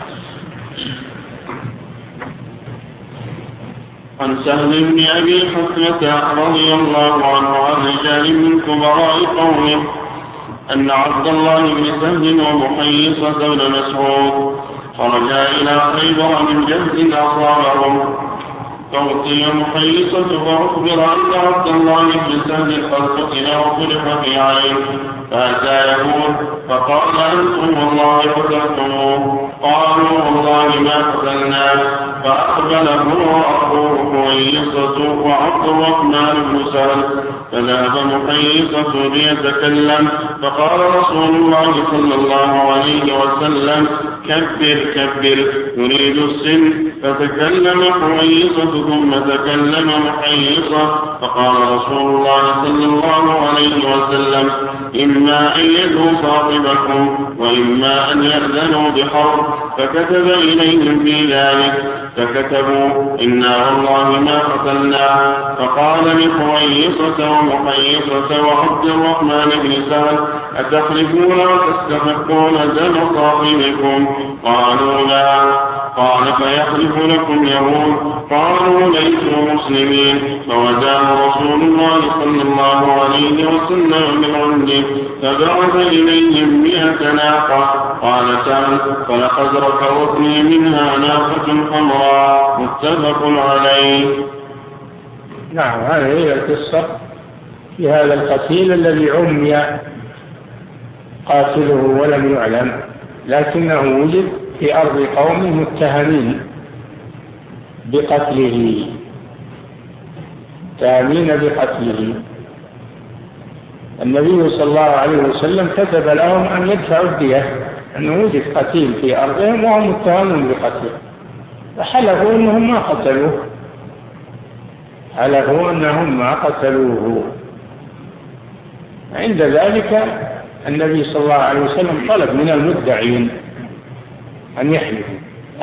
S1: عن سهل بن أبي حكمة رضي الله عنه عن رجال من كبراء قومه أن عبد الله بن سهل ومحيصة بن مسعود خرجا إلى خيبر من جهد أصابهم، فأعطي محيصة فأخبر أن عبد الله بن سهل قد قتل وطرح في عين، فأتى يقول فقال أنتم والله قتلتموه؟ قالوا والله ما قتلناه. فأقبل هو وأخوه محيصة وعبد الرحمن بن سهل، فذهب محيصة ليتكلم، فقال رسول الله صلى الله عليه وسلم كبر كبر يريد السن. فتكلم محيصة ثم تكلم محيصة، فقال رسول الله صلى الله عليه وسلم إما أن يدعوا صاحبكم وإما أن يأذنوا بحرب، فكتب إليهم في ذلك فكتبوا إنا والله ما قتلنا. فقال لحويصة ومحيصة وعبد الرحمن بن سهل أتخلفون وتستحقون دم صاحبكم؟ قالوا لا. قال فيحلف لكم يهود؟ قالوا ليسوا مسلمين. فوداه رسول الله صلى الله عليه وسلم من عنده فبعث إليهم 100 ناقة. قال سعد فلقد ركضتني منها ناقة حمراء. متفق عليه.
S2: نعم، هذه هي القصة في هذا القتيل الذي عمي قاتله ولم يعلم، لكنه وجد في أرض قوم متهمين بقتله، النبي صلى الله عليه وسلم كتب لهم أن يدفعوا الدية، أنه وجد قتيل في أرضهم وهم متهمون بقتله، فحلفوا أنهم ما قتلوه. عند ذلك النبي صلى الله عليه وسلم طلب من المدعين أن يحلفوا،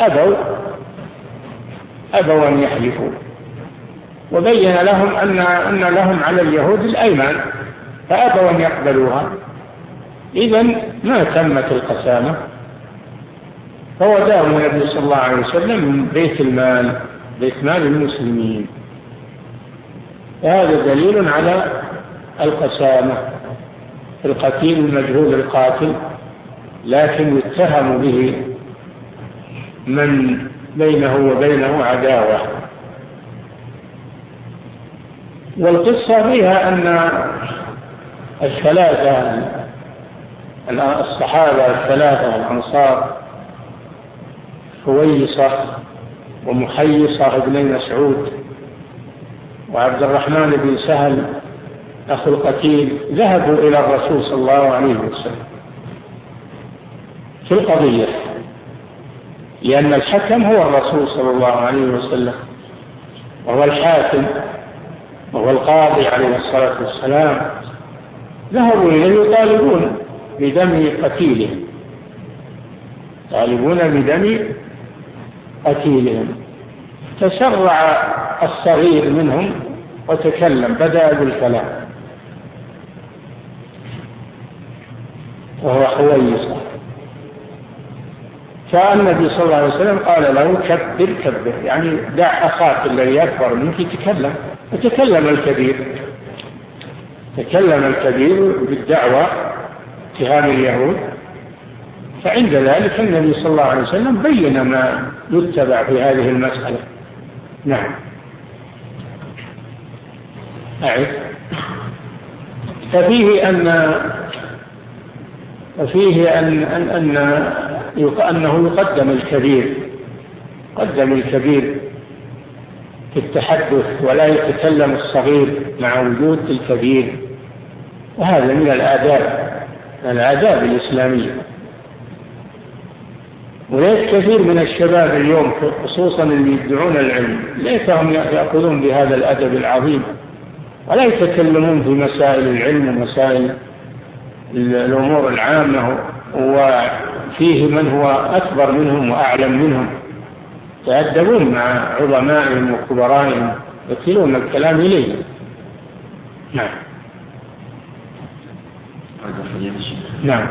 S2: أبوا أن يحلفوا، وبين لهم أن لهم على اليهود الأيمان، فأبوا أن يقبلوها. إذن ما تمت القسامة، فوداه النبي صلى الله عليه وسلم من بيت مال المسلمين. هذا دليل على القسامة في القتيل المجهول القاتل، لكن يتهم به من بينه وبينه عداوة. والقصة فيها أن الصحابة الثلاثة الأنصار حويصة ومحيصة ابن مسعود وعبد الرحمن بن سهل أخو القتيل ذهبوا إلى الرسول صلى الله عليه وسلم في القضية، لأن الحكم هو الرسول صلى الله عليه وسلم، وهو الحاكم وهو القاضي عليه الصلاة والسلام. ذهبوا إليه يطالبون بدم قتيلهم، تسرع الصغير منهم وتكلم، بدأ بالكلام وهو حويصة. فالنبي صلى الله عليه وسلم قال له كبر، يعني دع أخاك الذي أكبر منك يتكلم. وتكلم الكبير بالدعوة اتهام اليهود. فعند ذلك النبي صلى الله عليه وسلم بين ما يتبع في هذه المسألة. نعم. ففيه أنه يقدم الكبير في التحدث، ولا يتكلم الصغير مع وجود الكبير، وهذا من الآداب الإسلامية. وليس كثير من الشباب اليوم خصوصا اللي يدعون العلم ليتهم يأخذون بهذا الأدب العظيم، ولا يتكلمون في مسائل العلم ومسائل الأمور العامة، وفيه من هو أكبر منهم وأعلم منهم، يتأدبون مع عظمائهم وكبرائهم، يكلون الكلام إليه. نعم.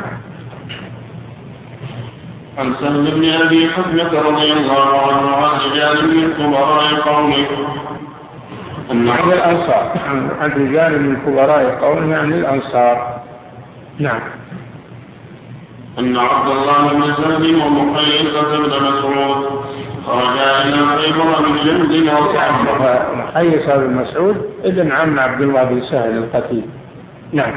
S1: عن سهل بن أبي حكمة رضي الله عنه عن رجال من كبراء قومه
S2: عن الأنصار، عن رجال من كبراء قومه عن الأنصار. نعم.
S1: أن عبد الله بن سهل ومحيصة بن مسعود خرجا إلى خيبر بجند وصحبه.
S2: محيصة بن مسعود ابن عم عبد الله بن سهل القتيل. نعم.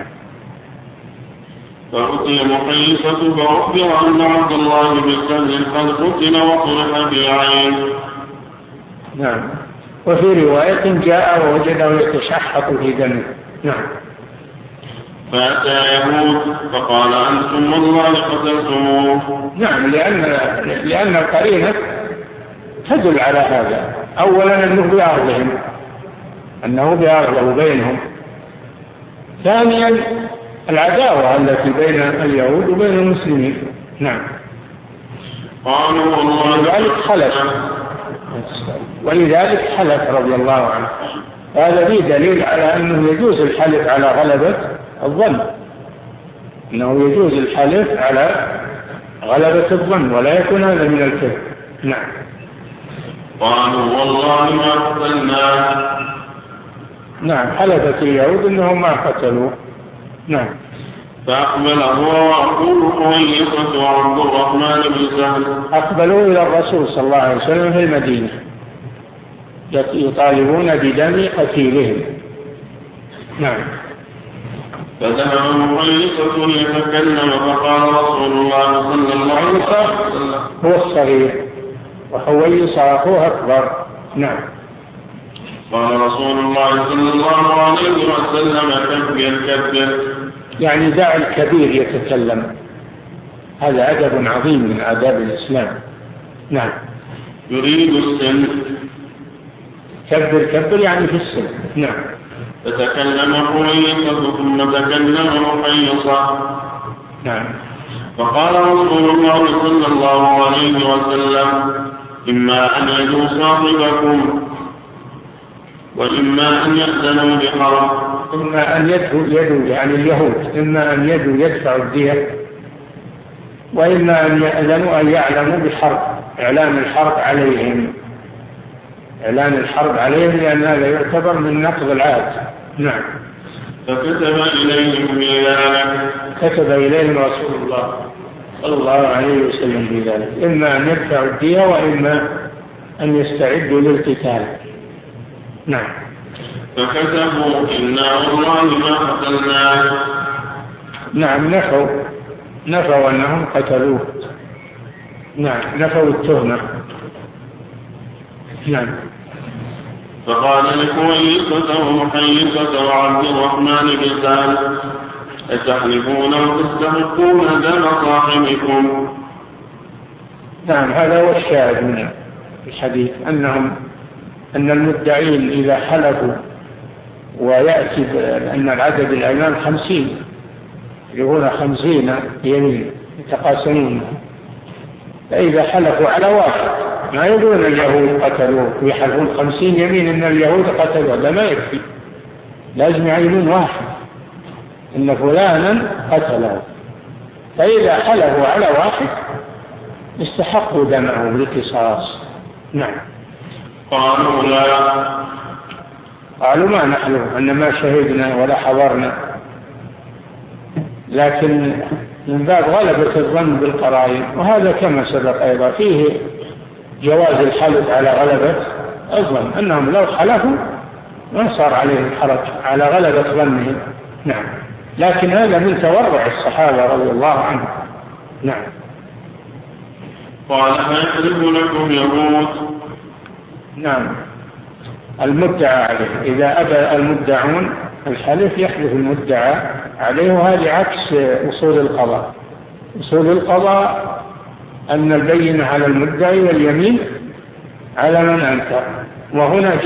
S1: فأتي محيصة فأخبر أن عبد الله بن سهل قد قتل وطرح في عين.
S2: نعم. وفي رواية جاء ووجده يتشحط في دمه. نعم.
S1: فأتى يهود فقال أنتم والله قتلتموه.
S2: نعم، لأن القرينة تدل على هذا. أولا أنه بأرضه بينهم. ثانيا العداوة التي بين اليهود وبين المسلمين. نعم.
S1: قالوا
S2: ولذلك حلف رضي الله عنه. هذا فيه دليل على أنه يجوز الحلف على غلبة الظن، أنه يجوز الحلف على غلبة الظن ولا يكون هذا من الكذب. نعم.
S1: قالوا والله ما قتلناه.
S2: نعم، حلفت اليهود أنهم ما قتلوا. نعم.
S1: فأقبل هو وأخوه حويصة وعبد الرحمن بن سهل.
S2: أقبلوا إلى الرسول صلى الله عليه وسلم في المدينة يطالبون بدم قتيلهم. نعم.
S1: فذهب محيصة ليتكلم فقال رسول الله صلى الله عليه وسلم
S2: هو الصغير وحويصة أخوه أكبر. نعم.
S1: قال رسول الله صلى الله عليه وسلم كبر
S2: يعني دع الكبير يتكلم. هذا أدب عظيم من آداب الإسلام. نعم.
S1: يريد السن.
S2: كبر يعني في السن. نعم.
S1: فتكلم حويصة ثم تكلم محيصة.
S2: نعم.
S1: فقال رسول الله صلى الله عليه وسلم إما أن يدعوا صاحبكم وإما أن يأذنوا بحرب.
S2: إما أن يدعوا يعني اليهود، إما أن يدفعوا الدية، وإما أن يأذنوا أن يعلموا بحرب، إعلان الحرب عليهم لأن هذا يعتبر من نقض العهد. نعم.
S1: فكتب إليهم بذلك.
S2: كتب إليهم رسول الله صلى الله عليه وسلم بذلك، إما أن يدفعوا الدية وإما أن يستعدوا للقتال. نعم.
S1: فكتبوا إنا والله ما قتلناه.
S2: نعم، نفوا أنهم قتلوه. نعم، نفوا التهمة. نعم.
S1: فقال لحويصة ومحيصة وعبد الرحمن بن سهل أتحلفون وتستحقون دم صاحبكم.
S2: نعم، هذا هو الشاهد من الحديث، أن المدعين إذا حلفوا ويأتي أن العدد الأيمان 50 يقولون 50 يمين يتقاسمون، فإذا حلفوا على واحد ما يقولون اليهود قتلوه ويحلفون 50 يمين أن اليهود قتلوه، هذا ما يكفي، لازم يعينون واحد إن فلانا قتله. فإذا حلفوا على واحد استحقوا دمه بالقصاص. نعم. قالوا ما نحلف أن ما شهدنا ولا حضرنا، لكن من باب غلبة الظن بالقرائن، وهذا كما سبق أيضا فيه جواز الحلف على غلبة الظن، أنهم لو حلفوا ما صار عليهم حرج على غلبة ظنهم. نعم. لكن هذا من تورع الصحابة رضي الله عنهم. نعم.
S1: قال فيحلف لكم يهود.
S2: نعم، المدعى عليه إذا أبى المدعون الحلف يحلف المدعى عليه، وهذا عكس أصول القضاء. أصول القضاء أن البينة على المدعي واليمين على من أنكر، وهنا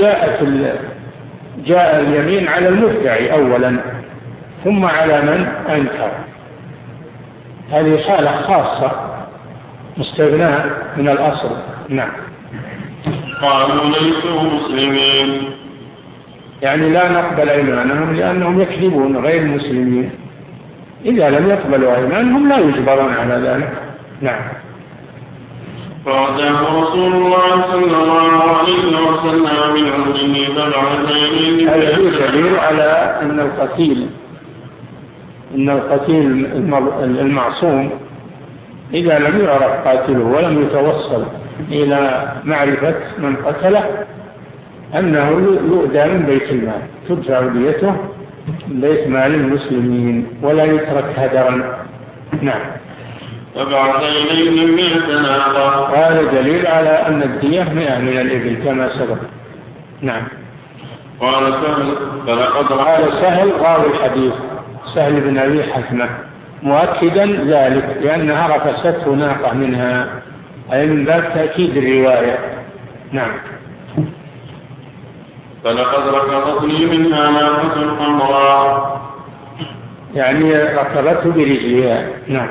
S2: جاء اليمين على المدعي أولا ثم على من أنكر. هذه حالة خاصة مستثناة من الأصل. نعم.
S1: قالوا ليسوا مسلمين،
S2: يعني لا نقبل أيمانهم لأنهم يكذبون غير مسلمين، إذا لم يقبلوا أيمانهم لا يجبرون على ذلك. نعم.
S1: فأتاه رسول الله صلى الله عليه وسلم من عمره فبعث إليه.
S2: هذا دليل على أن القتيل المعصوم إذا لم يعرف قاتله ولم يتوصل إلى معرفة من قتله أنه يؤدى من بيت المال، تدفع ديته من بيت مال المسلمين ولا يترك هدرا. نعم.
S1: فبعث إليهم 100 ناقة.
S2: هذا دليل على أن الدية 100 من الإبل كما سبق. نعم.
S1: قال سهل فلقد
S2: قال سهل راوي الحديث سهل بن أبي حثمة مؤكدا ذلك لأنها رفسته ناقة منها، أي من باب تأكيد الرواية. نعم.
S1: فلقد ركضتني منها ناقة حمراء،
S2: يعني ركبته برجلها. نعم.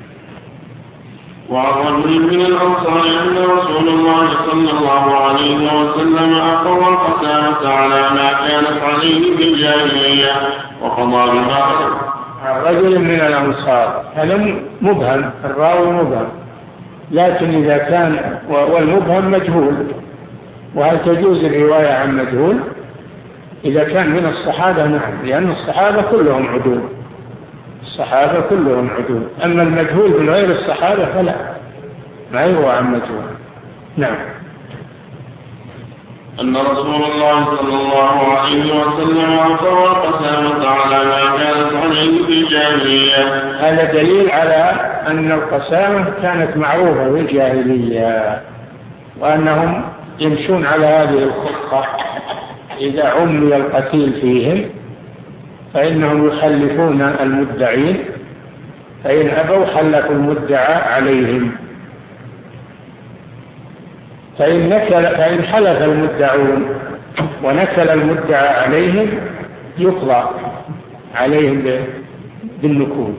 S1: وعن رجل من الأنصار أن رسول الله صلى الله عليه وسلم أقر القسامة على ما كانت عليه في الجاهلية وقضى بما
S2: رجل من الأنصار، هذا مبهم، الراوي مبهم، لكن إذا كان والمبهم مجهول، وهل تجوز الرواية عن مجهول؟ إذا كان من الصحابة نعم، لأن الصحابة كلهم عدول، الصحابة كلهم عدول، أما المجهول من غير الصحابة فلا، ما يروى عن مجهول. نعم.
S1: أن رسول الله صلى الله عليه وسلم أقر القسامة على ما كانت عليه في الجاهلية.
S2: هذا دليل على أن القسامة كانت معروفة في الجاهلية، وأنهم يمشون على هذه الخطة، إذا عمي القتيل فيهم فإنهم يخلفون المدعين، فإن أبوا خلفوا المدعى عليهم، فإن حلف المدعون ونكل المدعى عليهم يقضى عليهم بالنكول.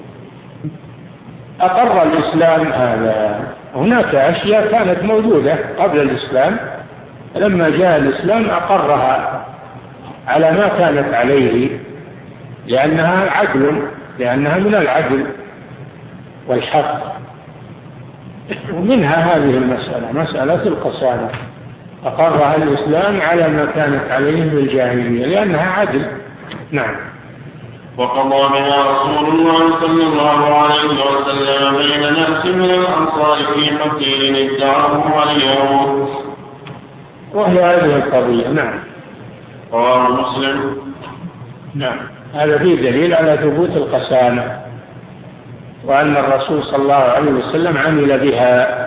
S2: أقر الإسلام هذا. هناك أشياء كانت موجودة قبل الإسلام، لما جاء الإسلام أقرها على ما كانت عليه، لأنها عدل، لأنها من العدل والحق. ومنها هذه المسألة، مسألة القسامة، أقرها الإسلام على ما كانت عليه في الجاهلية لأنها عدل. نعم.
S1: وقضى بها رسول الله صلى الله عليه وسلم بين ناس من الأنصار في قتيل ادعاه اليهود،
S2: وهي هذه القضية. نعم.
S1: رواه مسلم.
S2: نعم. هذا فيه دليل على ثبوت القسامة، وأن الرسول صلى الله عليه وسلم عمل بها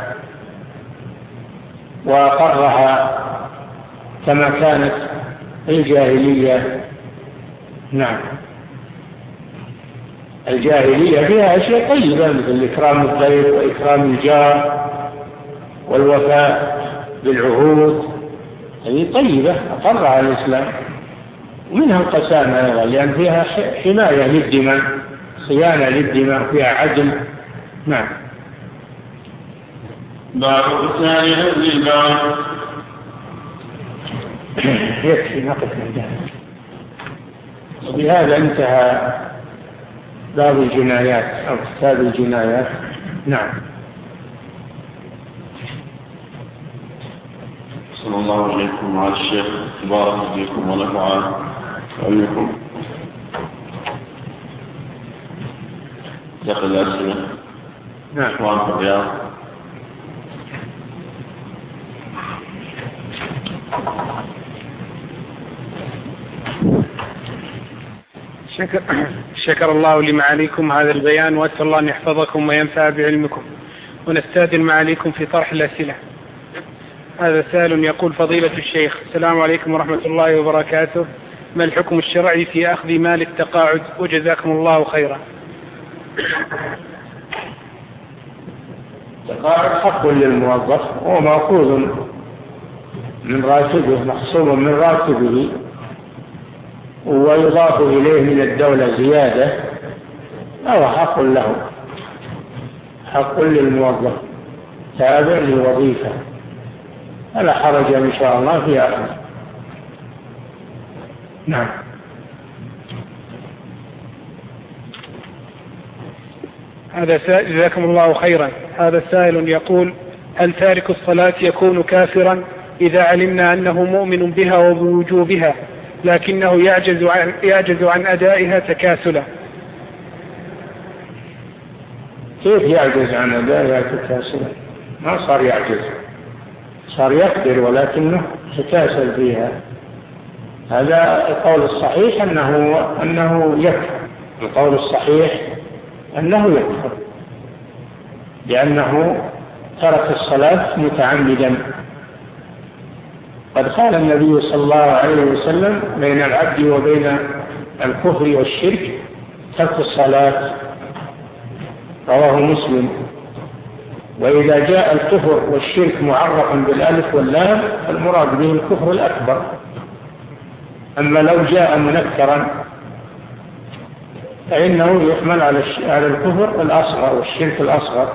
S2: وأقرها كما كانت الجاهلية. نعم. الجاهلية فيها أشياء طيبة مثل إكرام الضيف وإكرام الجار والوفاء بالعهود، هذه طيبة أقرها الإسلام. ومنها القسامة أيضا لأن فيها حماية للدماء، صيانة للدماء، فيها عدل. نعم.
S1: باب قتال أهل الباب.
S2: يكفي نقف عندنا. وبهذا انتهى باب الجنايات أو كتاب الجنايات. نعم.
S1: صلى الله عليكم وعلى الشيخ، بارك فيكم ونفع علمكم. دخل الأسئلة.
S2: نعم.
S1: وعن الرياض.
S3: شكر الله لمعاليكم هذا البيان، وأسأل الله أن يحفظكم وينفع بعلمكم، ونستأذن معاليكم في طرح الأسئلة. هذا سائل يقول: فضيلة الشيخ، السلام عليكم ورحمة الله وبركاته، ما الحكم الشرعي في أخذ مال التقاعد؟ وجزاكم الله خيرا.
S2: التقاعد حق للموظف، هو مأخوذ من راتبه، مخصوم من راتبه، ويضاف إليه من الدولة زيادة، هو حق له، حق للموظف تابع للوظيفة، فلا حرج إن شاء الله في أخذ. نعم.
S3: هذا جزاكم الله خيرا. هذا سائل يقول: هل تارك الصلاة يكون كافرا إذا علمنا أنه مؤمن بها وبوجوبها لكنه يعجز عن أدائها تكاسلا؟
S2: كيف يعجز عن أدائها تكاسلا؟ ما صار يعجز، صار يقدر ولكنه تكاسل فيها. هذا القول الصحيح أنه يكفر. القول الصحيح أنه يكفر لأنه ترك الصلاة متعمدا. قد قال النبي صلى الله عليه وسلم بين العبد وبين الكفر والشرك ترك الصلاة، رواه مسلم. وإذا جاء الكفر والشرك معرفا بالألف واللام المراد به الكفر الأكبر. أما لو جاء منكرا فإنه يحمل على الكفر الأصغر والشرك الأصغر.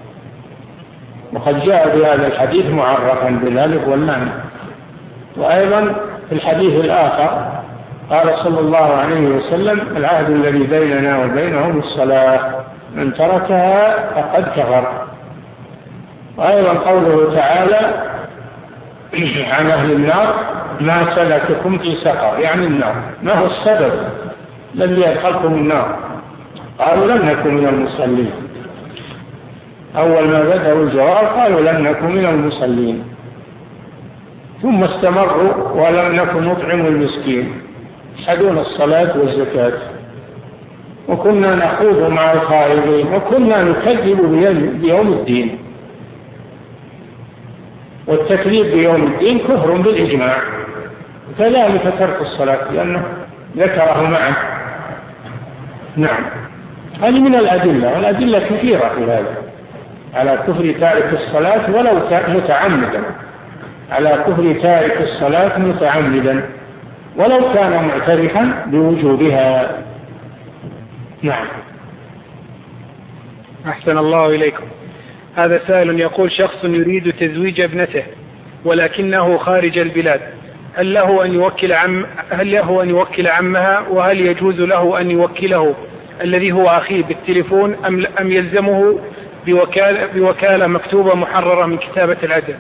S2: وقد جاء بهذا الحديث معرفا بالألف واللام. وأيضا في الحديث الآخر قال صلى الله عليه وسلم العهد الذي بيننا وبينهم الصلاة من تركها فقد كفر. وأيضا قوله تعالى عن أهل النار ما سلككم في سقر، يعني النار. ما هو السبب الذي يدخلكم النار؟ قالوا لم نكن من المصلين. أول ما بدأوا الجواب قالوا لم نكن من المصلين، ثم استمروا ولم نكن نطعم المسكين، يشهدون الصلاة والزكاة، وكنا نخوض مع الخائضين، وكنا نكذب بيوم الدين. والتكذيب بيوم الدين كفر بالإجماع. كذلك ترك الصلاة لأنه ذكره معه. نعم، هذه من الأدلة، والأدلة كثيرة في هذا على كفر تارك الصلاة ولو متعمدا، على كفر تارك الصلاة متعمدا ولو كان معترفا بوجوبها. نعم.
S3: أحسن الله إليكم. هذا سائل يقول شخص يريد تزويج ابنته ولكنه خارج البلاد، هل له أن يوكل عمها، وهل يجوز له أن يوكله الذي هو أخيه بالتليفون أم يلزمه بوكالة مكتوبة محررة من كتابة العدل؟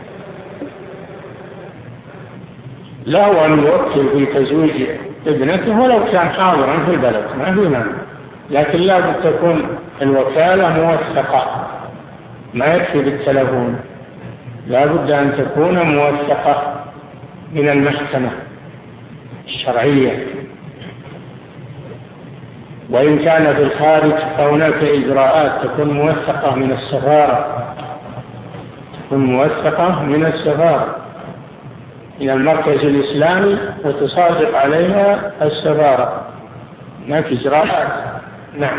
S2: له أن يوكل في تزويج ابنته ولو كان حاضرا في البلد، ما في مانع، لكن لا بد تكون الوكالة موثقة، ما يكفي بالتلفون، لا بد أن تكون موثقة من المحكمة الشرعية. وإن كان في الخارج فهناك إجراءات تكون موثقة من السفارة، من المركز الإسلامي وتصادق عليها السفارة، هناك إجراءات. نعم.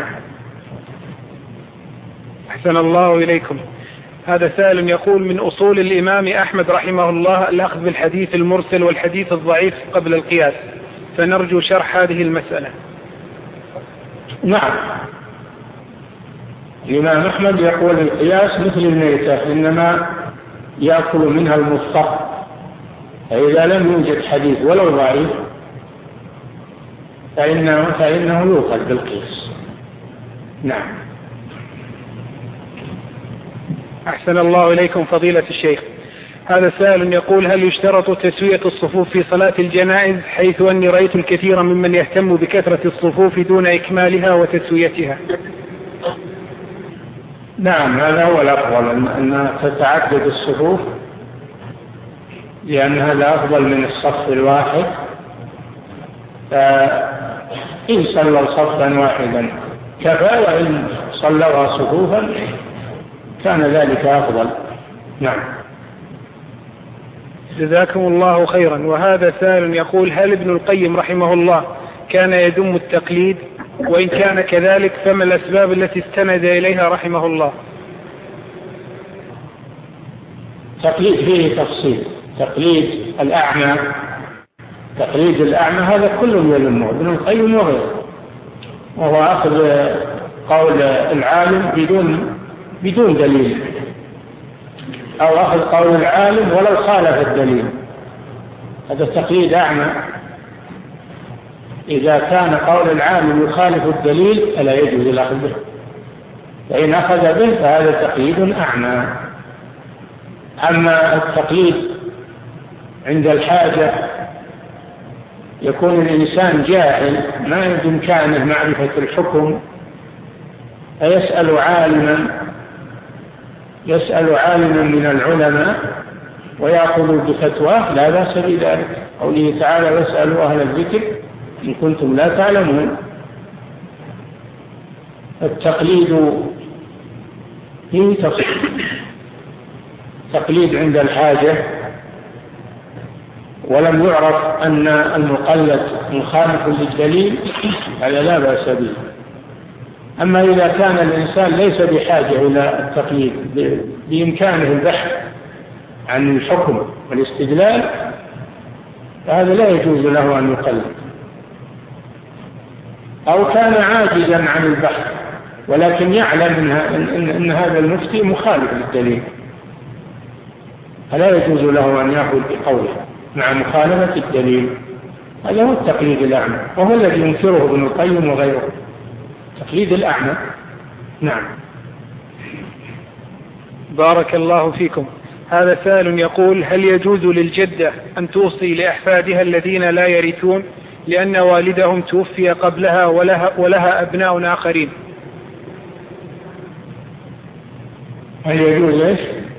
S3: أحسن الله إليكم. هذا سائل يقول من أصول الإمام أحمد رحمه الله الأخذ بالحديث المرسل والحديث الضعيف قبل القياس، فنرجو شرح هذه المسألة.
S2: نعم، الإمام أحمد يقول القياس مثل الميتة إنما يأكل منها المضطر، فإذا لم يوجد حديث ولو ضعيف فإنه يؤخذ بالقياس. نعم.
S3: أحسن الله إليكم فضيلة الشيخ. هذا سائل يقول هل يشترط تسوية الصفوف في صلاة الجنائز، حيث أني رأيت الكثير ممن يهتم بكثرة الصفوف دون إكمالها وتسويتها؟
S2: نعم، هذا هو الأفضل أن تتعدد الصفوف، لأن هذا أفضل من الصف الواحد. فإن صلوا صفا واحدا كفى، وإن صلوا صفوفا كان ذلك أفضل. نعم.
S3: جزاكم الله خيرا. وهذا سائل يقول هل ابن القيم رحمه الله كان يذم التقليد؟ وإن كان كذلك فما الأسباب التي استند إليها رحمه الله؟
S2: تقليد فيه تفصيل. تقليد الأعمى هذا كل يذمه ابن القيم وغيره، وهو أخذ قول العالم بدون دليل، أو أخذ قول العالم ولو خالف الدليل، هذا تقليد أعمى. إذا كان قول العالم يخالف الدليل فلا يجوز الأخذ به، فإن أخذ به فهذا تقليد أعمى. أما التقليد عند الحاجة يكون الإنسان جاهل ما بإمكانه معرفة الحكم فيسأل عالما من العلماء ويأخذ بفتواه لا بأس بذلك. قوله تعالى واسألوا أهل الذكر إن كنتم لا تعلمون. التقليد فيه تقليد عند الحاجة، ولم يعرف أن المقلد مخالف للدليل هذا لا بأس به. أما إذا كان الإنسان ليس بحاجة إلى التقليد، بإمكانه البحث عن الحكم والاستدلال، فهذا لا يجوز له أن يقلد. أو كان عاجزا عن البحث ولكن يعلم أن هذا المفتي مخالف للدليل، فلا يجوز له أن يأخذ بقوله مع مخالفة الدليل. هذا هو التقليد الأعمى، وهو الذي ينكره ابن القيم وغيره، تقليد الأعمى. نعم.
S3: بارك الله فيكم. هذا سائل يقول: هل يجوز للجدة أن توصي لأحفادها الذين لا يرثون لأن والدهم توفي قبلها ولها أبناء آخرين؟
S2: هل يجوز إيش؟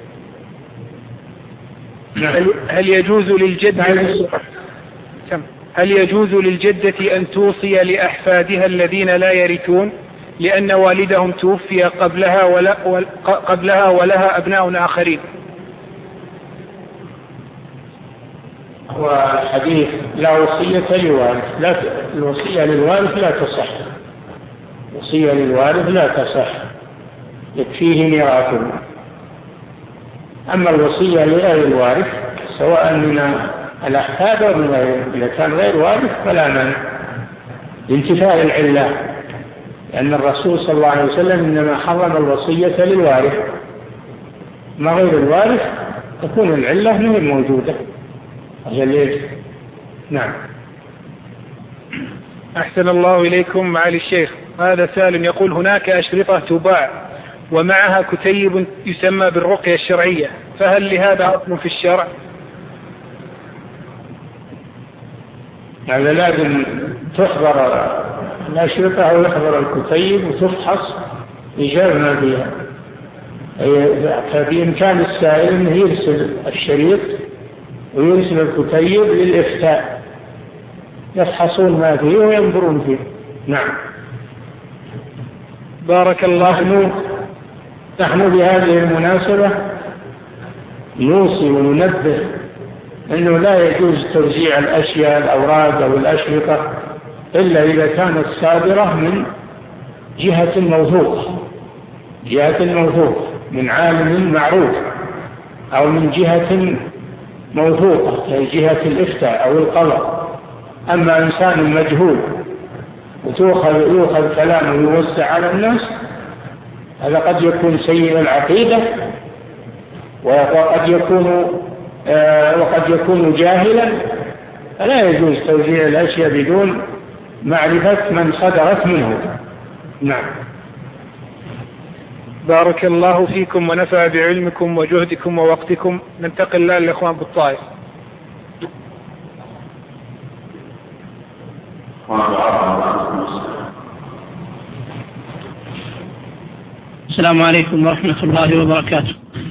S3: هل يجوز للجدة أن توصي لأحفادها الذين لا يرثون لأن والدهم توفي قبلها ولها أبناء آخرين؟
S2: والحديث لا وصية للوارث، الوصية للوارث لا تصح، الوصية للوارث لا تصح، يكفيه ميراثه. أما الوصية لغير الوارث سواء من الأحفاد أو من غيره، إذا كان غير وارث فلا مانع لانتفاء العلة، لأن الرسول صلى الله عليه وسلم إنما حرم الوصية للوارث، ما غير الوارث تكون العلة غير موجودة. نعم.
S3: أحسن الله إليكم معالي الشيخ. هذا سائل يقول: هناك أشرطة تباع ومعها كتيب يسمى بالرقية الشرعية، فهل لهذا أصل في الشرع؟
S2: هذا لازم تحضر الأشرطة أو يحضر الكتيب وتفحص إيجاب ما فيها. فبإمكان السائل أنه يرسل الشريط ويرسل الكتيب للإفتاء، يفحصون ما فيه وينظرون فيه. نعم.
S3: بارك الله.
S2: نحن بهذه المناسبة نوصي وننبه أنه لا يجوز توزيع الأشياء الأوراق أو الأشرطة إلا إذا كانت صادرة من جهة موثوقة من عالم معروف، أو من جهة موثوقة كي جهة الإفتاء أو القضاء. أما إنسان مجهول ويؤخذ كلامه ويوزع على الناس، هذا قد يكون سيء العقيدة وقد يكون جاهلا، فلا يجوز توزيع الأشياء بدون معرفة من صدرت منه. نعم.
S3: بارك الله فيكم ونفع بعلمكم وجهدكم ووقتكم. ننتقل الآن للإخوان بالطائف.
S4: السلام عليكم ورحمة الله وبركاته.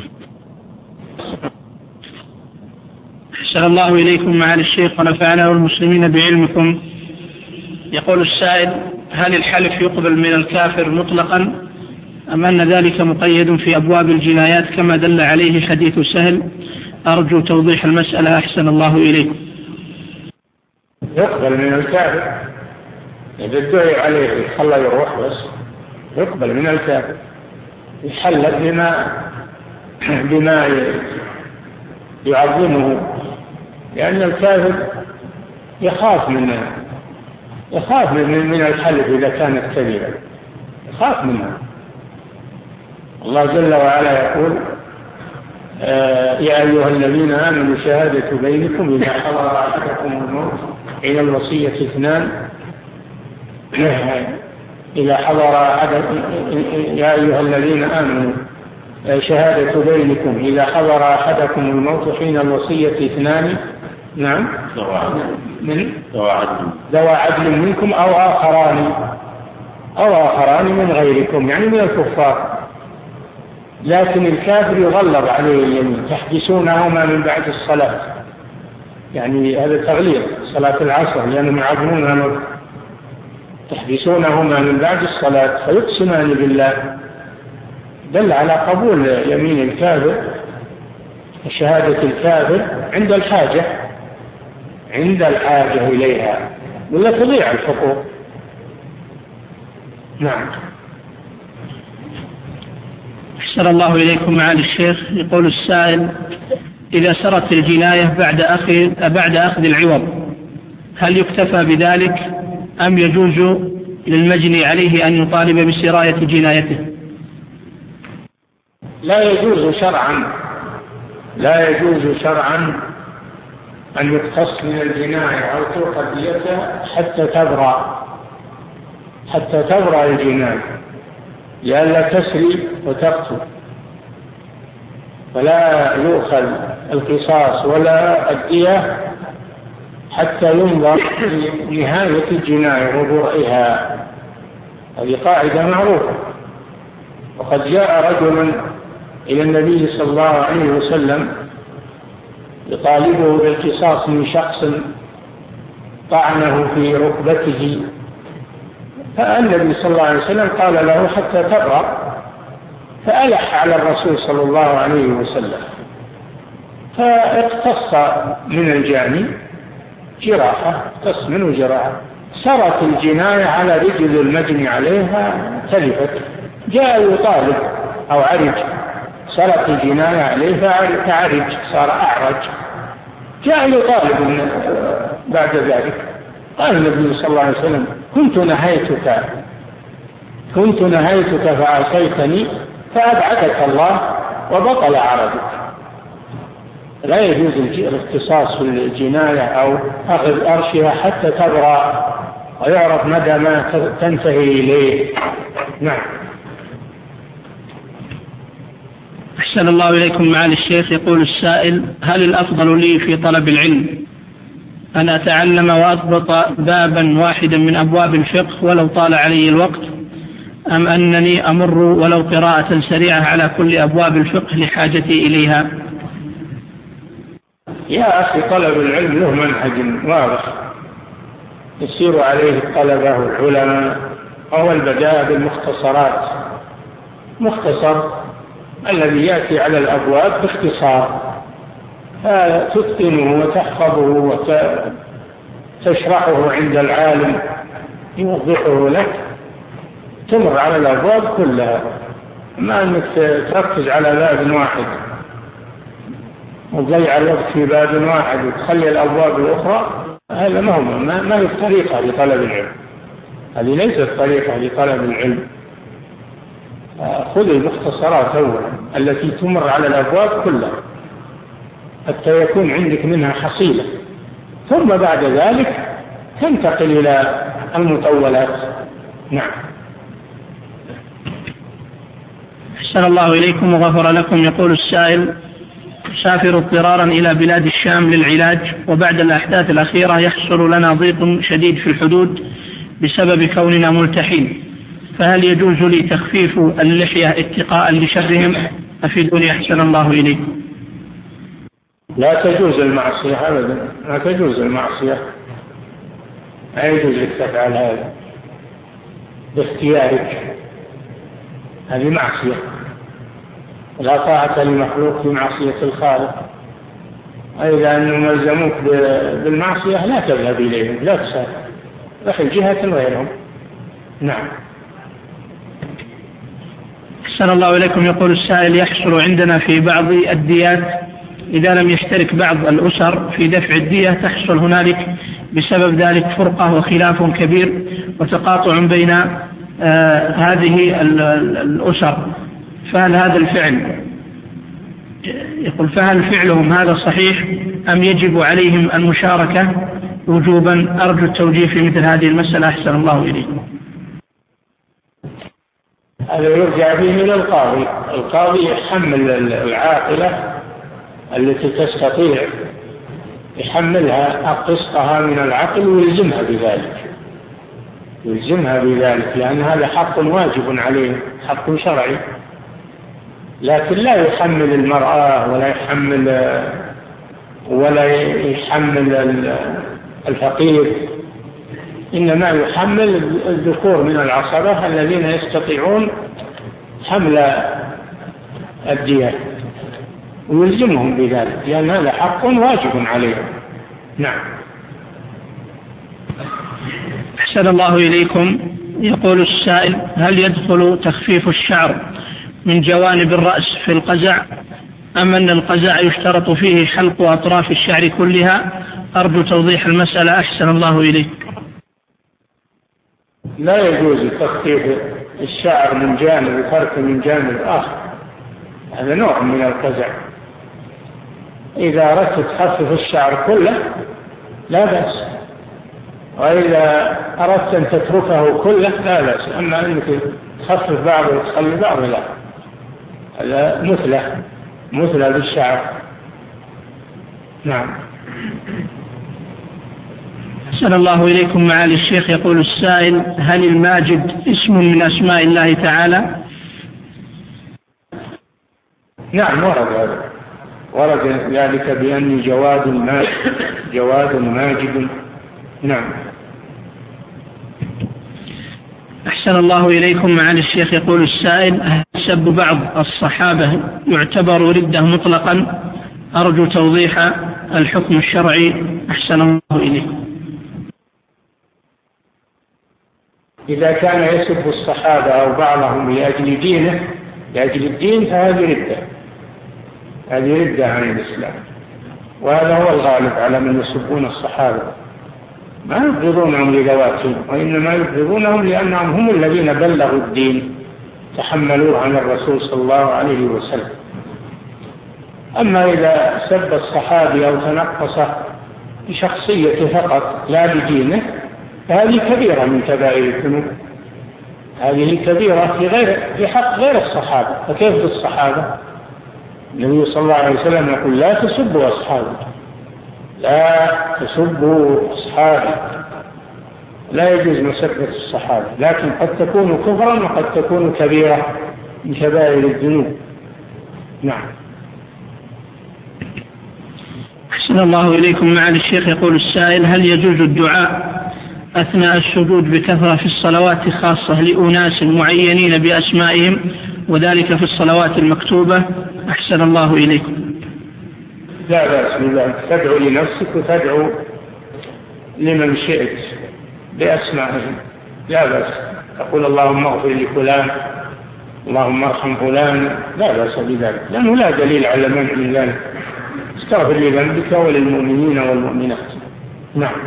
S4: أحسن الله إليكم معالي الشيخ ونفعنا والمسلمين بعلمكم. يقول السائل: هل الحلف يقبل من الكافر مطلقا أم أن ذلك مقيد في أبواب الجنايات كما دل عليه حديث سهل؟ أرجو توضيح المسألة أحسن الله إليكم.
S2: يقبل من الكافر إذا ادعي عليه خلى يروح، بس يقبل من الكافر، يحلف بما يعظمه، لأن الكافر يخاف من الحلف إذا كانت كذبا، يخاف منها. الله جل وعلا يقول: يا أيها الذين آمنوا شهادة بينكم إذا حضر أحدكم الموت حين الوصية اثنان. إذا حضر يا أيها الذين آمنوا شهادة بينكم إذا حضر أحدكم الموت حين الوصية اثنان. نعم. ذوى عدل منكم أو آخران أو آخران من غيركم يعني من الكفار. لكن الكافر يغلظ عليه اليمين، تحبسونهما من بعد الصلاة، يعني هذا تغليظ صلاة العصر لأنهم يعظمونها، تحبسونهما من بعد الصلاة فيقسمان بالله، دل على قبول يمين الكافر وشهادة الكافر عند الحاجة إليها، ولا تضيع الحقوق. نعم.
S4: أحسن الله إليكم معالي الشيخ. يقول السائل: إذا سرت الجناية بعد أخذ العوض هل يكتفى بذلك أم يجوز للمجني عليه أن يطالب بسراية جنايته؟
S2: لا يجوز شرعا أن يقتص من الجناية أو تؤخذ ديتها حتى تبرأ الجناية، لئلا تسري وتقتل، فلا يؤخذ القصاص ولا الدية حتى ينظر في نهاية الجناية وبرئها. هذه قاعدة معروفة. وقد جاء رجل إلى النبي صلى الله عليه وسلم يطالبه بالقصاص من شخص طعنه في ركبته، فالنبي صلى الله عليه وسلم قال له حتى تبرأ، فألح على الرسول صلى الله عليه وسلم، فاقتص من الجاني جراحة، اقتص منه جراحة، سرت الجناية على رجل المجني عليها تلفت، جاء يطالب أو عرج، سرت الجناية عليه فعرج صار أعرج، جاء يطالب بعد ذلك، قال النبي صلى الله عليه وسلم: كنت نهيتك فعصيتني فأبعدك الله وبطل عرضك. لا يجوز الاختصاص في الجناية أو أخذ أرشها حتى تبرأ ويعرف مدى ما تنتهي إليه. نعم.
S4: أحسن الله إليكم معالي الشيخ. يقول السائل: هل الأفضل لي في طلب العلم أن أتعلم وأضبط بابا واحدا من أبواب الفقه ولو طال علي الوقت، أم أنني أمر ولو قراءة سريعة على كل أبواب الفقه لحاجتي إليها؟
S2: يا أخي، طلب العلم له منهج واضح يسير عليه الطلبة والعلماء. أول بداية بالمختصرات، مختصر الذي يأتي على الأبواب باختصار، فتتقنه وتحفظه وتشرحه عند العالم يوضحه لك، تمر على الأبواب كلها، ما أنك تركز على باب واحد وتضيع الوقت في باب واحد وتخلي الأبواب الأخرى. هذا ما هي طريقة لطلب العلم، هذه ليست طريقة لطلب العلم. خذ المختصرات أولا التي تمر على الأبواب كلها حتى يكون عندك منها حصيلة، ثم بعد ذلك تنتقل إلى المطولات. نعم.
S4: أحسن الله إليكم وغفر لكم. يقول السائل: سافر اضطرارا إلى بلاد الشام للعلاج، وبعد الأحداث الأخيرة يحصل لنا ضيق شديد في الحدود بسبب كوننا ملتحين، فهل يجوز لي تخفيف اللحية اتقاء لشرهم؟ أفيدوني أحسن الله إليكم.
S2: لا تجوز المعصية أبدا، لا تجوز المعصية، لا يجوز لك تفعل هذا باختيارك، هذه معصية، لا طاعة لمخلوق في معصية الخالق. أيضا أنهم ملزموك بالمعصية لا تذهب إليهم، لا تسافر، رحل جهة غيرهم. نعم.
S4: أحسن الله إليكم. يقول السائل: يحصل عندنا في بعض الديات إذا لم يشترك بعض الأسر في دفع الدية تحصل هنالك بسبب ذلك فرقة وخلاف كبير وتقاطع بين هذه الأسر، فهل هذا الفعل يقول فهل فعلهم هذا صحيح أم يجب عليهم المشاركة وجوبا؟ أرجو التوجيه في مثل هذه المسألة أحسن الله إليكم.
S2: هذا يرجع به إلى القاضي. القاضي يحمل العاقلة التي تستطيع يحملها قسطها من العقل ويلزمها بذلك، يلزمها بذلك، لأن هذا حق واجب عليه، حق شرعي. لكن لا يحمل المرأة ولا يحمل الفقير، إنما يحمل الذكور من العصبة الذين يستطيعون حمل الدية، ويلزمهم بذلك، لأن هذا حق واجب عليهم. نعم.
S4: أحسن الله إليكم. يقول السائل: هل يدخل تخفيف الشعر من جوانب الرأس في القزع، أم أن القزع يشترط فيه حلق أطراف الشعر كلها؟ أرجو توضيح المسألة أحسن الله إليك.
S2: لا يجوز تخفيف الشعر من جانب وترك من جانب آخر، هذا نوع من القزع. إذا أردت تخفف الشعر كله لا بأس، وإذا أردت أن تتركه كله لا بأس. أما أنك تخفف بعضه وتخلي بعضه لا، هذا مثله بالشعر. نعم.
S4: أحسن الله إليكم معالي الشيخ. يقول السائل: هل الماجد اسم من أسماء الله تعالى؟
S2: نعم، ورد ذلك بأني جواد ماجد. نعم.
S4: أحسن الله إليكم معالي الشيخ. يقول السائل: هل سب بعض الصحابة يعتبر ردة مطلقا؟ أرجو توضيح الحكم الشرعي أحسن الله إليكم.
S2: إذا كان يسب الصحابة أو بعضهم لأجل دينه، لأجل الدين، فهذه ردة عن الإسلام، وهذا هو الغالب على من يسبون الصحابة. ما يبغضونهم لذواتهم، وإنما يبغضونهم لأنهم هم الذين بلغوا الدين، تحملوه عن الرسول صلى الله عليه وسلم. أما إذا سب الصحابي أو تنقص بشخصيته فقط لا بدينه، فهذه كبيرة من كبائر الذنوب، هذه كبيرة في حق غير الصحابة. فكيف بالصحابة؟ النبي صلى الله عليه وسلم يقول: لا تسبوا أصحابي، لا تسبوا أصحابي. لا يجوز مسبة الصحابة، لكن قد تكون كفرا وقد تكون كبيرة من كبائر الذنوب. نعم.
S4: أحسن الله إليكم معالي الشيخ. يقول السائل: هل يجوز الدعاء أثناء السجود بكثرة في الصلوات خاصة لأناس معينين بأسمائهم، وذلك في الصلوات المكتوبة؟ أحسن الله إليكم.
S2: لا بأس بذلك، تدعو لنفسك وتدعو لمن شئت بأسمائهم، لا بأس. تقول: اللهم اغفر لفلان، اللهم ارحم فلان، لا بأس بذلك، لأنه لا دليل على منع من ذلك. استغفر لذنبك وللمؤمنين والمؤمنات. نعم.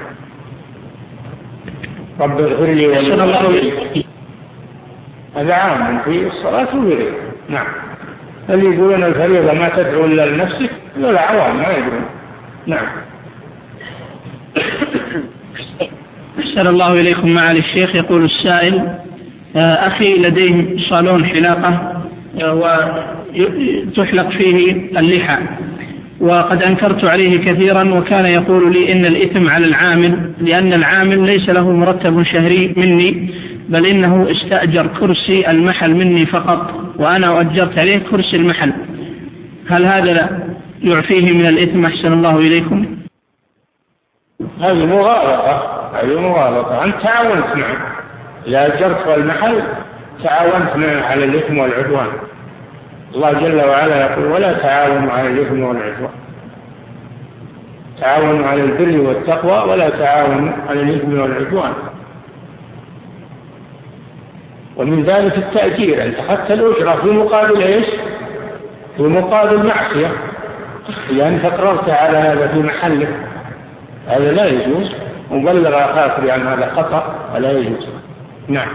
S2: رب اغفر لي وللمؤمنين، هذا عام في الصلاة وغيرها. نعم. اللي يقولون الفريضة ما تدعو إلا لنفسك، لا عوام ما يدعون. نعم.
S4: أحسن الله إليكم معالي الشيخ. يقول السائل: أخي لديه صالون حلاقة وتحلق فيه اللحى، وقد أنكرت عليه كثيرا، وكان يقول لي إن الإثم على العامل، لأن العامل ليس له مرتب شهري مني، بل إنه استأجر كرسي المحل مني فقط، وأنا أجرت عليه كرسي المحل. هل هذا يعفيه من الإثم أحسن الله إليكم؟
S2: هذه مغالطة. أنت تعاونت معه، إذا أجرت المحل تعاونت معه على الإثم والعدوان. الله جل وعلا يقول: ولا تعاونوا على الإثم والعدوان، تعاونوا على البر والتقوى ولا تعاونوا على الإثم والعدوان. ومن ذلك التأجير، أنت أخذت الأجرة في مقابل إيش؟ في مقابل معصية، لأن تقررت على هذا في محلك، هذا لا يجوز. مبلغ أخاك بأن هذا خطأ ولا يجوز. نعم.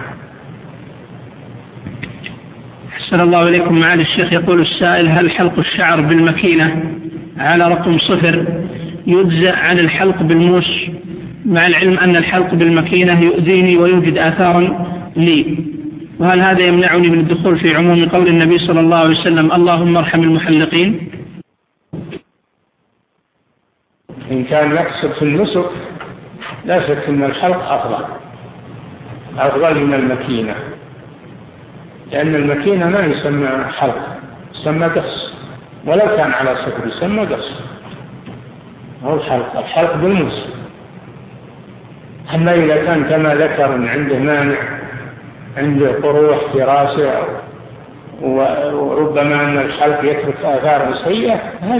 S4: أحسن الله إليكم معالي الشيخ. يقول السائل: هل حلق الشعر بالمكينة على رقم 0 يجزأ عن الحلق بالموس، مع العلم أن الحلق بالمكينة يؤذيني ويوجد آثارا لي، وهل هذا يمنعني من الدخول في عموم قول النبي صلى الله عليه وسلم: اللهم ارحم المحلقين؟
S2: إن كان يقصد في النسك لا شك أن الحلق أفضل، أفضل من المكينة، لأن المكينة ما يسمى حلق، يسمى قص، ولو كان على صفر يسمى قص، هو الحلق بالموس. أما إذا كان كما ذكر عنده مانع، عنده قروح في راسه، وربما أن الحلق يترك آثار سيئة،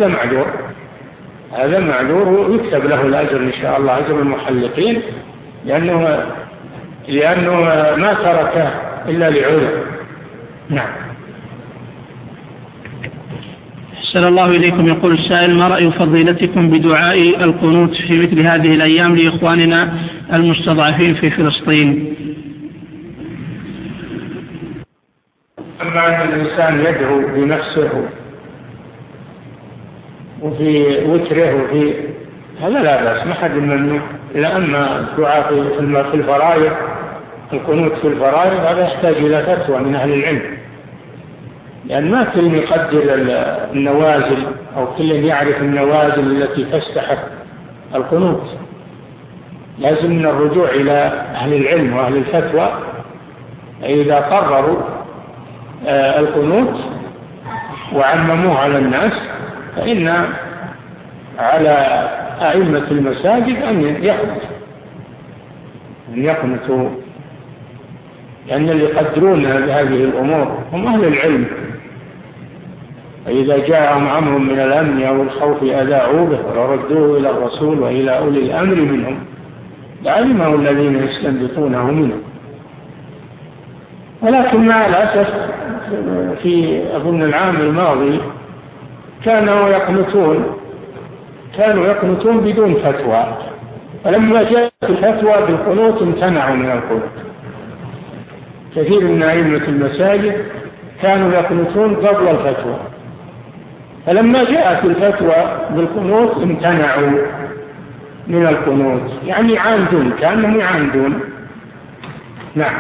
S2: هذا معذور ويكتب له الأجر إن شاء الله، أجر المحلقين، لأنه ما تركه إلا لعذر. نعم.
S4: أحسن الله إليكم. يقول السائل: ما رأي فضيلتكم بدعاء القنوت في مثل هذه الأيام لإخواننا المستضعفين في فلسطين؟
S2: أما أن الإنسان يدعو بنفسه وفي وتره وفي هذا لا بأس، ما حد ممنوع. إلا أما الدعاء في الفرائض، القنوت في الفرائض، هذا يحتاج إلى فتوى من أهل العلم، لأن ما كل يقدر النوازل أو كل يعرف النوازل التي تستحق القنوت. لازم من الرجوع إلى أهل العلم وأهل الفتوى، إذا قرروا القنوت وعمموه على الناس، فإن على أئمة المساجد أن يقنطوا، لأن اللي يقدرون هذه الأمور هم أهل العلم. فإذا جاءهم أمر من الأمن أو الخوف أذاعوا به وردوه إلى الرسول وإلى أولي الأمر منهم لعلمه الذين يستنبطونه منه. ولكن مع الأسف في أظن العام الماضي كانوا يقنطون بدون فتوى، فلما جاءت الفتوى بالقنوت امتنعوا من القنوت. كثير من أئمة المساجد كانوا يقنطون قبل الفتوى، فلما جاءت الفتوى بالقنوت امتنعوا من القنوت، يعني كانهم يعاندون. نعم.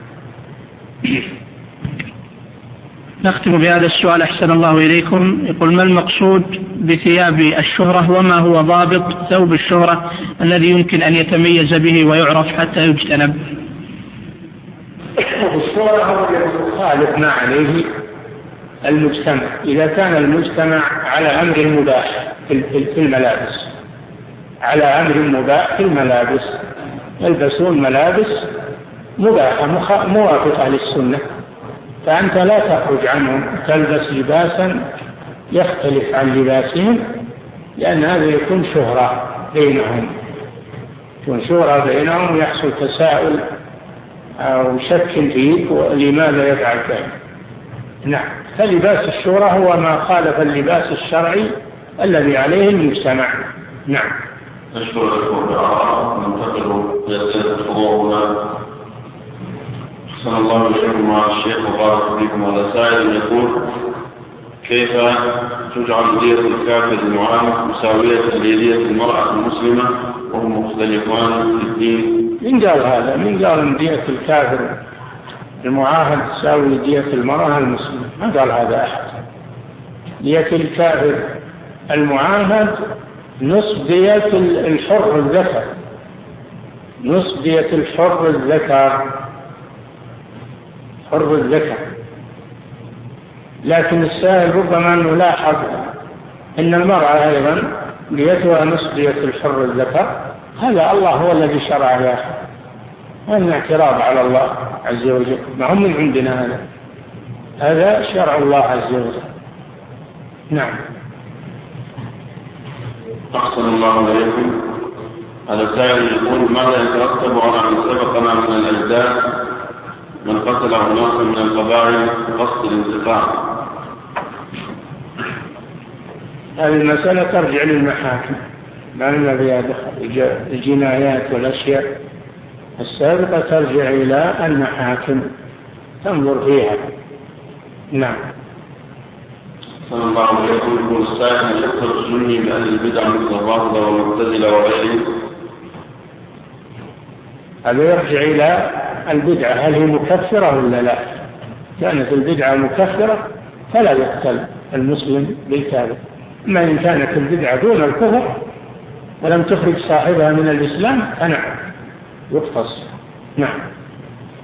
S4: نختم بهذا السؤال أحسن الله إليكم. يقول: ما المقصود بثياب الشهرة، وما هو ضابط ثوب الشهرة الذي يمكن أن يتميز به ويعرف حتى يجتنب؟
S2: الشهرة هو يخالف ما عليه المجتمع. إذا كان المجتمع على أمر مباح في الملابس، على أمر مباح في الملابس، يلبسون ملابس مباحة موافقة للسنة، فأنت لا تخرج عنهم، تلبس لباسا يختلف عن لباسهم، لأن هذا يكون شهرة بينهم، ويحصل تساؤل أو شك فيك ولماذا يفعل ذلك. نعم. فلباس الشهرة هو ما خالف اللباس الشرعي الذي عليه المجتمع. نعم.
S1: أشكر لكم ننتقل إلى سيرة حضورنا. أحسن الله إليكم مع الشيخ وبارك فيكم. هذا سائل يقول: كيف تجعل دية الكافر المعاهد مساوية لدية المرأة المسلمة وهم مختلفان في الدين؟
S2: من قال هذا؟ من قال ان دية الكافر المعاهد تساوي دية المرأة المسلمة؟ ما قال هذا أحد. دية الكافر المعاهد نصف دية الحر الذكر، نصف دية الحر الذكر، حر الذكر. لكن السائل ربما أنه لاحظ أن المرأة أيضا ديتها نصف دية الحر الذكر. هذا الله هو الذي شرع له، هذا اعتراض على الله عز وجل، ما هم من عندنا، هذا شرع الله عز وجل. نعم.
S1: أحسن الله إليكم. هذا سائل يقول: ماذا يترتب على من سبقنا من الأجداد من قتل أناسا من القبائل قصد الانتقام؟
S2: هذه المسألة ترجع للمحاكم، ما لنا فيها دخل. الجنايات والأشياء السابقة ترجع إلى المحاكم تنظر فيها. نعم.
S1: صلى الله عليه وسلم. يقول السائل: يكثر السني بأهل البدع مثل الرافضة والمعتزلة وغيرهم؟
S2: هذا يرجع إلى البدعة، هل هي مكفرة ولا لا؟ كانت البدعة مكفرة فلا يقتل المسلم بالكافر، أما إن كانت البدعة دون الكفر ولم تخرج صاحبها من الإسلام فنعم يقتص. نعم.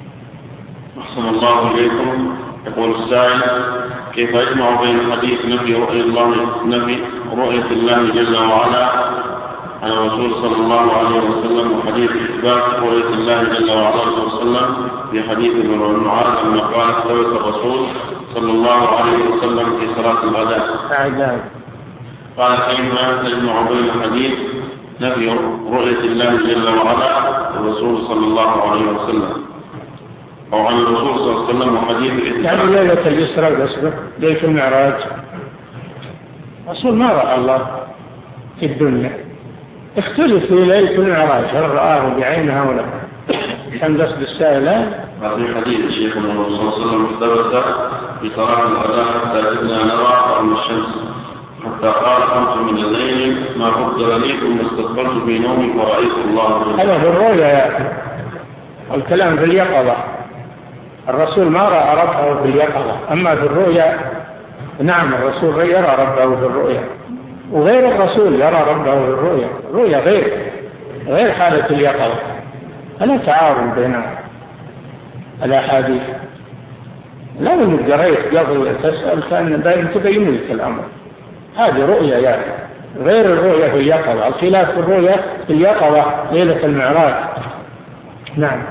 S1: أحسن الله إليكم. يقول السائل: كيف يجمع بين حديث نفي رؤية الله جل وعلا عن الرسول صلى الله عليه وسلم وحديث إثبات رؤية الله جل وعلا عليه وسلم في حديث ابن معاذ لما قال ثبت الرسول صلى الله عليه وسلم في صلاة الغداء؟ قال: كيف تجمع بين حديث نفي رؤية الله جل وعلا الرسول صلى الله عليه وسلم أو عن الرسول صلى الله عليه وسلم وحديث إثبات؟
S2: يعني ليلة الإسراء قصده ليلة المعراج، الرسول ما رأى الله في الدنيا، اختلف في ليلة المعراج هل رآه بعينها ولا كان قصد السائل؟
S1: هذا حديث الشيخ محمد صلى الله عليه وسلم ثبت في صلاة الغداء حتى كنا نرى طعم الشمس حتى قال: قمت من الليل ما فضل لي ثم استقبلت في نومي فرأيت الله.
S2: هذا في الرؤيا يا أخي، والكلام في اليقظة. الرسول ما رأى ربه في اليقظة، أما في الرؤيا نعم الرسول يرى ربه في الرؤيا، وغير الرسول يرى ربه في الرؤيا. الرؤيا غير حالة اليقظة. ألا تعارض بين الأحاديث؟ لا من قريت قبل تسأل كان تبين لك الأمر. هذه رؤيا يعني غير الرؤيا في اليقظة، الخلاف في الرؤيا في اليقظة ليلة المعراج. نعم.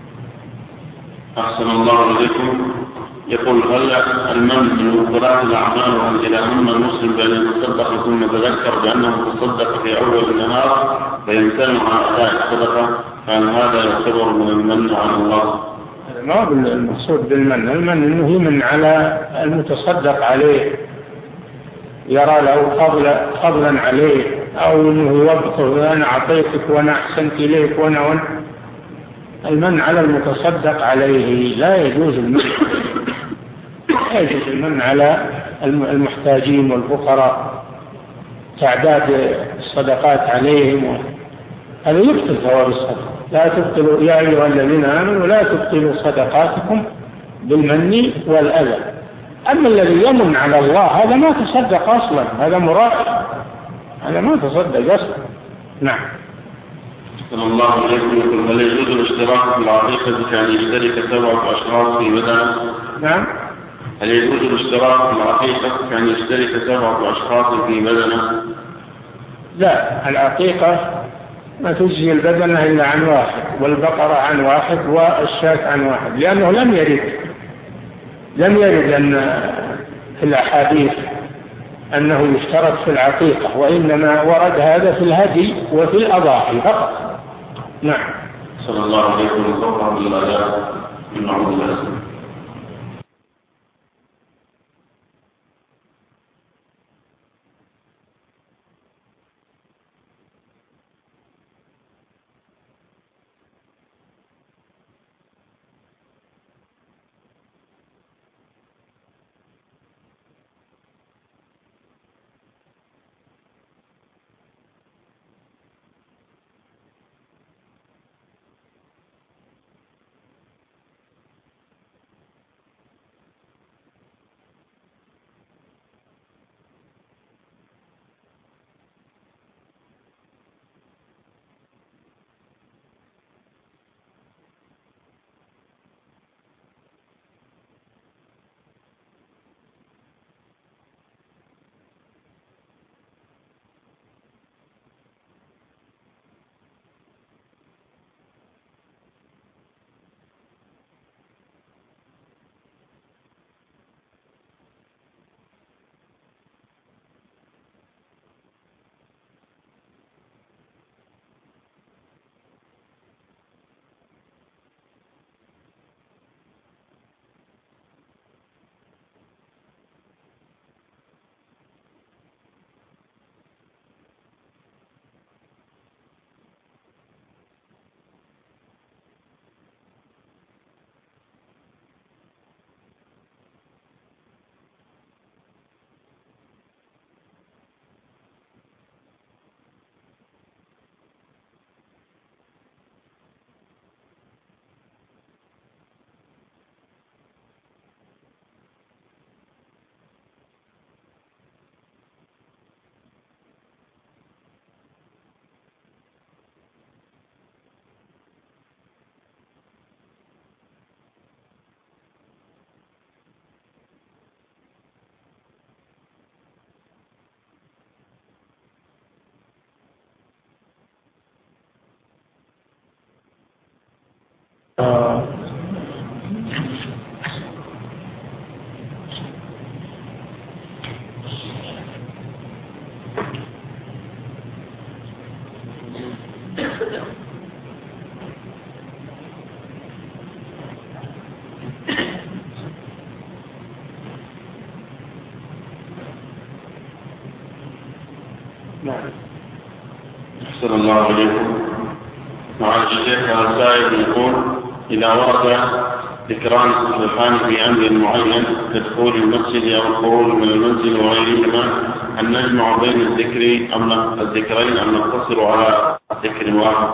S1: أحسن الله إليكم. يقول: هل المن من مبطلات الأعمال وهل إلى هم المسلم بأن يتصدق ثم يتذكر بأنه تصدق في أول النهار فيمتنع عن أداء الصدقة، فهل هذا يعتبر من المن على الله؟
S2: ما المقصود بالمن، المن إنه يمن على المتصدق عليه، يرى له فضلا عليه، أو إنه يوبخه: أنا أعطيتك وأنا أحسنت إليك وأنا المن على المتصدق عليه لا يجوز المن. لا يجوز المن على المحتاجين والفقراء، تعداد الصدقات عليهم، هذا يبطل ثواب الصدقة. لا تبطلوا يا أيها الذين آمنوا لا تبطلوا صدقاتكم بالمن والأذى. أما الذي يمن على الله هذا ما تصدق أصلا، هذا مراء، هذا ما تصدق أصلا. نعم.
S1: صلى الله عليه وسلم: هل يجوز الاشتراك في العقيقة كأن يشترك 7 أشخاص في بدنة؟
S2: نعم.
S1: هل يجوز الاشتراك في العقيقة كأن يشترك 7 أشخاص في بدنة؟
S2: لا، العقيقة ما تجزي البدنة إلا عن واحد، والبقرة عن واحد، والشاة عن واحد، لأنه لم يرد أن في الأحاديث أنه يشترك في العقيقة، وإنما ورد هذا في الهدي وفي الأضاحي فقط. نعم.
S1: صلى الله عليه وسلم. أحسن الله إليكم. مع الشيخ السائل يقول: إذا ورد ذكران الصحيحان في أمر معين كدخول المسجد أو الخروج من المنزل وغيرهما، أن نجمع بين الذكرين أم نقتصر على ذكر واحد؟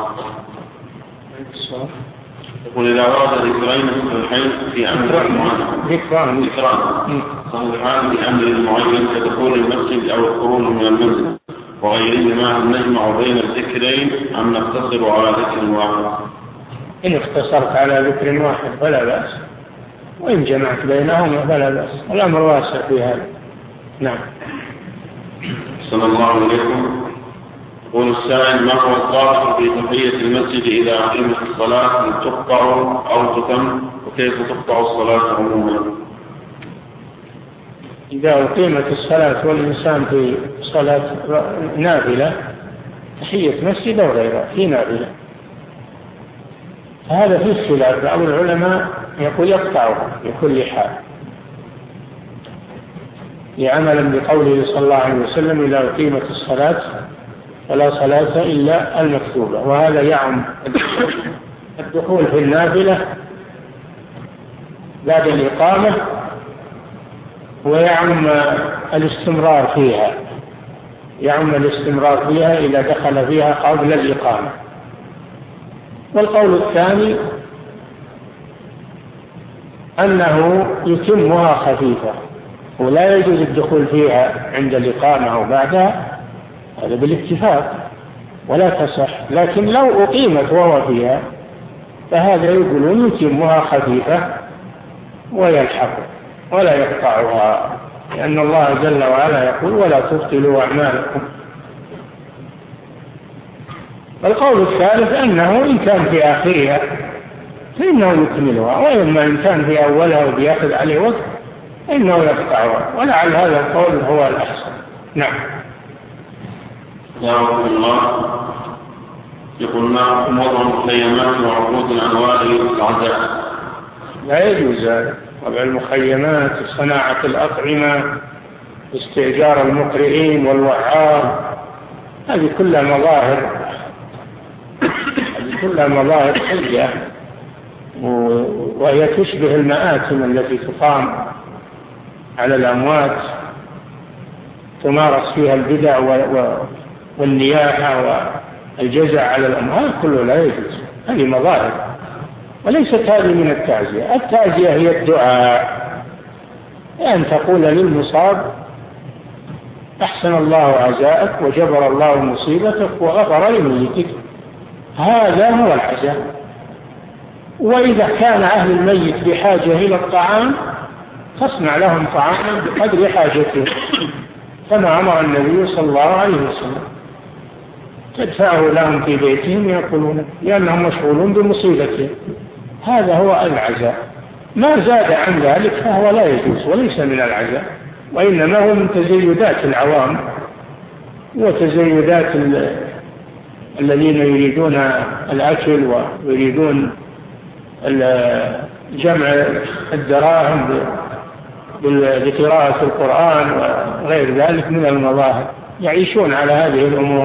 S1: يقول: إذا ورد ذكرين صحيحين في أمر معين صحيحان في أمر معين كدخول المسجد أو الخروج من المنزل وغيرهما، أن نجمع بين الذكرين أم نقتصر على ذكر واحد؟
S2: إن اقتصرت على ذكر واحد فلا بأس، وإن جمعت بينهما فلا بأس، الأمر واسع في هذا. نعم.
S1: صلى الله عليكم. يقول السائل: ما هو الضابط في تحية المسجد إذا أقيمت الصلاة، هل تقطع أو تتم، وكيف تقطع الصلاة عموما؟
S2: إذا أقيمت الصلاة والإنسان في صلاة نافلة، تحية مسجد أو غيرها في نافلة، هذا في اختلاف. بعض العلماء يقول يقطعها بكل حال، عملا بقوله صلى الله عليه وسلم: إذا أقيمت الصلاة فلا صلاة إلا المكتوبة. وهذا يعم الدخول في النافلة بعد الإقامة، ويعم الاستمرار فيها إذا دخل فيها قبل الإقامة. والقول الثاني أنه يتمها خفيفة، ولا يجوز الدخول فيها عند الإقامة أو بعدها، هذا بالاتفاق ولا تصح. لكن لو أقيمت وهو فيها فهذا يقولون يتمها خفيفة ويلحق ولا يقطعها، لأن الله جل وعلا يقول: ولا تبطلوا أعمالكم. القول الثالث أنه إن كان في آخرها فإنه يكملها، وإما إن كان في أولها وبيأخذ عليه وقت إنه يقطعها، ولعل هذا القول هو الأحسن. نعم.
S1: جزاكم الله. يقول: ما وضع المخيمات وعقود أنواع العزاء؟
S2: لا يجوز وضع المخيمات، صناعة الأطعمة، استئجار المقرئين والوعاظ، هذه كلها مظاهر حجة، وهي تشبه المآتم التي تقام على الأموات تمارس فيها البدع والنياحة والجزع على الأموات، كله لا يجوز. هذه مظاهر، وليست هذه من التعزية. التعزية هي الدعاء، أن تقول للمصاب: أحسن الله عزاءك وجبر الله مصيبتك وغفر لميتك. هذا هو العزاء. وإذا كان أهل الميت بحاجة إلى الطعام تصنع لهم طعاما بقدر حاجتهم، كما أمر النبي صلى الله عليه وسلم، تدفعه لهم في بيتهم يأكلون، لأنهم مشغولون بمصيبتهم. هذا هو العزاء. ما زاد عن ذلك فهو لا يجوز وليس من العزاء، وإنما هو من تزيدات العوام وتزيدات الذين يريدون الأكل ويريدون جمع الدراهم بقراءة القرآن وغير ذلك من المظاهر، يعيشون على هذه الأمور.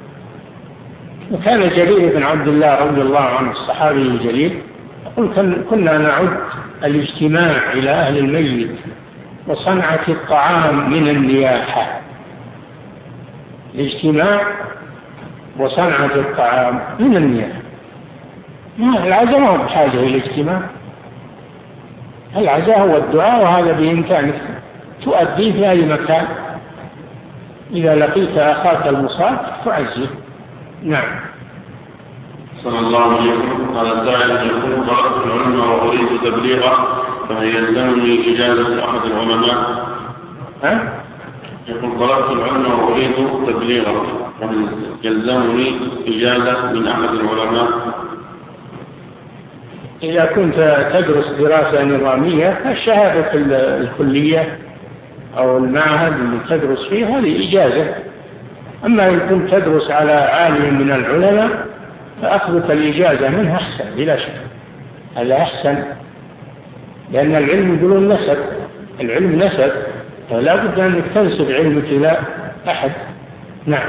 S2: وكان جرير بن عبد الله رضي الله عنه الصحابي الجليل يقول: كنا نعد الاجتماع إلى أهل الميت وصنعة الطعام من النياحة. الاجتماع وصنعة الطعام من النياحة. العزاء ما هو بحاجة إلى الاجتماع، العزاء هو الدعاء، وهذا بإمكانك تؤديه في أي مكان. إذا لقيت أخاك المصاب تعزيه. نعم.
S1: صلى الله عليه وسلم. هذا السائل يقول: طلبت العلم وأريد تبليغه، فهل يلزمني إجازة أحد العلماء؟ يقول: طلبت العلم وأريد تبليغه، فهل يلزمني إجازة من أحد العلماء؟
S2: إذا كنت تدرس دراسة نظامية فالشهادة الكلية أو المعهد اللي تدرس فيه هذه إجازة. أما إن كنت تدرس على عالم من العلماء فأخذك الإجازة منه أحسن بلا شك، هذا أحسن، لأن العلم يقولون نسب، العلم نسب، فلا بد أنك تنسب علمك إلى أحد. نعم.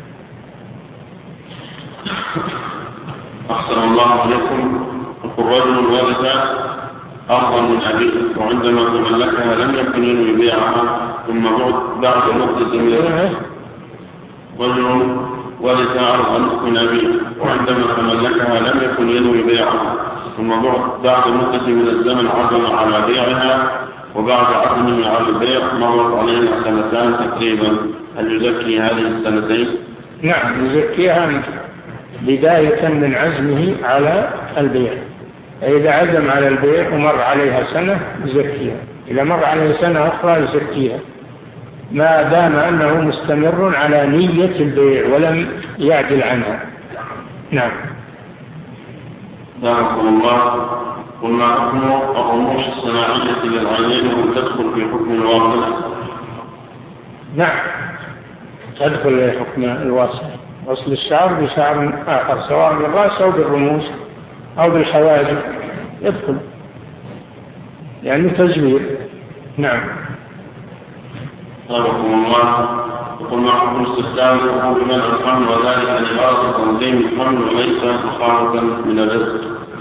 S1: أحسن الله عليكم. يقول رجل ورث أرضا من أبيه وعندما تملكها لم يكن يبيعها ثم بعد مدة من رجل ورث أرضا من أبيه وعندما تملكها لم يكن ينوي بيعها ثم بعد مدة من الزمن عزم على بيعها وبعد عزمه على البيع مرت علينا سنتان تقريبا، هل يزكي هذه السنتين؟
S2: نعم يزكيها بداية من عزمه على البيع. إذا عزم على البيع ومر عليها سنة يزكيها، إذا مر عليها سنة أخرى يزكيها ما دام أنه مستمر على نية البيع ولم يعدل عنها. نعم.
S1: دعاكم الله. قلنا حكم الرموش الصناعية للعينين وتدخل في حكم الواقع؟
S2: نعم تدخل في حكم الواسع، وصل الشعر بشعر آخر سواء بالرأس أو بالرموش أو بالحواجب يدخل، يعني تزوير. نعم.
S1: دعاكم الله. قلنا حكم استخدام الحكم من الحمل وذلك لغرض تنظيم الحمل وليس مخالفا من الرزق.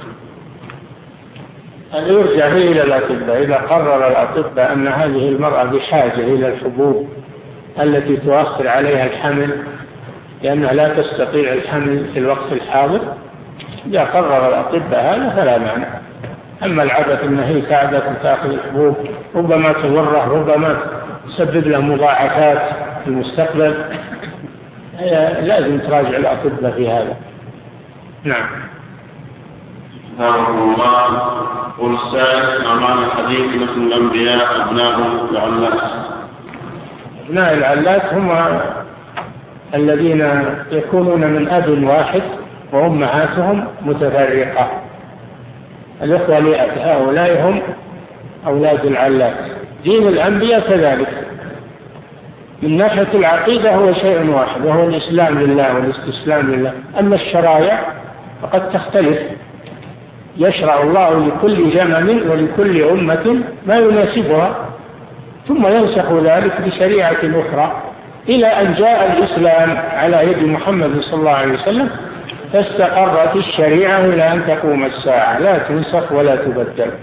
S2: هذا يرجع إلى الأطباء، إذا قرر الأطباء أن هذه المرأة بحاجة إلى الحبوب التي تؤخر عليها الحمل لأنها لا تستطيع الحمل في الوقت الحاضر، إذا قرر الأطباء هذا فلا معنى. أما العادة أن هي قاعدة تأخذ الحبوب ربما تضره ربما تسبب له مضاعفات في المستقبل، لازم تراجع الأطباء في هذا. نعم.
S1: دعاكم الله. والسائل أمام الحديث مثل الأنبياء أبناء العلات.
S2: أبناء العلات هم الذين يكونون من أب واحد وأمهاتهم متفرقة، الأخوة هؤلاء هم أولاد العلات. دين الأنبياء كذلك من ناحية العقيدة هو شيء واحد وهو الإسلام لله والاستسلام لله. أما الشرائع فقد تختلف، يشرع الله لكل زمن ولكل أمة ما يناسبها ثم ينسخ ذلك بشريعة أخرى إلى أن جاء الإسلام على يد محمد صلى الله عليه وسلم فاستقرت الشريعة إلى أن تقوم الساعة لا تنسخ ولا تبدل.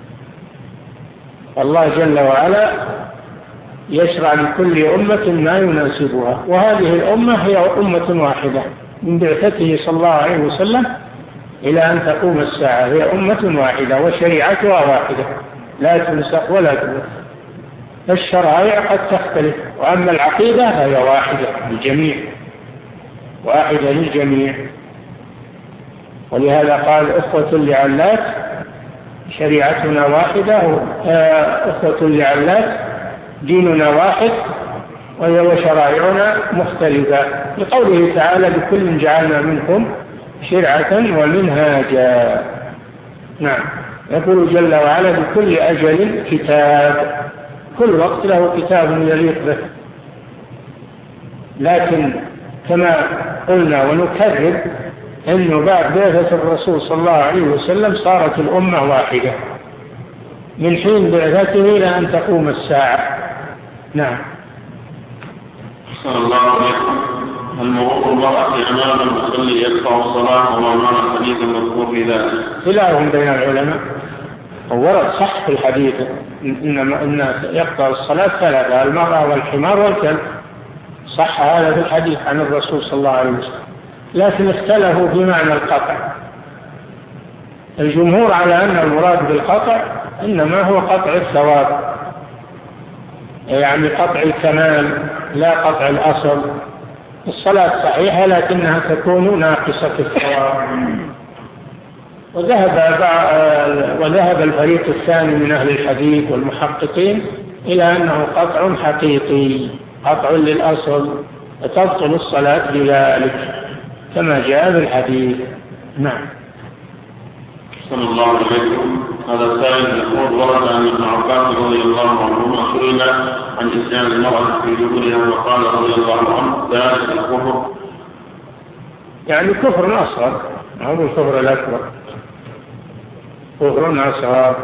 S2: الله جل وعلا يشرع لكل أمة ما يناسبها، وهذه الأمة هي أمة واحدة من بعثته صلى الله عليه وسلم إلى أن تقوم الساعة، هي أمة واحدة وشريعتها واحدة لا تنسخ ولا تبدل. الشرائع قد تختلف، وأما العقيدة فهي واحدة للجميع، واحدة للجميع. ولهذا قال أخوة لعلات شريعتنا واحدة، أخوة لعلات ديننا واحد وشرائعنا مختلفة، لقوله تعالى لكل جعلنا منكم شرعة ومنهاجا. نعم. يقول جل وعلا لكل أجل كتاب، كل وقت له كتاب يليق به. لكن كما قلنا ونكرر أنه بعد بعثة الرسول صلى الله عليه وسلم صارت الأمة واحدة من حين بعثته إلى أن تقوم الساعة. نعم.
S1: أحسن الله عليكم. المرور المرأة أمام المصلي يقطع الصلاة وما معنى الحديث المذكور في ذلك؟
S2: خلاف بين العلماء، ورد صح في الحديث إن يقطع الصلاة ثلاثة: المرأة والحمار والكلب، صح هذا في الحديث عن الرسول صلى الله عليه وسلم، لكن اختلفوا في معنى القطع. الجمهور على أن المراد بالقطع إنما هو قطع الثواب، يعني قطع الكمال لا قطع الأصل. الصلاة صحيحة لكنها تكون ناقصة الثواب. وذهب الفريق الثاني من أهل الحديث والمحققين إلى أنه قطع حقيقي، قطع للأصل، وتبطل الصلاة بذلك كما جاء في الحديث. نعم.
S1: صلى الله عليكم. هذا سائل يقول ورد عن ابن عباس رضي الله عنهما سئل عن إتيان المرأة في دبرها وقال رضي الله عنه ذلك الكفر.
S2: يعني كفر أصغر، هو الكفر الأكبر، كفر أصغر،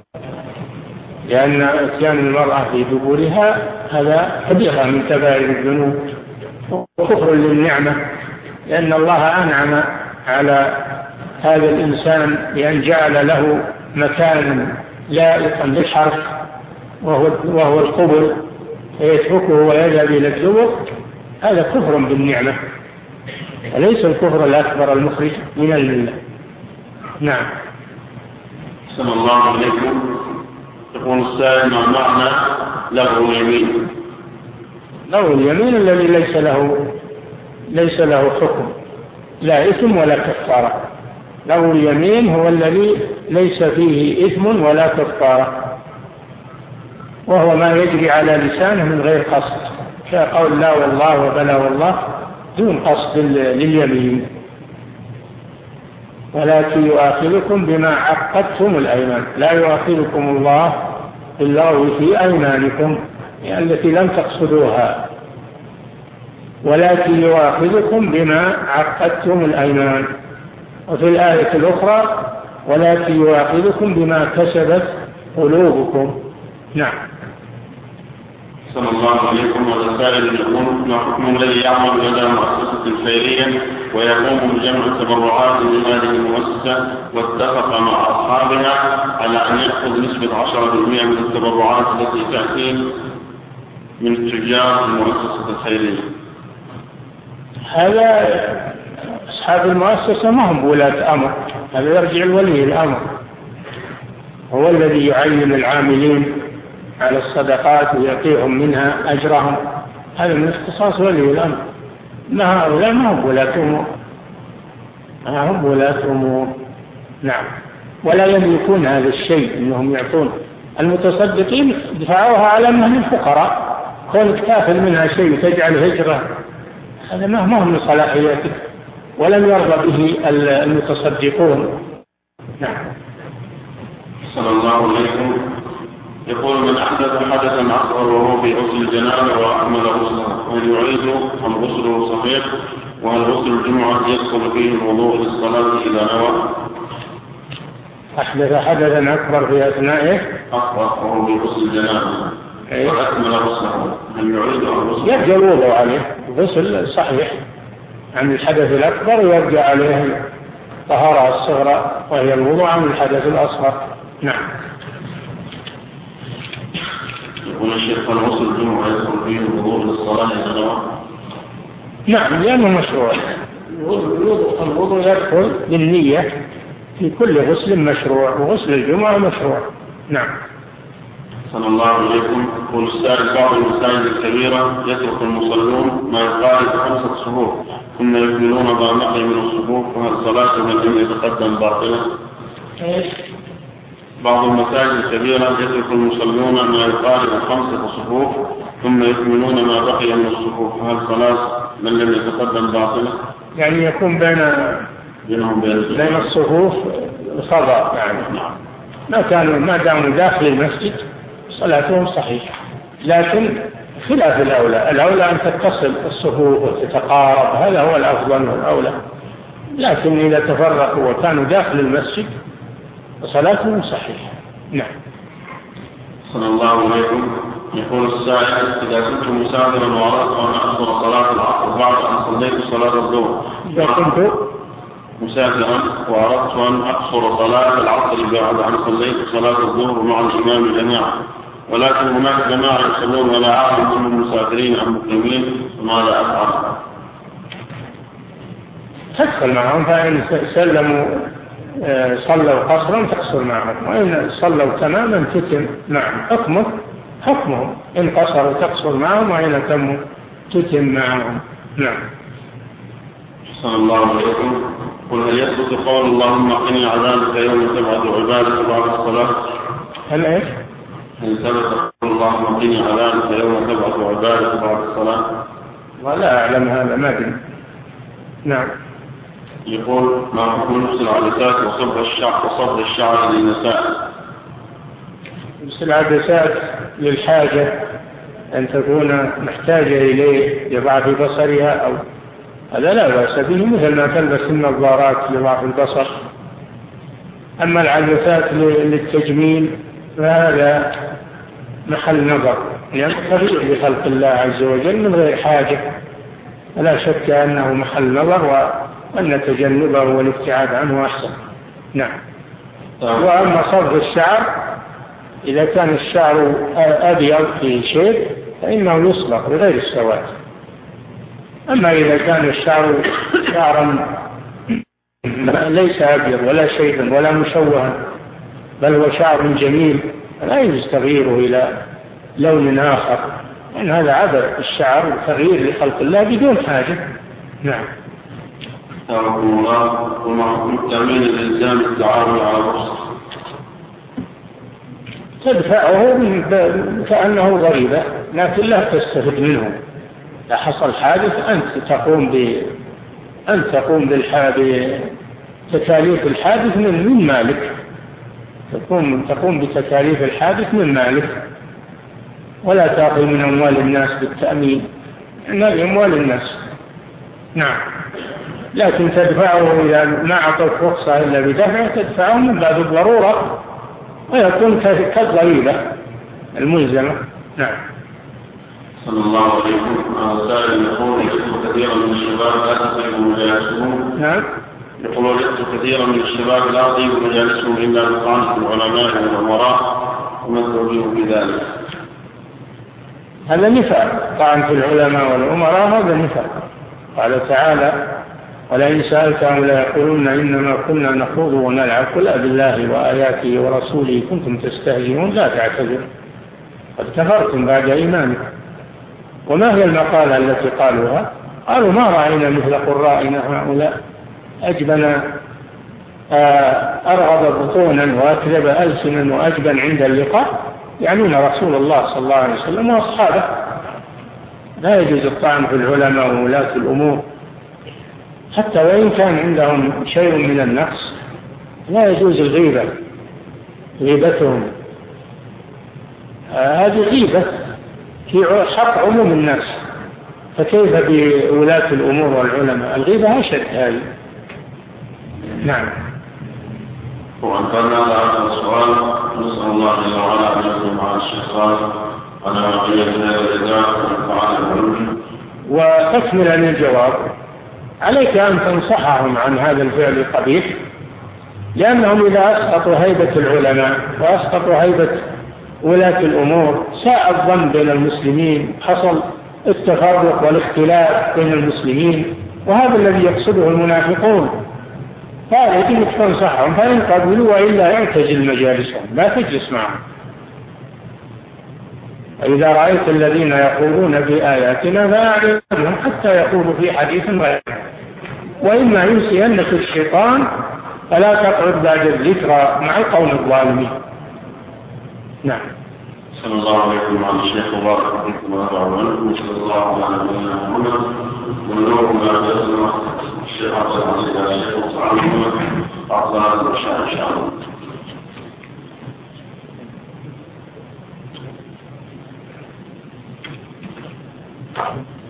S2: لأن إتيان المرأة في دبرها هذا كبيرة من كبائر الذنوب وكفر للنعمة، لأن الله أنعم على هذا الإنسان بأن جعل له مكانا لائقا بالحرف وهو القبر، فيتركه ويذهب إلى الدبر، هذا كفر بالنعمة وليس الكفر الأكبر المخرج من الملة. نعم.
S1: صلى الله عليكم. يقول السائل ما معنى لغو اليمين؟
S2: لغو اليمين الذي ليس له حكم، لا إثم ولا كفارة. لغو اليمين هو الذي ليس فيه إثم ولا كفارة، وهو ما يجري على لسانه من غير قصد، كقول لا والله وبلا والله دون قصد لليمين. ولكن يؤاخذكم بما عقدتم الأيمان، لا يؤاخذكم الله باللغو في أيمانكم التي لم تقصدوها، ولكن يؤاخذكم بما عقدتم الأيمان. وفي الآية الأخرى ولكن يؤاخذكم بما كسبت قلوبكم. نعم.
S1: صلى الله عليكم. والسائل يقول ما حكم الذي يعمل لدى مؤسسة خيرية ويقوم بجمع التبرعات من هذه المؤسسة واتفق مع أصحابها على أن يأخذ نسبة 10% من التبرعات التي تأتي من تجار المؤسسة الخيرية؟
S2: هذا أصحاب المؤسسة ما هم ولاة أمر، هذا يرجع الولي الأمر، هو الذي يعين العاملين على الصدقات ويعطيهم منها أجرهم، هذا من اختصاص ولي الأمر. ما هؤلاء ما هم ولاة أمور. نعم. ولا يملكون هذا الشيء أنهم يعطون. المتصدقين دفعوها على أنهم الفقراء، كونك تأخذ منها شيء وتجعل هجرة، هذا ما هو من صلاحياتك، ولم يرضى به المتصدقون. نعم.
S1: صلى الله عليكم. يقول من أحدث حدثا أصغر وهو في غسل الجنابة وأكمل غسله، هل يعيد أم غسله صحيح؟ وهل غسل الجمعة يدخل فيه الوضوء للصلاة إذا نوى؟
S2: أحدث حدثا أكبر في أثنائه
S1: أكبر وهو في غسل الجنابة وأكمل غسله، هل يعيد أم غسله؟
S2: يرجع الوضوء عليه، غسل صحيح عن الحدث الأكبر، ويرجع عليه طهارة الصغرى وهي الوضوء عن الحدث الأصغر. نعم.
S1: يقول الشيخ هل غسل الجمعة يدخل فيه الوضوء للصلاة إذا نوى؟
S2: نعم، لأنه مشروع. الوضوء يدخل بالنية في كل غسل مشروع، وغسل الجمعة مشروع. نعم.
S1: صلى الله عليكم. يقول السائل بعض المساجد الكبيرة يترك المصلون ما يقارب 5 صفوف ثم يكملون ما بقي من الصفوف، وهل صلاة من لم يتقدم باطلة؟ بعض المساجد الكبيرة يترك المصلون ما يقارب 5 صفوف ثم يكملون ما بقي من الصفوف، وهل صلاة من لم يتقدم باطلة؟
S2: يعني يكون بين الصفوف فضاء، يعني ما داموا داخل المسجد صلاتهم صحيحة، لكن خلاف الأولى أن تتصل الصفوف وتتقارب، هذا هو الأفضل والأولى، لكن إذا تفرقوا وكانوا داخل المسجد صلاتهم صحيحة. نعم.
S1: صلى الله عليكم. يقول السائل إذا كنت مسافرا وأردت أن أحضر صلاة العصر بعد أن صليت صلاة الظهر،
S2: إذا كنت
S1: مسافرا وأردت أن أقصر صلاة العصر بعد أن صليت صلاة الظهر مع الإمام جماعة، ولكن هناك جماعة يصلون ولا أعلم هم المسافرين أم مقيمين، فماذا أفعل؟
S2: تدخل معهم، فإن سلموا صلوا قصرا تقصر معهم، وإن صلوا تماما تتم معهم. حكمهم إن قصروا تقصر معهم، وإن تموا تتم معهم. نعم.
S1: صلى الله عليكم. قل هل يثبت قول اللهم قني عذابك يوم تبعث عبادك بعد الصلاة؟
S2: هل
S1: ثبت قول اللهم قني عذابك يوم تبعث عبادك بعد الصلاة؟
S2: ولا أعلم هذا، ما أدري. نعم.
S1: يقول ما حكم لبس العدسات وصبغ الشعر للنساء؟
S2: لبس العدسات للحاجة أن تكون محتاجة إليه لضعف بصرها أو هذا لا بأس به، مثل ما تلبس النظارات لضعف البصر. أما العدسات للتجميل فهذا محل نظر، يعني طبيعي لخلق الله عز وجل من غير حاجة، لا شك أنه محل نظر وأن تجنبه والابتعاد عنه أحسن. نعم. وأما صبغ الشعر إذا كان الشعر أبيض في شيء فإنه يصبغ بغير السواد. أما إذا كان الشعر شعرا ليس أبيض ولا شيئا ولا مشوها بل هو شعر جميل لا يجوز تغييره إلى لون آخر، لأن هذا عبث الشعر وتغيير لخلق الله بدون حاجة. نعم.
S1: وما حكم التأمين الإلزام التعاون على الرخصة؟
S2: تدفعه كأنه غريبة لكن لا تستفد منه. إذا حصل حادث أنت تقوم بتكاليف الحادث من مالك، تقوم بتكاليف الحادث من مالك، ولا تأخذ من أموال الناس بالتأمين، إنها بأموال الناس. نعم. لكن تدفعه إذا ما أعطوك رخصة إلا بدفع تدفعه من باب الضرورة ويكون كالضريبة الملزمة. نعم.
S1: صلى الله عليه وسلم. سائل يقول كثيرا من الشباب لا تطيب مجالسهم.
S2: نعم.
S1: يقول وجدت كثيرا من الشباب لا تطيب مجالسهم إلا بطعنة العلماء والأمراء ومن تؤمن بذلك.
S2: هذا نفاق، طعن في العلماء والأمراء هذا نفاق. قال تعالى ولئن سألتهم ليقولون إنما كنا نخوض ونلعب قل بالله وآياته ورسوله كنتم تستهزئون لا تعتذروا قد كفرتم بعد إيمانكم. وما هي المقالة التي قالوها؟ قالوا ما رأينا مثل قرائنا هؤلاء أجبن أرغب بطونا وأكذب ألسنا وأجبن عند اللقاء، يعنون رسول الله صلى الله عليه وسلم وأصحابه. لا يجوز الطعن في العلماء وولاة الأمور حتى وإن كان عندهم شيء من النقص، لا يجوز الغيبة، غيبتهم هذه غيبة في حق عموم الناس، فكيف بولاة الأمور والعلماء؟ الغيبة أشد هذه. نعم.
S1: وأنتنا على هذا السؤال نسأل الله جل وعلا أن يكون مع الشيطان على غيرنا والإدارة والفعال والعلم.
S2: وتكمل الجواب عليك أن تنصحهم عن هذا الفعل القبيح، لأنهم إذا أسقطوا هيبة العلماء وأسقطوا هيبة ولاة الأمور ساء الظن بين المسلمين، حصل التفرق والاختلاف بين المسلمين، وهذا الذي يقصده المنافقون. فهذا يجب تنصحهم فإن قبلوا وإلا اعتزل مجالسهم، لا تجلس معهم. إذا رأيت الذين يقولون في آياتنا فأعرضهم حتى يقولوا في حديث غيره، وإما ينسينك الشيطان فلا تقعد بعد الذكرى مع القوم الظالمين. نعم.
S1: صلى الله عليكم وعلى الشيخ وبارك فيكم ونفعل صلى الله على نبينا محمد ونور ما تسمع الشيخ عبد العزيز على الشيخ وصحبه محمد أعطانا الرشاد إن شاء الله.